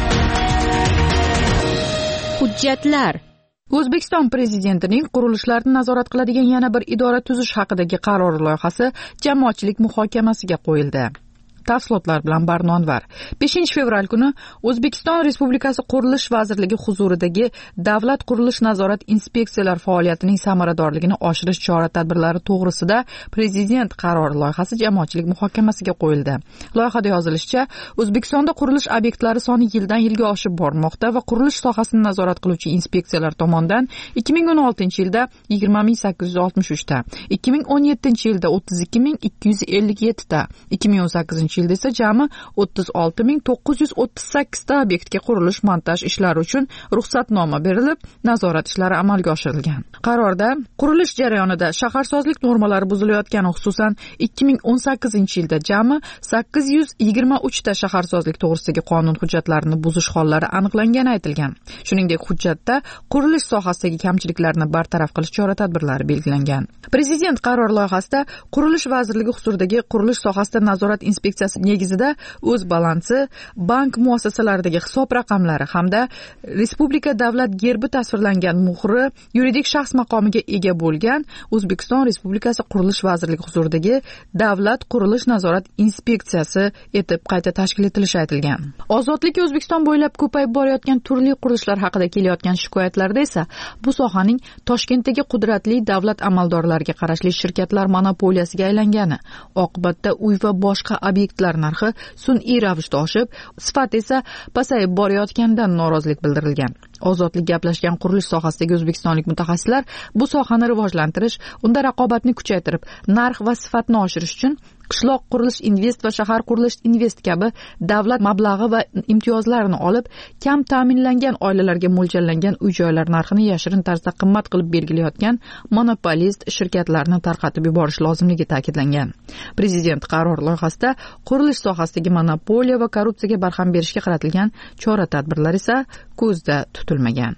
Hujjatlar. O'zbekiston prezidentining qurilishlarni nazorat qiladigan yana bir idora tuzish haqidagi qaror loyihasi jamoatchilik muhokamasiga qo'yildi. Tafsilotlar bilan Barnonvar. beshinchi fevral kuni O'zbekiston Respublikasi Qurilish vazirligi huzuridagi Davlat qurilish nazorat inspeksiyalar faoliyatining samaradorligini oshirish chora-tadbirlari to'g'risida prezident qarori loyihasi jamoatchilik muhokamasiga qo'yildi. Loyihada yozilishicha, O'zbekistonda qurilish obyektlari soni yildan yilga oshib bormoqda va qurilish sohasini nazorat qiluvchi inspeksiyalar tomonidan ikki ming o'n oltinchi yilda yigirma ming sakkiz yuz oltmish uch ta, ikki ming o'n yettinchi yilda o'ttiz ikki ming ikki yuz ellik yetti ta, ikki ming o'n sakkizinchi yilda esa jami o'ttiz olti ming to'qqiz yuz o'ttiz sakkiz ta obyektga qurilish montaj ishlari uchun ruxsatnoma berilib, nazorat ishlari amalga oshirilgan. Qarorda qurilish jarayonida shaharsozlik normalari buzilayotgani, xususan ikki ming o'n sakkizinchi yilda jami sakkiz yuz yigirma uch ta shaharsozlik to'g'risidagi qonun hujjatlarini buzish hollari aniqlangani aytilgan. Shuningdek, hujjatda qurilish sohasidagi kamchiliklarni bartaraf qilish chora-tadbirlari belgilangan. Prezident qaror loyihasida qurilish vazirligi huzuridagi qurilish sohasida nazorat inspeksiyasi negizida o'z balansi, bank muassasalaridagi hisob raqamlari hamda respublika davlat gerbi tasvirlangan muhri yuridik shaxs maqomiga ega bo'lgan O'zbekiston Respublikasi Qurilish vazirligi huzuridagi Davlat qurilish nazorat inspeksiyasi etib qayta tashkil etilishi aytilgan. Ozodlik O'zbekiston bo'ylab ko'payib borayotgan turli qurilishlar haqida kelayotgan shikoyatlarda esa bu sohaning Toshkentdagi qudratli davlat amaldorlariga qarashli shirkatlar monopoliyasiga aylangani, oqibatda uy va boshqa obyektlar narxi sun'iy ravishda oshib, sifat esa pasayib borayotganidan norozilik bildirilgan. Ozodlik gaplashgan qurilish sohasidagi o'zbekistonlik mutaxassislar bu sohani rivojlantirish, unda raqobatni kuchaytirib, narx va sifatni oshirish uchun qishloq qurilish invest va shahar qurilish invest kabi davlat mablag'i va imtiyozlarini olib, kam ta'minlangan oilalarga mo'ljallangan uy-joylar narxini yashirin tarzda qimmat qilib belgilayotgan monopolist shirkatlarni tarqatib yuborish lozimligi ta'kidlangan. Prezident qaror loyihasida qurilish sohasidagi monopoliya va korrupsiyaga barham berishga qaratilgan chora-tadbirlar esa ko'zda tutilmagan.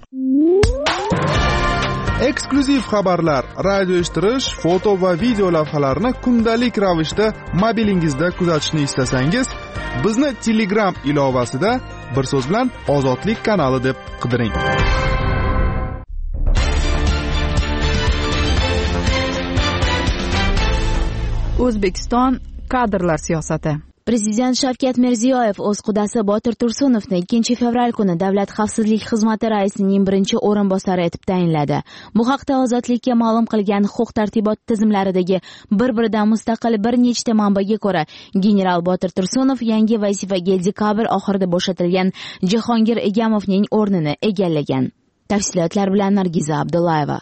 Eksklyuziv xabarlar, radio eshittirish, foto va video lavhalarni kundalik ravishda mobilingizda kuzatishni istasangiz, bizni Telegram ilovasida bir so'z bilan Ozodlik kanali deb qidiring. O'zbekiston kadrlar siyosati. Prezident Shavkat Mirziyoyev o'z qudasi Botir Tursunovni ikkinchi fevral kuni Davlat xavfsizlik xizmati raisining birinchi o'rinbosari etib tayinladi. Bu haqda Ozodlikka ma'lum qilgan huquq-tartibot tizimlaridagi bir-biridan mustaqil bir nechta manbaga ko'ra, general Botir Tursunov yangi vazifaga dekabr oxirida bo'shatilgan Jahongir Egamovning o'rnini egallagan. Tafsilotlar bilan Nargiza Abdullayeva.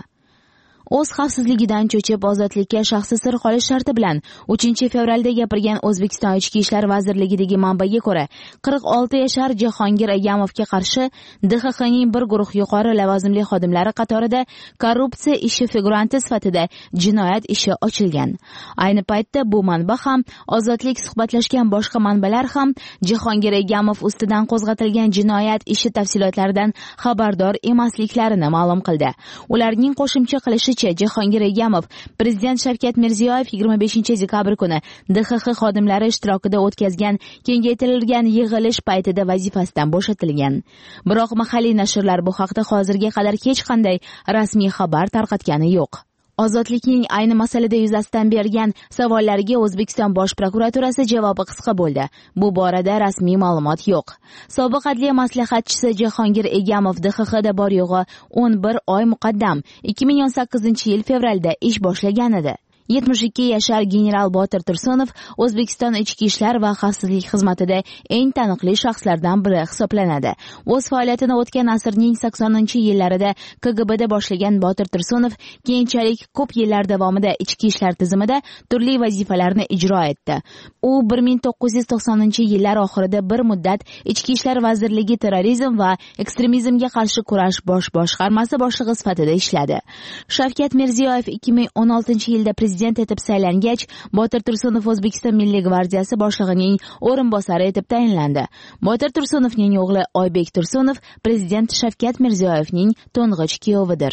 O'z xavfsizligidan cho'chib ozodlikka shaxsi sir qolish sharti bilan uchinchi fevralda gapirgan O'zbekiston Ichki ishlar vazirligidagi manbaga ko'ra, qirq olti yashar Jahongir Egamovga qarshi D X Xning bir guruh yuqori lavozimli xodimlari qatorida korrupsiya ishi figuranti sifatida jinoyat ishi ochilgan. Ayni paytda bu manba ham, Ozodlik suhbatlashgan boshqa manbalar ham Jahongir Egamov ustidan qo'zg'atilgan jinoyat ishi tafsilotlaridan xabardor emasliklarini ma'lum qildi. Ularning qo'shimcha qilishi Jahongir Egamov Prezident Shavkat Mirziyoyev yigirma beshinchi dekabr kuni D X X xodimlari ishtirokida o'tkazgan kengaytirilgan yig'ilish paytida vazifasidan bo'shatilgan. Biroq mahalliy nashrlar bu haqda hozirga qadar hech qanday rasmiy xabar tarqatgani yo'q. Ozodlikning ayni masalada yuzasidan bergan savollariga O'zbekiston Bosh prokuraturasi javobi qisqa bo'ldi. Bu borada rasmiy ma'lumot yo'q. Sobiq adliya maslahatchisi Jahongir Egamov D X Xda bor yo'g'i o'n bir oy muqaddam ikki ming o'n sakkizinchi yil fevralda ish boshlagan edi. yetmish ikki yashar general Botir Tursunov O'zbekiston Ichki ishlar va xavfsizlik xizmatida eng taniqli shaxslardan biri hisoblanadi. O'z faoliyatini o'tgan asrning saksoninchi yillarida K G Bda boshlagan Botir Tursunov keyinchalik ko'p yillar davomida ichki ishlar tizimida turli vazifalarni ijro etdi. U bir ming to'qqiz yuz to'qsoninchi yillar oxirida bir muddat Ichki ishlar vazirligi terrorizm va ekstremizmga qarshi kurash bosh boshqarmasi boshlig'i sifatida ishladi. Shavkat Mirziyoyev ikki ming o'n oltinchi yilda prezident etib saylangach, Botir Tursunov O'zbekiston Milliy gvardiyasi boshlig'ining o'rinbosari etib tayinlandi. Botir Tursunovning o'g'li Oybek Tursunov prezident Shavkat Mirziyoyevning to'ng'ich kuyovidir.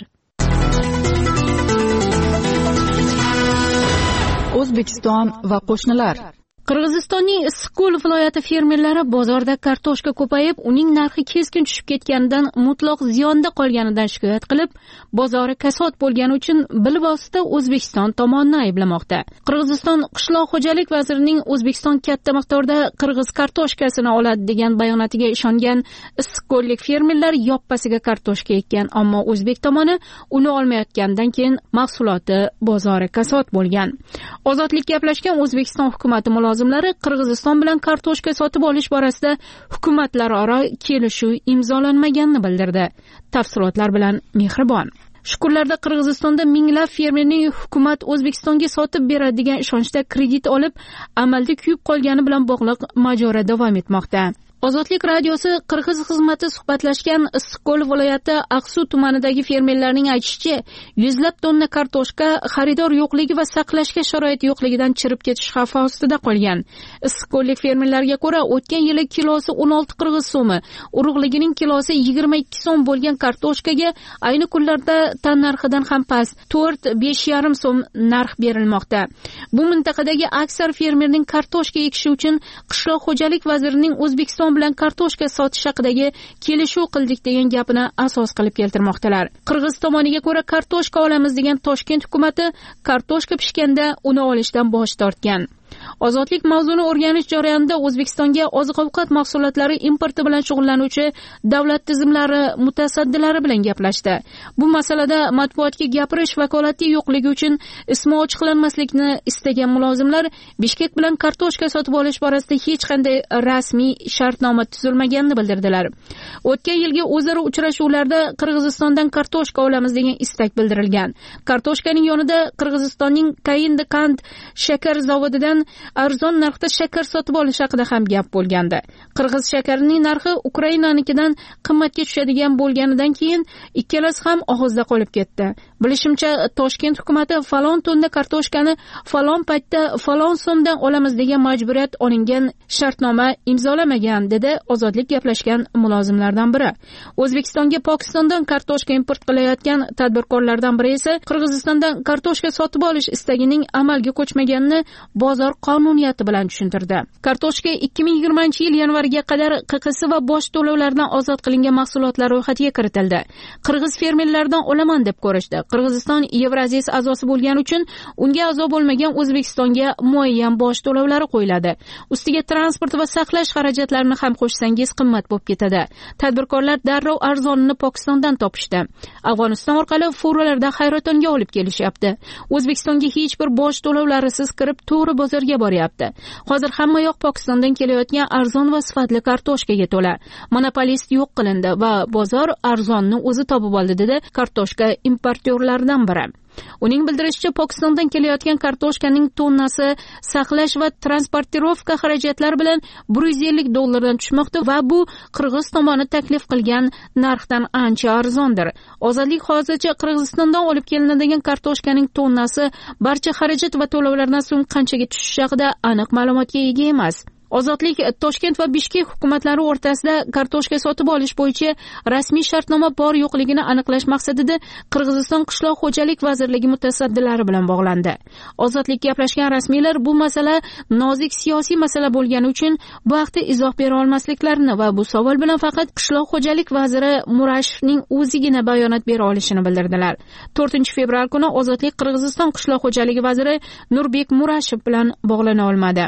O'zbekiston va qo'shnilar. Qirg'izistonning Issiqko'l viloyati fermerlari bozorda kartoshka ko'payib, uning narxi keskin tushib ketganidan mutlaq ziyonda qolganidan shikoyat qilib, bozori kasod bo'lgani uchun bilvosita O'zbekiston tomonini ayblamoqda. Qirg'iziston qishloq xo'jalik vazirining O'zbekiston katta miqdorda qirg'iz kartoshkasini oladi degan bayonotiga ishongan issiqko'llik fermerlar yoppasiga kartoshka ekkan, ammo o'zbek tomoni uni olmayotgandan keyin mahsuloti bozori kasod bo'lgan. Ozodlik gaplashgan O'zbekiston hukumati mulozimlari Qirg'iziston bilan kartoshka sotib olish borasida hukumatlararo kelishuv imzolanmaganini bildirdi. Tafsilotlar bilan Mehribon. Shukurlarda Qirg'izistonda minglab fermerning hukumat O'zbekistonga sotib beradi degan ishonchda kredit olib, amalda kuyib qolgani bilan bog'liq mojaro davom etmoqda. Ozodlik radiosi Qirg'iz xizmati suhbatlashgan Issiqko'l viloyati Aqsu tumanidagi fermerlarning aytishicha, yuzlab tonna kartoshka xaridor yo'qligi va saqlashga sharoit yo'qligidan chirib ketish xavfi ostida qolgan. Issiqko'llik fermerlarga ko'ra, o'tgan yili kilosi o'n olti qirg'iz so'mi, urug'ligining kilosi yigirma ikki so'm bo'lgan kartoshkaga ayni kunlarda tan narxidan ham past to'rt besh yarim so'm narx berilmoqda. Bu mintaqadagi aksar fermerning kartoshka ekishi uchun qishloq xo'jalik vazirining O'zbekiston bilan kartoshka sotish haqidagi kelishuv qildik degan gapini asos qilib keltirmoqdalar. Qirg'iz tomoniga ko'ra, kartoshka olamiz degan Toshkent hukumati kartoshka pishganda uni olishdan bosh tortgan. Ozodlik mavzuni o'rganish jarayonida O'zbekistonga oziq-ovqat mahsulotlari importi bilan shug'ullanuvchi davlat tizimlari mutasaddilari bilan gaplashdi. Bu masalada matbuotga gapirish vakolati yo'qligi uchun ismi ochiqlanmaslikni istagan mulozimlar Bishkek bilan kartoshka sotib olish borasida hech qanday rasmiy shartnoma tuzilmaganini bildirdilar. O'tgan yilgi o'zaro uchrashuvlarda Qirg'izistondan kartoshka olamiz degan istak bildirilgan. Kartoshkaning yonida Qirg'izistonning Kayindikand shakar zavodidan arzon narxda shakar sotib olish haqida ham gap bo'lgandi. Qirg'iz shakarining narxi Ukrainanikidan qimmatga tushadigan bo'lganidan keyin ikkalasi ham og'izda qolib ketdi. Bilishimcha, Toshkent hukumati falon tonna kartoshkani falon paytda falon so'mdan olamiz degan majburiyat olingan shartnoma imzolamagan, dedi Ozodlik gaplashgan mulozimlardan biri. O'zbekistonga Pokistondan kartoshka import qilayotgan tadbirkorlardan biri esa Qirg'izistondan kartoshka sotib olish istagining amalga ko'chmaganini bozor qonuniyati bilan tushuntirdi. Kartoshka ikki ming yigirmanchi yil yanvariga qadar Q Q S va boj to'lovlaridan ozod qilingan mahsulotlar ro'yxatiga kiritildi. Qirg'iz fermerlardan olaman deb ko'rishdi. Qirg'iziston Yevroziyasi a'zosi bo'lgani uchun unga a'zo bo'lmagan O'zbekistonga muayyan boj to'lovlari qo'yiladi. Ustiga transport va saqlash xarajatlarini ham qo'shsangiz qimmat bo'lib ketadi. Tadbirkorlar darrov arzonini Pokistondan topishdi. Afg'oniston orqali furolarda hayrotonga olib kelishyapti. O'zbekistonga hech bir boj to'lovlarisiz kirib to'g'ri bozorga boryapti. Hozir hamma yoq Pokistondan kelayotgan arzon va sifatli kartoshkaga to'la. Monopolist yo'q qilindi va bozor arzonni o'zi topib oldi, dedi kartoshka importyorlaridan biri. Uning bildirishicha, Pokistondan kelayotgan kartoshkaning tonnasi saqlash va transportirovka xarajatlari bilan bir yuz ellik dollardan tushmoqda va bu Qirg'iz tomoni taklif qilgan narxdan ancha arzondir. Ozodlik hozircha Qirg'izistondan olib kelinadigan kartoshkaning tonnasi barcha xarajat va to'lovlardan so'ng qanchaga tushishi haqida aniq ma'lumotga ega emas. Ozodlik Toshkent va Bishkek hukumatlari o'rtasida kartoshka sotib olish bo'yicha rasmiy shartnoma bor yo'qligini aniqlash maqsadida Qirg'iziston qishloq xo'jalik vazirligi mutasaddilari bilan bog'landi. Ozodlik gaplashgan rasmiylar bu masala nozik siyosiy masala bo'lgani uchun bu haqda izoh bera olmasliklarini va bu savol bilan faqat qishloq xo'jalik vaziri Murashevning o'zigina bayonot bera olishini bildirdilar. to'rtinchi fevral kuni Ozodlik Qirg'iziston qishloq xo'jaligi vaziri Nurbek Murashev bilan bog'lana olmadi.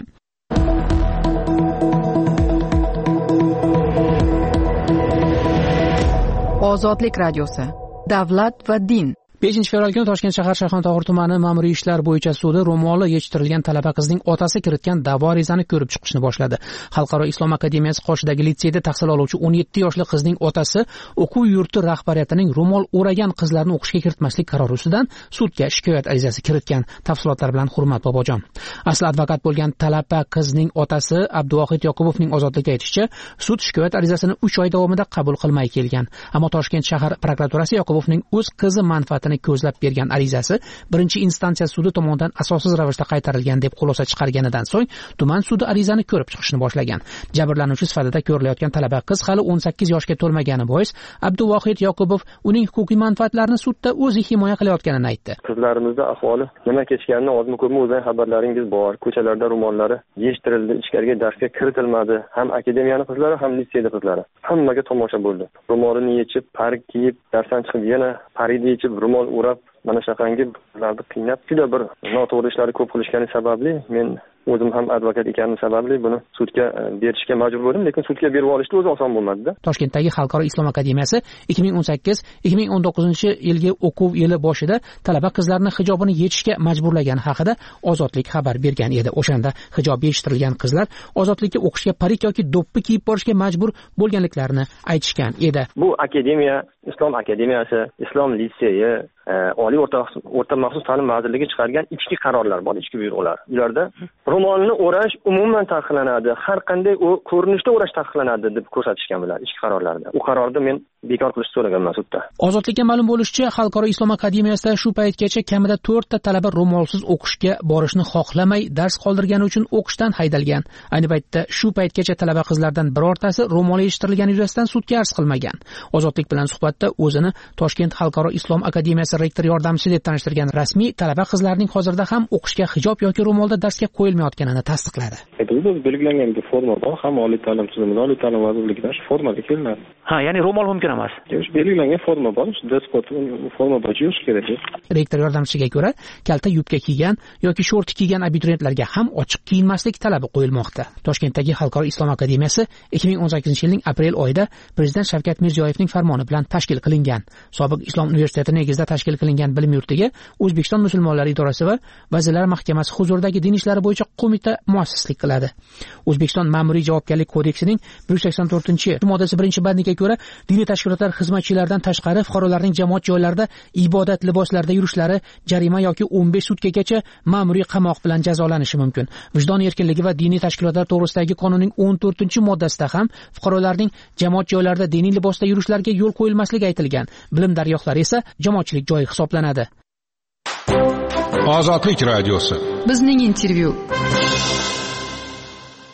Ozodlik radiosi. Davlat va din. beshinchi fevral kuni Toshkent shahar Shayxontohur tumani ma'muriy ishlar bo'yicha sudi ro'moli yechtirilgan talaba qizning otasi kiritgan da'vo arizani ko'rib chiqishni boshladi. Xalqaro islom akademiyasi qoshidagi litseyda tahsil oluvchi o'n yetti yoshli qizning otasi o'quv yurti rahbariyatining ro'mol o'ragan qizlarni o'qishga kiritmaslik qarori ustidan sudga shikoyat arizasi kiritgan. Tafsilotlar bilan Hurmat Bobojon. Asli advokat bo'lgan talaba qizning otasi Abduvohid Yoqubovning ozodlikka aytishicha, sud shikoyat arizasini uch oy davomida qabul qilmay kelgan. Ammo Toshkent shahar prokuraturasi Yoqubovning o'z qizi manfaati ko'zlab bergan arizasi birinchi instansiya sudi tomonidan asossiz ravishda qaytarilgan deb xulosa chiqarganidan so'ng tuman sudi arizani ko'rib chiqishni boshlagan. Jabrlanuvchi sifatida ko'rilayotgan talaba qiz hali o'n sakkiz yoshga to'lmagani bois Abduvohid Yoqubov uning huquqiy manfaatlarini sudda o'zi himoya qilayotganini aytdi. Qizlarimizda ahvoli nima kechganini ozmi ko'pmi o'zing xabarlaringiz bor. Ko'chalarda ro'mollari yechtirildi, ichkariga darsga kiritilmadi. Ham akademiyani qizlari, ham litseyda qizlari. Hammaga tomosha bo'ldi. Ro'molini yechib, parik kiyib, darsdan chiqib yana parikni yechib, ro'mol o'rab, mana shaqangi ularni qiynab, juda bir noto'g'ri ishlarni ko'p qilishgani sababli men o'zim ham advokat ekanim sababli buni sudga berishga majbur bo'ldim, lekin sudga berib olishni o'zi oson bo'lmadi-da. Toshkentdagi Xalqaro islom akademiyasi ikki ming o'n sakkiz ikki ming o'n to'qqizinchi yilgi o'quv yili boshida talaba qizlarni hijobini yechishga majburlagani haqida Ozodlik xabar bergan edi. O'shanda hijob yechtirilgan qizlar Ozodlikka o'qishga parik yoki do'ppi kiyib borishga majbur bo'lganliklarini aytishgan edi. Bu akademiya, Islom akademiyasi, Islom litseyi, Oliy o'rta o'rta maxsus ta'lim vazirligi chiqargan ichki qarorlar bor, ichki buyruqlar. Ularda ro'molni o'rash umuman taqiqlanadi, har qanday ko'rinishda o'rash taqiqlanadi deb ko'rsatishgan bular ichki qarorlarda. U qarorni men bekor qilishni so'raganman sudda. Ozodlikka ma'lum bo'lishicha, Xalqaro islom akademiyasida shu paytgacha kamida to'rtta talaba ro'molsiz o'qishga borishni xohlamay, dars qoldirgani uchun o'qishdan haydalgan. Ayni paytda shu paytgacha talaba qizlardan birortasi ro'mol yechtirilgani yuzasidan sudga arz qilmagan. Ozodlik bilan suhbatda o'zini Toshkent Xalqaro islom akademiyasi rektor yordamchisi deb tanishtirgan rasmiy talaba qizlarning hozirda ham o'qishga hijob yoki ro'molda darsga qo'yilmayotganini tasdiqladi. Bu belgilangan bir forma bor, ham oliy ta'lim tizimida, oliy ta'lim vazirligidan shu formada kelinadi. Ha, ya'ni ro'mol mumkin emas. Shu belgilangan forma bor, shu despot forma bo'yicha yurish kerak. Rektor yordamchisiga ko'ra, kalta yubka kiygan yoki shorti kiygan abituriyentlarga ham ochiq kiyinmaslik talabi qo'yilmoqda. Toshkentdagi Xalqaro islom akademiyasi ikki ming o'n sakkizinchi yilning aprel oyida Prezident Shavkat Mirziyoyevning farmoni bilan tashkil qilingan. Sobiq Islom universiteti negizida tashkil qilingan bilim yurtiga O'zbekiston musulmonlari idorasi va Vazirlar Mahkamasi huzuridagi din ishlari bo'yicha qo'mita muassislik qiladi. O'zbekiston ma'muriy javobgarlik kodeksining bir yuz sakson to'rtinchi moddasi birinchi bandiga ko'ra, diniy tashkilotlar xizmatchilaridan tashqari fuqarolarning jamoat joylarida ibodat liboslarida yurishlari jarima yoki o'n besh sutkagacha ma'muriy qamoq bilan jazolanishi mumkin. Vijdon erkinligi va diniy tashkilotlar to'g'risidagi qonunning o'n to'rtinchi moddasida ham fuqarolarning jamoat joylarida diniy libosda yurishlariga yo'l qo'yilmasligi aytilgan. Bilim dargohlari esa jamoatchilik joyi hisoblanadi. Ozodlik radiosi. Bizning intervyu.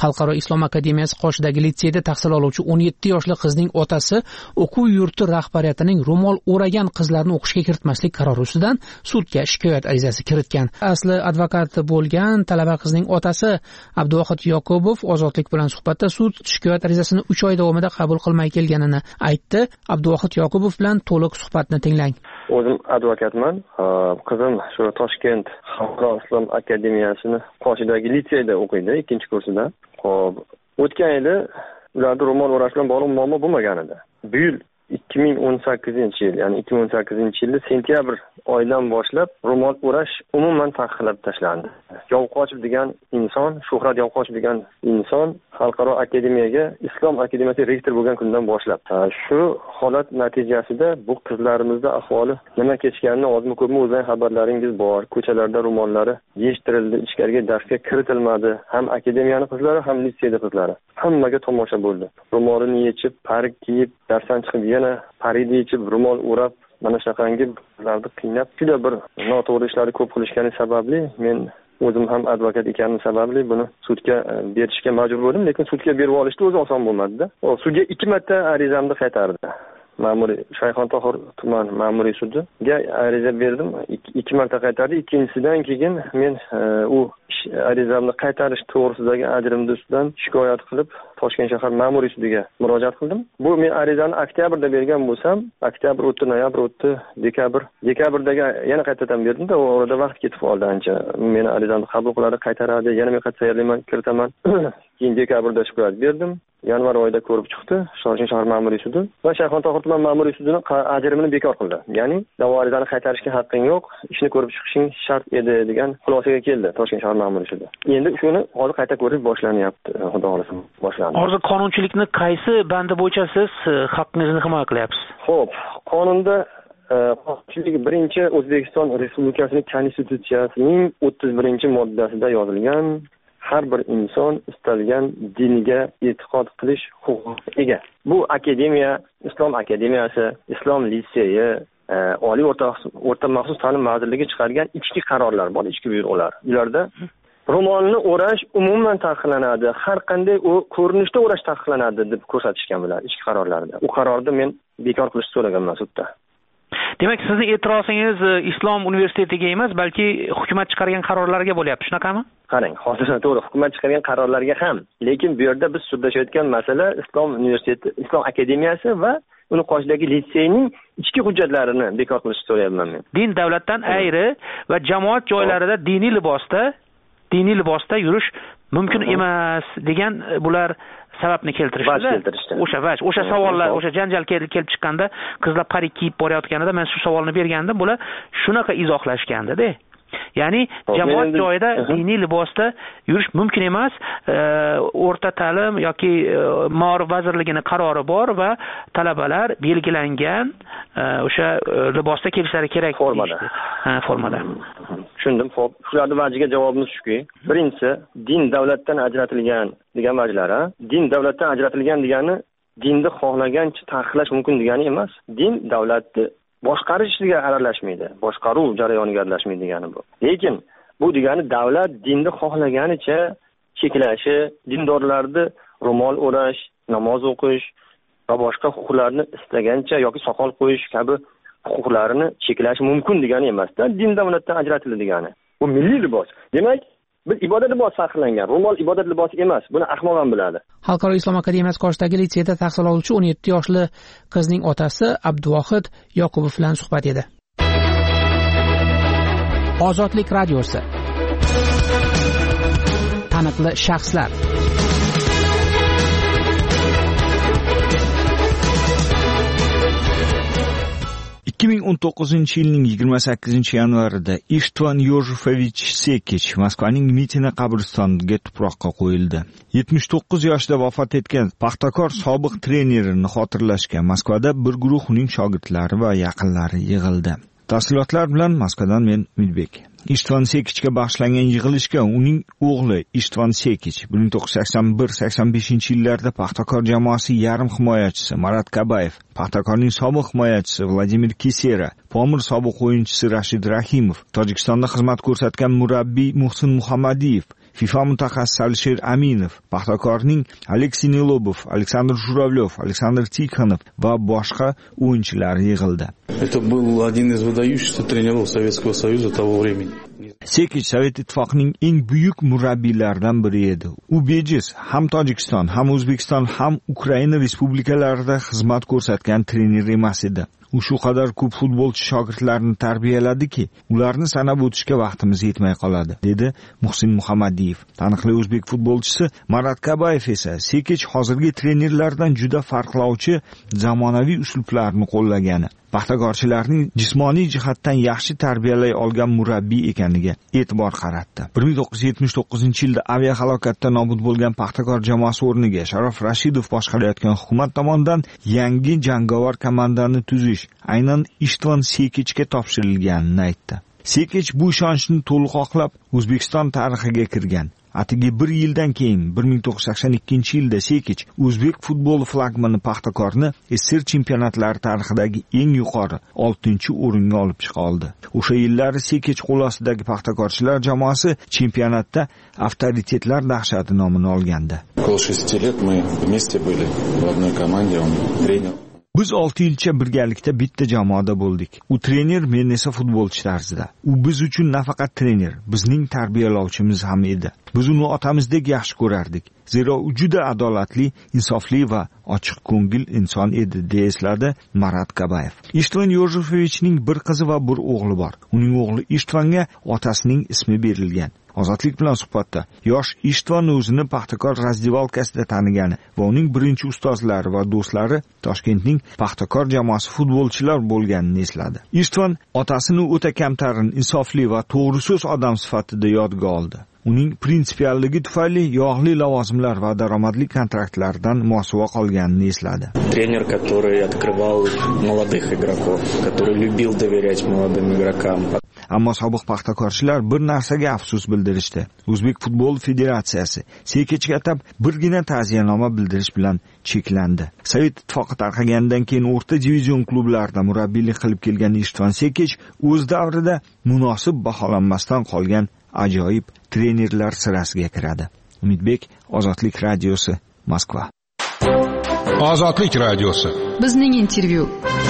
Xalqaro islom akademiyasi qoshidagi litseyda tahsil oluvchi o'n yetti yoshli qizning otasi o'quv yurti rahbariyatining ro'mol o'ragan qizlarni o'qishga kiritmaslik qarori ustidan sudga shikoyat arizasi kiritgan. Asli advokat bo'lgan talaba qizning otasi Abduvohid Yoqubov Ozodlik bilan suhbatda sud shikoyat arizasini uch oy davomida qabul qilmay kelganini aytdi. Abduvohid Yoqubov bilan to'liq suhbatni tinglang. O'zim advokatman. Qizim shu Toshkent Xalqaro islom akademiyasini qoshidagi litseyda o'qiydi, ikkinchi kursida. Xo'p, o'tgan yili ularda ro'mol o'rash bilan bog'liq muammo bo'lmagan edi. Bu yil ikki ming o'n sakkizinchi yil, ya'ni ikki ming o'n sakkizinchi yilda sentyabr oyidan boshlab ro'mol o'rash umuman taqiqlab tashlandi. Yovqochib degan inson, Shuhrat Yovqochib degan inson Xalqaro akademiyaga Islom akademiyasi rektor bo'lgan kundan boshlab. Shu holat natijasida bu qizlarimizda ahvoli nima kechganini ozmi ko'pmi o'zing xabarlaringiz bor. Ko'chalarda ro'mollari yechtirildi, ichkariga darsga kiritilmadi. Ham akademiyani qizlari, ham litseyda qizlari. Hammaga tomosha bo'ldi. Ro'molini yechib, parik kiyib, darsdan chiqib yana parida yechib, ro'mol o'rab, mana shunaqangi qizlarni qiynab, juda bir noto'g'ri ishlarni ko'p qilishgani sababli men o'zim ham advokat ekanim sababli buni sudga berishga majbur bo'ldim, lekin sudga berib olishni o'zi oson bo'lmadi-da. Sudga ikki marta arizamni qaytardi. Ma'muriy Shayxontohur tuman ma'muriy sudiga ariza berdim. Ikki marta qaytardi. Ikkinchisidan keyin men u arizamni qaytarish to'g'risidagi ajrimni ustidan shikoyat qilib Toshkent shahar ma'muriy sudiga murojaat qildim. Bu men arizani oktyabrda bergan bo'lsam, oktyabr o'tdi, noyabr o'tdi, dekabr, dekabrdagi yana qaytadan berdim-da, u orada vaqt ketib qoldi ancha. Meni arizamni qabul qiladi, qaytaradi, yana men qayta tayyorlayman, kiritaman. Keyin dekabrda shikoyat berdim. Yanvar oyida ko'rib chiqdi Toshkent shahar ma'muriy sudi va Shayxontohur tuman ma'muriy sudini ajrimini bekor qildi. Ya'ni da'voarizani qaytarishga haqqing yo'q, ishni ko'rib chiqishing shart edi degan xulosaga keldi Toshkent shahar ma'muriy sudi. Endi shuni hozir qayta ko'rish boshlanyapti, xudo xolasa boshlandi. Hozir qonunchilikni qaysi bandi bo'yicha siz haqqingizni himoya qilyapsiz? Xo'p, qonunda qonunchilik birinchi O'zbekiston Respublikasining Konstitutsiyasining o'ttiz birinchi moddasida yozilgan har bir inson istalgan diniga e'tiqod qilish huquqiga ega. Bu akademiya, Islom akademiyasi, Islom litseyi, oliy o'rta o'rta maxsus ta'lim vazirligi chiqargan ichki qarorlar bor, ichki buyruqlar. Ularda ro'molni o'rash umuman taqiqlanadi, har qanday u ko'rinishda o'rash taqiqlanadi deb ko'rsatishgan bular ichki qarorlarda. U qarorni men bekor qilishni so'raganman sudda. Demak, sizning e'tirozingiz Islom universitetiga emas, balki hukumat chiqargan qarorlarga bo'lyapti, shunaqami? Qarang, hozir to'g'ri, hukumat chiqargan qarorlarga ham, lekin bu yerda biz sudlashayotgan masala Islom universiteti, Islom akademiyasi va uni qoshidagi litseyning ichki hujjatlarini bekor qilishni so'rayapman men. Din davlatdan ayri va jamoat joylarida diniy libosda, diniy libosda yurish mumkin emas degan bular sababni keltirishdi. O'sha vaj, o'sha savollar, o'sha janjal kelib chiqqanda qizlar parik kiyib borayotganida men shu savolni bergandim, bular shunaqa izohlashgandi-da. Ya'ni jamoat joyida diniy libosda yurish mumkin emas, o'rta ta'lim yoki Ma'rif vazirligining qarori bor va talabalar belgilangan o'sha libosda kelishlari kerak formada. Ha, formada. Tushundim. Xo'p, shularning vajiga javobimiz shuki, birinchisi din davlatdan ajratilgan degan vajlar, ha? Din davlatdan ajratilgan degani dinni xohlagancha taqiqlash mumkin degani emas. Din davlatni boshqarishiga aralashmaydi, boshqaruv jarayoniga aralashmaydi degani bu. Lekin bu degani davlat dinni xohlaganicha cheklashi, dindorlarni ro'mol o'rash, namoz o'qish va boshqa huquqlarni istagancha yoki soqol qo'yish kabi huquqlarini cheklash mumkin degani emas-da, din davlatdan ajratildi degani. Bu milliy libos. Demak, biz ibodat libosi taqiqlangan. Ro'mol ibodat libosi emas. Buni ahmoq ham biladi. Xalqaro islom akademiyasi qoshidagi litseyda tahsil oluvchi o'n yetti yoshli qizning otasi Abduvohid Yoqubov bilan suhbat edi. Ozodlik radiosi. Taniqli shaxslar. ikki ming o'n to'qqizinchi yilning yigirma sakkizinchi yanvarida Ishtvan Yojefovich Sekich Moskvaning Mitina qabristoniga tuproqqa qo'yildi. yetmish to'qqiz yoshida vafot etgan Paxtakor sobiq trenerini xotirlashga Moskvada bir guruh uning shogirdlari va yaqinlari yig'ildi. Tafsilotlar bilan Moskvadan men Umidbek. Ishtvan Sekichga bag'ishlangan yig'ilishga uning o'g'li Ishtvan Sekich bir ming to'qqiz yuz sakson bir sakson beshinchi yillarda Paxtakor jamoasi yarim himoyachisi Marat Kabayev, Paxtakorning sobiq himoyachisi Vladimir Kisera, Pomir sobiq o'yinchisi Rashid Rahimov, Tojikistonda xizmat ko'rsatgan murabbiy Muhsin Muhammadiyev, FIFA mutaxassisi Alisher Aminov, Paxtakorning Aleksey Nelobov, Aleksandr Juravyov, Aleksandr Tikhonov va boshqa o'yinchilar yig'ildi. Это был один из выдающихся тренеров Советского Союза того времени. Sekich Sovet Ittifoqining eng buyuk murabbiylaridan biri edi. U bejiz ham Tojikiston, ham O'zbekiston, ham Ukraina respublikalarida xizmat ko'rsatgan trener emas edi. U shu qadar ko'p futbolchi shogirdlarni tarbiyaladiki, ularni sanab o'tishga vaqtimiz yetmay qoladi, dedi Muhsin Muhammadiyev. Taniqli o'zbek futbolchisi Marat Kabayev esa Sekich hozirgi trenerlardan juda farqlovchi zamonaviy uslublarni qo'llagani, paxtakorchilarning jismoniy jihatdan yaxshi tarbiyalay olgan murabbiy ekaniga e'tibor qaratdi. bir ming to'qqiz yuz yetmish to'qqizinchi yilda aviahalokatda nobud bo'lgan Paxtakor jamoasi o'rniga Sharof Rashidov boshqarayotgan hukumat tomonidan yangi jangovar komandani tuzish aynan Ishtvan Sekichga topshirilganini aytdi. Sekich bu ishonchni to'liq oqlab O'zbekiston tarixiga kirgan. Atigi bir yildan keyin bir ming to'qqiz yuz sakson ikkinchi yilda Sekich o'zbek futboli flagmani Paxtakorni S S R chempionatlari tarixidagi eng yuqori oltinchi o'ringa olib chiqa oldi. O'sha yillari Sekich qo'l ostidagi paxtakorchilar jamoasi chempionatda avtoritetlar dahshati nomini olgandi. Около шести лет мы вместе были в одной команде, он тренер. Biz olti yilcha birgalikda bitta jamoada bo'ldik. U trener, men esa futbolchi tarzida. U biz uchun nafaqat trener, bizning tarbiyalovchimiz ham edi. Biz uni otamizdek yaxshi ko'rardik. Zero u juda adolatli, insofli va ochiq ko'ngil inson edi, deya esladi Marat Kabayev. Ishtvan Yo'rjefovichning bir qizi va bir o'g'li bor. Uning o'g'li Ishtvanga otasining ismi berilgan. Ozodlik bilan suhbatda yosh Ishtvan o'zini Paxtakor razdivalkasida tanigani va uning birinchi ustozlari va do'stlari Toshkentning Paxtakor jamoasi futbolchilar bo'lganini esladi. Ishtvan otasini o'ta kamtarin, insofli va to'g'ri so'z odam sifatida yodga oldi. Uning prinsipialligi tufayli yog'li lavozimlar va daromadli kontraktlardan mosuvo qolganini esladi. Тренер, который открывал молодых игроков, который любил доверять молодым игрокам. Ammo sobiq paxtakorchilar bir narsaga afsus bildirishdi. O'zbek futbol federatsiyasi Sekichga atab birgina ta'ziyanoma bildirish bilan cheklandi. Sovet ittifoqi tarqaganidan keyin o'rta divizion klublarida murabbiylik qilib kelgan Ishtvan Sekich o'z davrida munosib baholanmasdan qolgan ajoyib trenerlar sirasiga kiradi. Umidbek, Ozodlik radiosi, Moskva. Ozodlik radiosi. Bizning intervyu.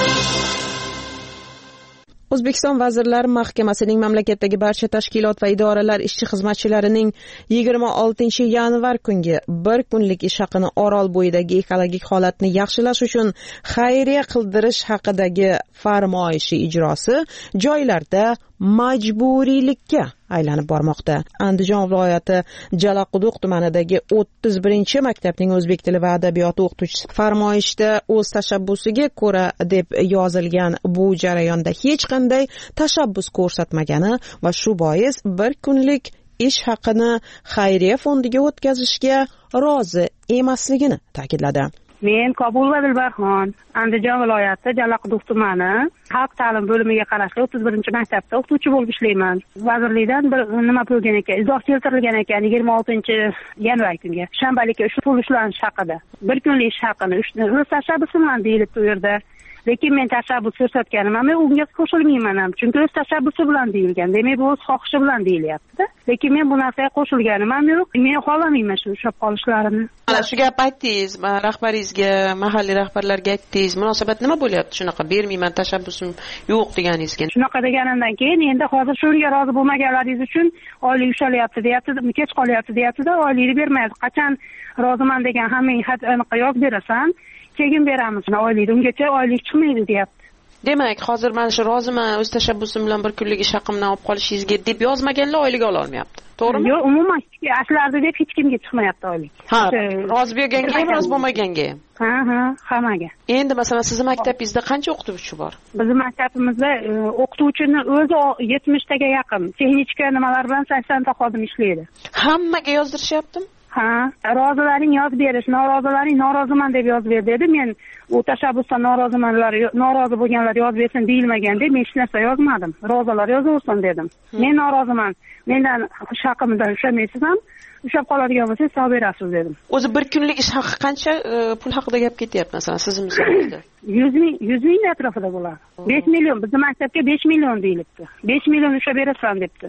O'zbekiston Vazirlar Mahkamasining mamlakatdagi barcha tashkilot va idoralar ishchi xizmatchilarining yigirma oltinchi yanvar kungi bir kunlik ish haqini Orol bo'yidagi ekologik holatni yaxshilash uchun xayriya qildirish haqidagi farmoyishi ijrosi joylarda majburiylikka aylanib bormoqda. Andijon viloyati Jalaquduq tumanidagi o'ttiz birinchi maktabning o'zbek tili va adabiyoti o'qituvchisi farmoyishda o'z tashabbusiga ko'ra deb yozilgan bu jarayonda hech qanday tashabbus ko'rsatmagani va shu bois bir kunlik ish haqini xayriya fondiga o'tkazishga rozi emasligini ta'kidladi. Men Kobulova Dilbarxon, Andijon viloyati Jalaquduq tumani xalq ta'lim bo'limiga qarashli o'ttiz birinchi maktabda o'qituvchi bo'lib ishlayman. Vazirlikdan bir nima bo'lgan ekan, izoh keltirilgan ekan yigirma oltinchi yanvar kunga shanbalikka ushbu pul ushlanish haqida. Bir kunlik ish haqini o'z tashabbusi bilan deyilibdi u yerda. Lekin men tashabbus ko'rsatganim, men unga qo'shilmayman ham, chunki o'z tashabbusi bilan deyilgan. Demak, bu o'z xohishi bilan deyilyapti-da. Lekin men bu narsaga qo'shilganim ham yo'q. Men xohlamayman shu ushlab qolishlarini. Mana shu gap aytdingiz, rahbaringizga, mahalliy rahbarlarga aytdingiz. Munosabat nima bo'lyapti? Shunaqa bermayman, tashabbusim yo'q deganingizga. Shunaqa deganimdan keyin endi hozir shunga rozi bo'lmaganlaringiz uchun oylik ushalyapti, deyapti, kech qolyapti, deyapti-da, oylikni bermaydi. Qachon roziman degan hammang xat aniq yoz berasan, keyin beramiz oylikni. Ungacha oylik chiqmaydi, deyapti. Demak, hozir mana shu roziman, o'z tashabbusim bilan bir kunlik ish haqimdan olib qolishingizga deb yozmaganlar oylik ola olmayapti. To'g'rimi? Yo'q, umuman ashlardi deb hech kimga chiqmayapti oylik. Ha, rozi bo'lganga ham, rozi bo'lmaganga ham. Ha, ha, hammaga. Endi masalan, sizning maktabingizda qancha o'qituvchi bor? Bizning maktabimizda o'qituvchini o'zi yetmishtaga yaqin, texnika nimalar bilan saksonta xodim ishlaydi. Hammaga yozdirishyaptimi? Ha, rozilaring yozib berish, norozilaring noroziman deb yozib ber dedi. Men u tashabbusdan norozimanlar, norozi bo'lganlar yozib bersin deyilmagan deb men hech narsa yozmadim. Rozilar yozaversin dedim. Men noroziman. Mendan ish haqimdan ushlamaysiz ham, ushlab qoladigan bo'lsangiz hisob berasiz dedim. O'zi bir kunlik ish haqi qancha pul haqida gap ketyapti masalan sizning misolingizda? yuz ming, yuz ming atrofida bo'ladi. besh million, bizning maktabga besh million deyilibdi. besh million ushlab berasan debdi.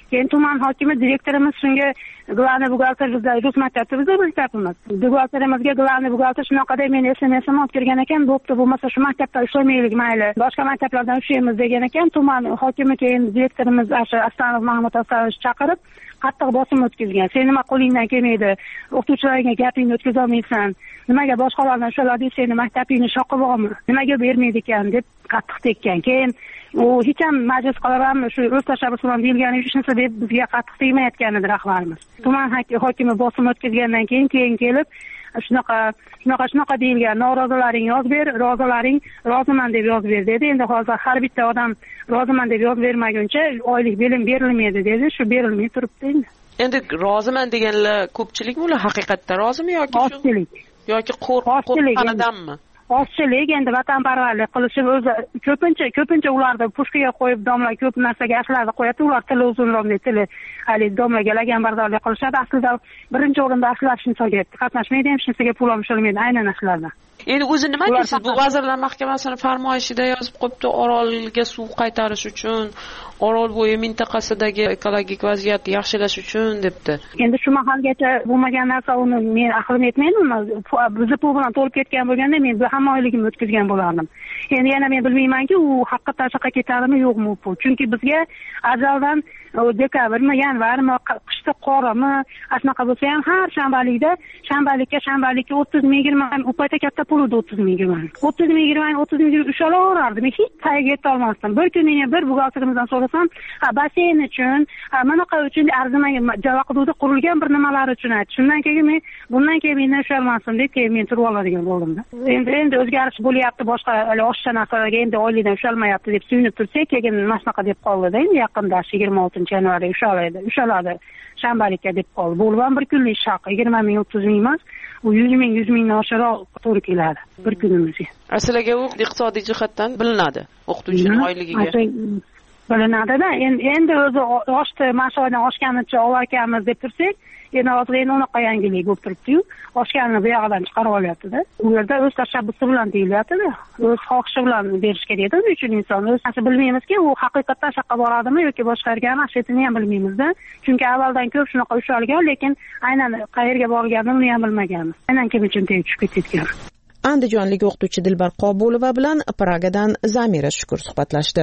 keyin tuman hokimi direktorimiz shunga главный buxgalter bizda rus maktabida bizda maktabimiz buxgalterimizga главный buxgalter shunaqa deb meni sms'im olib kirgan ekan, bo'pti bo'lmasa shu maktabda ishlamaylik mayli boshqa maktablardan ushlaymiz degan ekan. Tuman hokimi keyin direktorimiz Astanov Mahmud Astanovich chaqirib qattiq bosim o'tkazgan. Sen nima qo'lingdan kelmaydi, o'qituvchilarga gapingni o'tkazolmaysan, nimaga boshqalardan ushalading, seni maktabingni shoqib olmi, nimaga bermaydi ekan deb qattiq tekkan. Keyin u hech ham majlis qilib shu o'z tashabbus bilan deyilgani hech narsa deb bizga qattiq tegmayotgan edi rahbarimiz. Tuman hokimi bosim o'tkazgandan keyin keyin kelib shunaqa shunaqa shunaqa deyilgan, norozalaring yoz ber, rozalaring roziman deb yoz ber dedi. Endi hozir har bitta odam roziman deb yoz bermaguncha oylik belim berilmaydi dedi. Shu berilmay turibdi endi. Endi roziman deganlar ko'pchilikmi, ular haqiqatdan rozimi yoki ozchilik yoki qo'rqganidanmi? Ozchilik, endi vatanparvarlik qilishib o'zi ko'pincha ko'pincha ularni pushkaga qo'yib domla ko'p narsaga ashlarni qo'yadi. Ular tili uzunroq deb tili hali domlaga laganbardorlik qilishadi. Aslida birinchi o'rinda ashlar shunchaga qatnashmaydi, ham shunchaga pul olmaydi aynan ashlardan. Endi o'zi nima deysiz? Bu Vazirlar Mahkamasining farmoyishida yozib qo'yibdi, Orolga suv qaytarish uchun, Orol bo'yi mintaqasidagi ekologik vaziyatni yaxshilash uchun debdi. Endi shu mahalgacha bo'lmagan narsa uni men aqlim yetmaydi. Bizni pul bilan to'lib ketgan bo'lganda men hamma oyligimni o'tkazgan bo'lardim. Endi yana men bilmaymanki, u haqiqatdan shaqa ketadimi yo'qmi pul. Chunki bizga ajaldan dekabrmi, yanvarmi, qishda qorimi, shunaqa bo'lsa ham har shanbalikda shanbalikka shanbalikka o'ttiz ming yigirma u paytda katta pul edi o'ttiz ming yigirma. o'ttiz ming yigirma o'ttiz ming ushalaverardim. Men hech tagiga yeta olmasdim. Bir kuni bir buxgalterimizdan so'rasam, ha basseyn uchun, ha manaqa uchun arzimagan javaqduda qurilgan bir nimalar uchun aytdi. Shundan keyin men bundan keyin mendan ushalmasin deb keyin men turib oladigan bo'ldim-da. Endi endi o'zgarish bo'lyapti, boshqa o'sha narsalarga endi oylikdan ushalmayapti deb suyunib tursak, keyin mana shunaqa deb qoldi-da. Endi yaqinda yigirma oltinchi yanvarda ushalaydi, ushaladi. Shanbalikka deb qoldi. Bu ham bir kunlik ish haqi, yigirma ming o'ttiz ming emas, u yuz ming yuz mingdan oshiqroq to'g'ri keladi bir kunimizga. Asliga u iqtisodiy jihatdan bilinadi, o'qituvchining oyligiga. Bilinadi-da. Endi o'zi oshdi, mashg'ulotdan oshganicha olarkanmiz deb tursak, endi hozir endi unaqa yangilik bo'lib turibdi-yu, oshganini bu yoqdan chiqarib olyapti-da. U yerda o'z tashabbusi bilan deyilyapti-da, o'z xohishi bilan berish kerak edi uchun inson. O'z narsa bilmaymizki, u haqiqatdan shaqqa boradimi yoki boshqa yerga mashg'ulotini ham bilmaymiz-da. Chunki avvaldan ko'p shunaqa ushalgan, lekin aynan qayerga borganini uni ham bilmaganmiz. Aynan kim uchun tushib ketgan. Andijonlik o'qituvchi Dilbar Qobulova bilan Pragadan Zamira Shukur suhbatlashdi.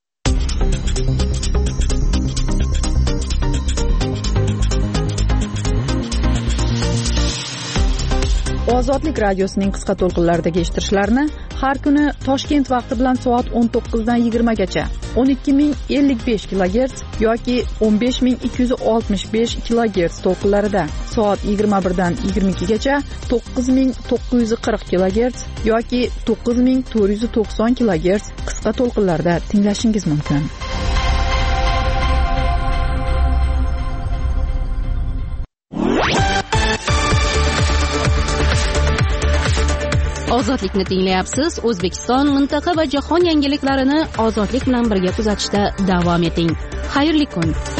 Ozodlik radiosining qisqa to'lqinlaridagi eshittirishlarni har kuni Toshkent vaqti bilan soat o'n to'qqizdan yigirmagacha o'n ikki ming ellik besh kilogerts yoki o'n besh ming ikki yuz oltmish besh kilogerts to'lqinlarida, soat yigirma birdan yigirma ikkigacha to'qqiz ming to'qqiz yuz qirq kilogerts yoki to'qqiz ming to'rt yuz to'qson kilogerts qisqa to'lqinlarda tinglashingiz mumkin. Ozodlikni tinglayapsiz. O'zbekiston, mintaqa va jahon yangiliklarini ozodlik bilan birga kuzatishda davom eting. Xayrli kun.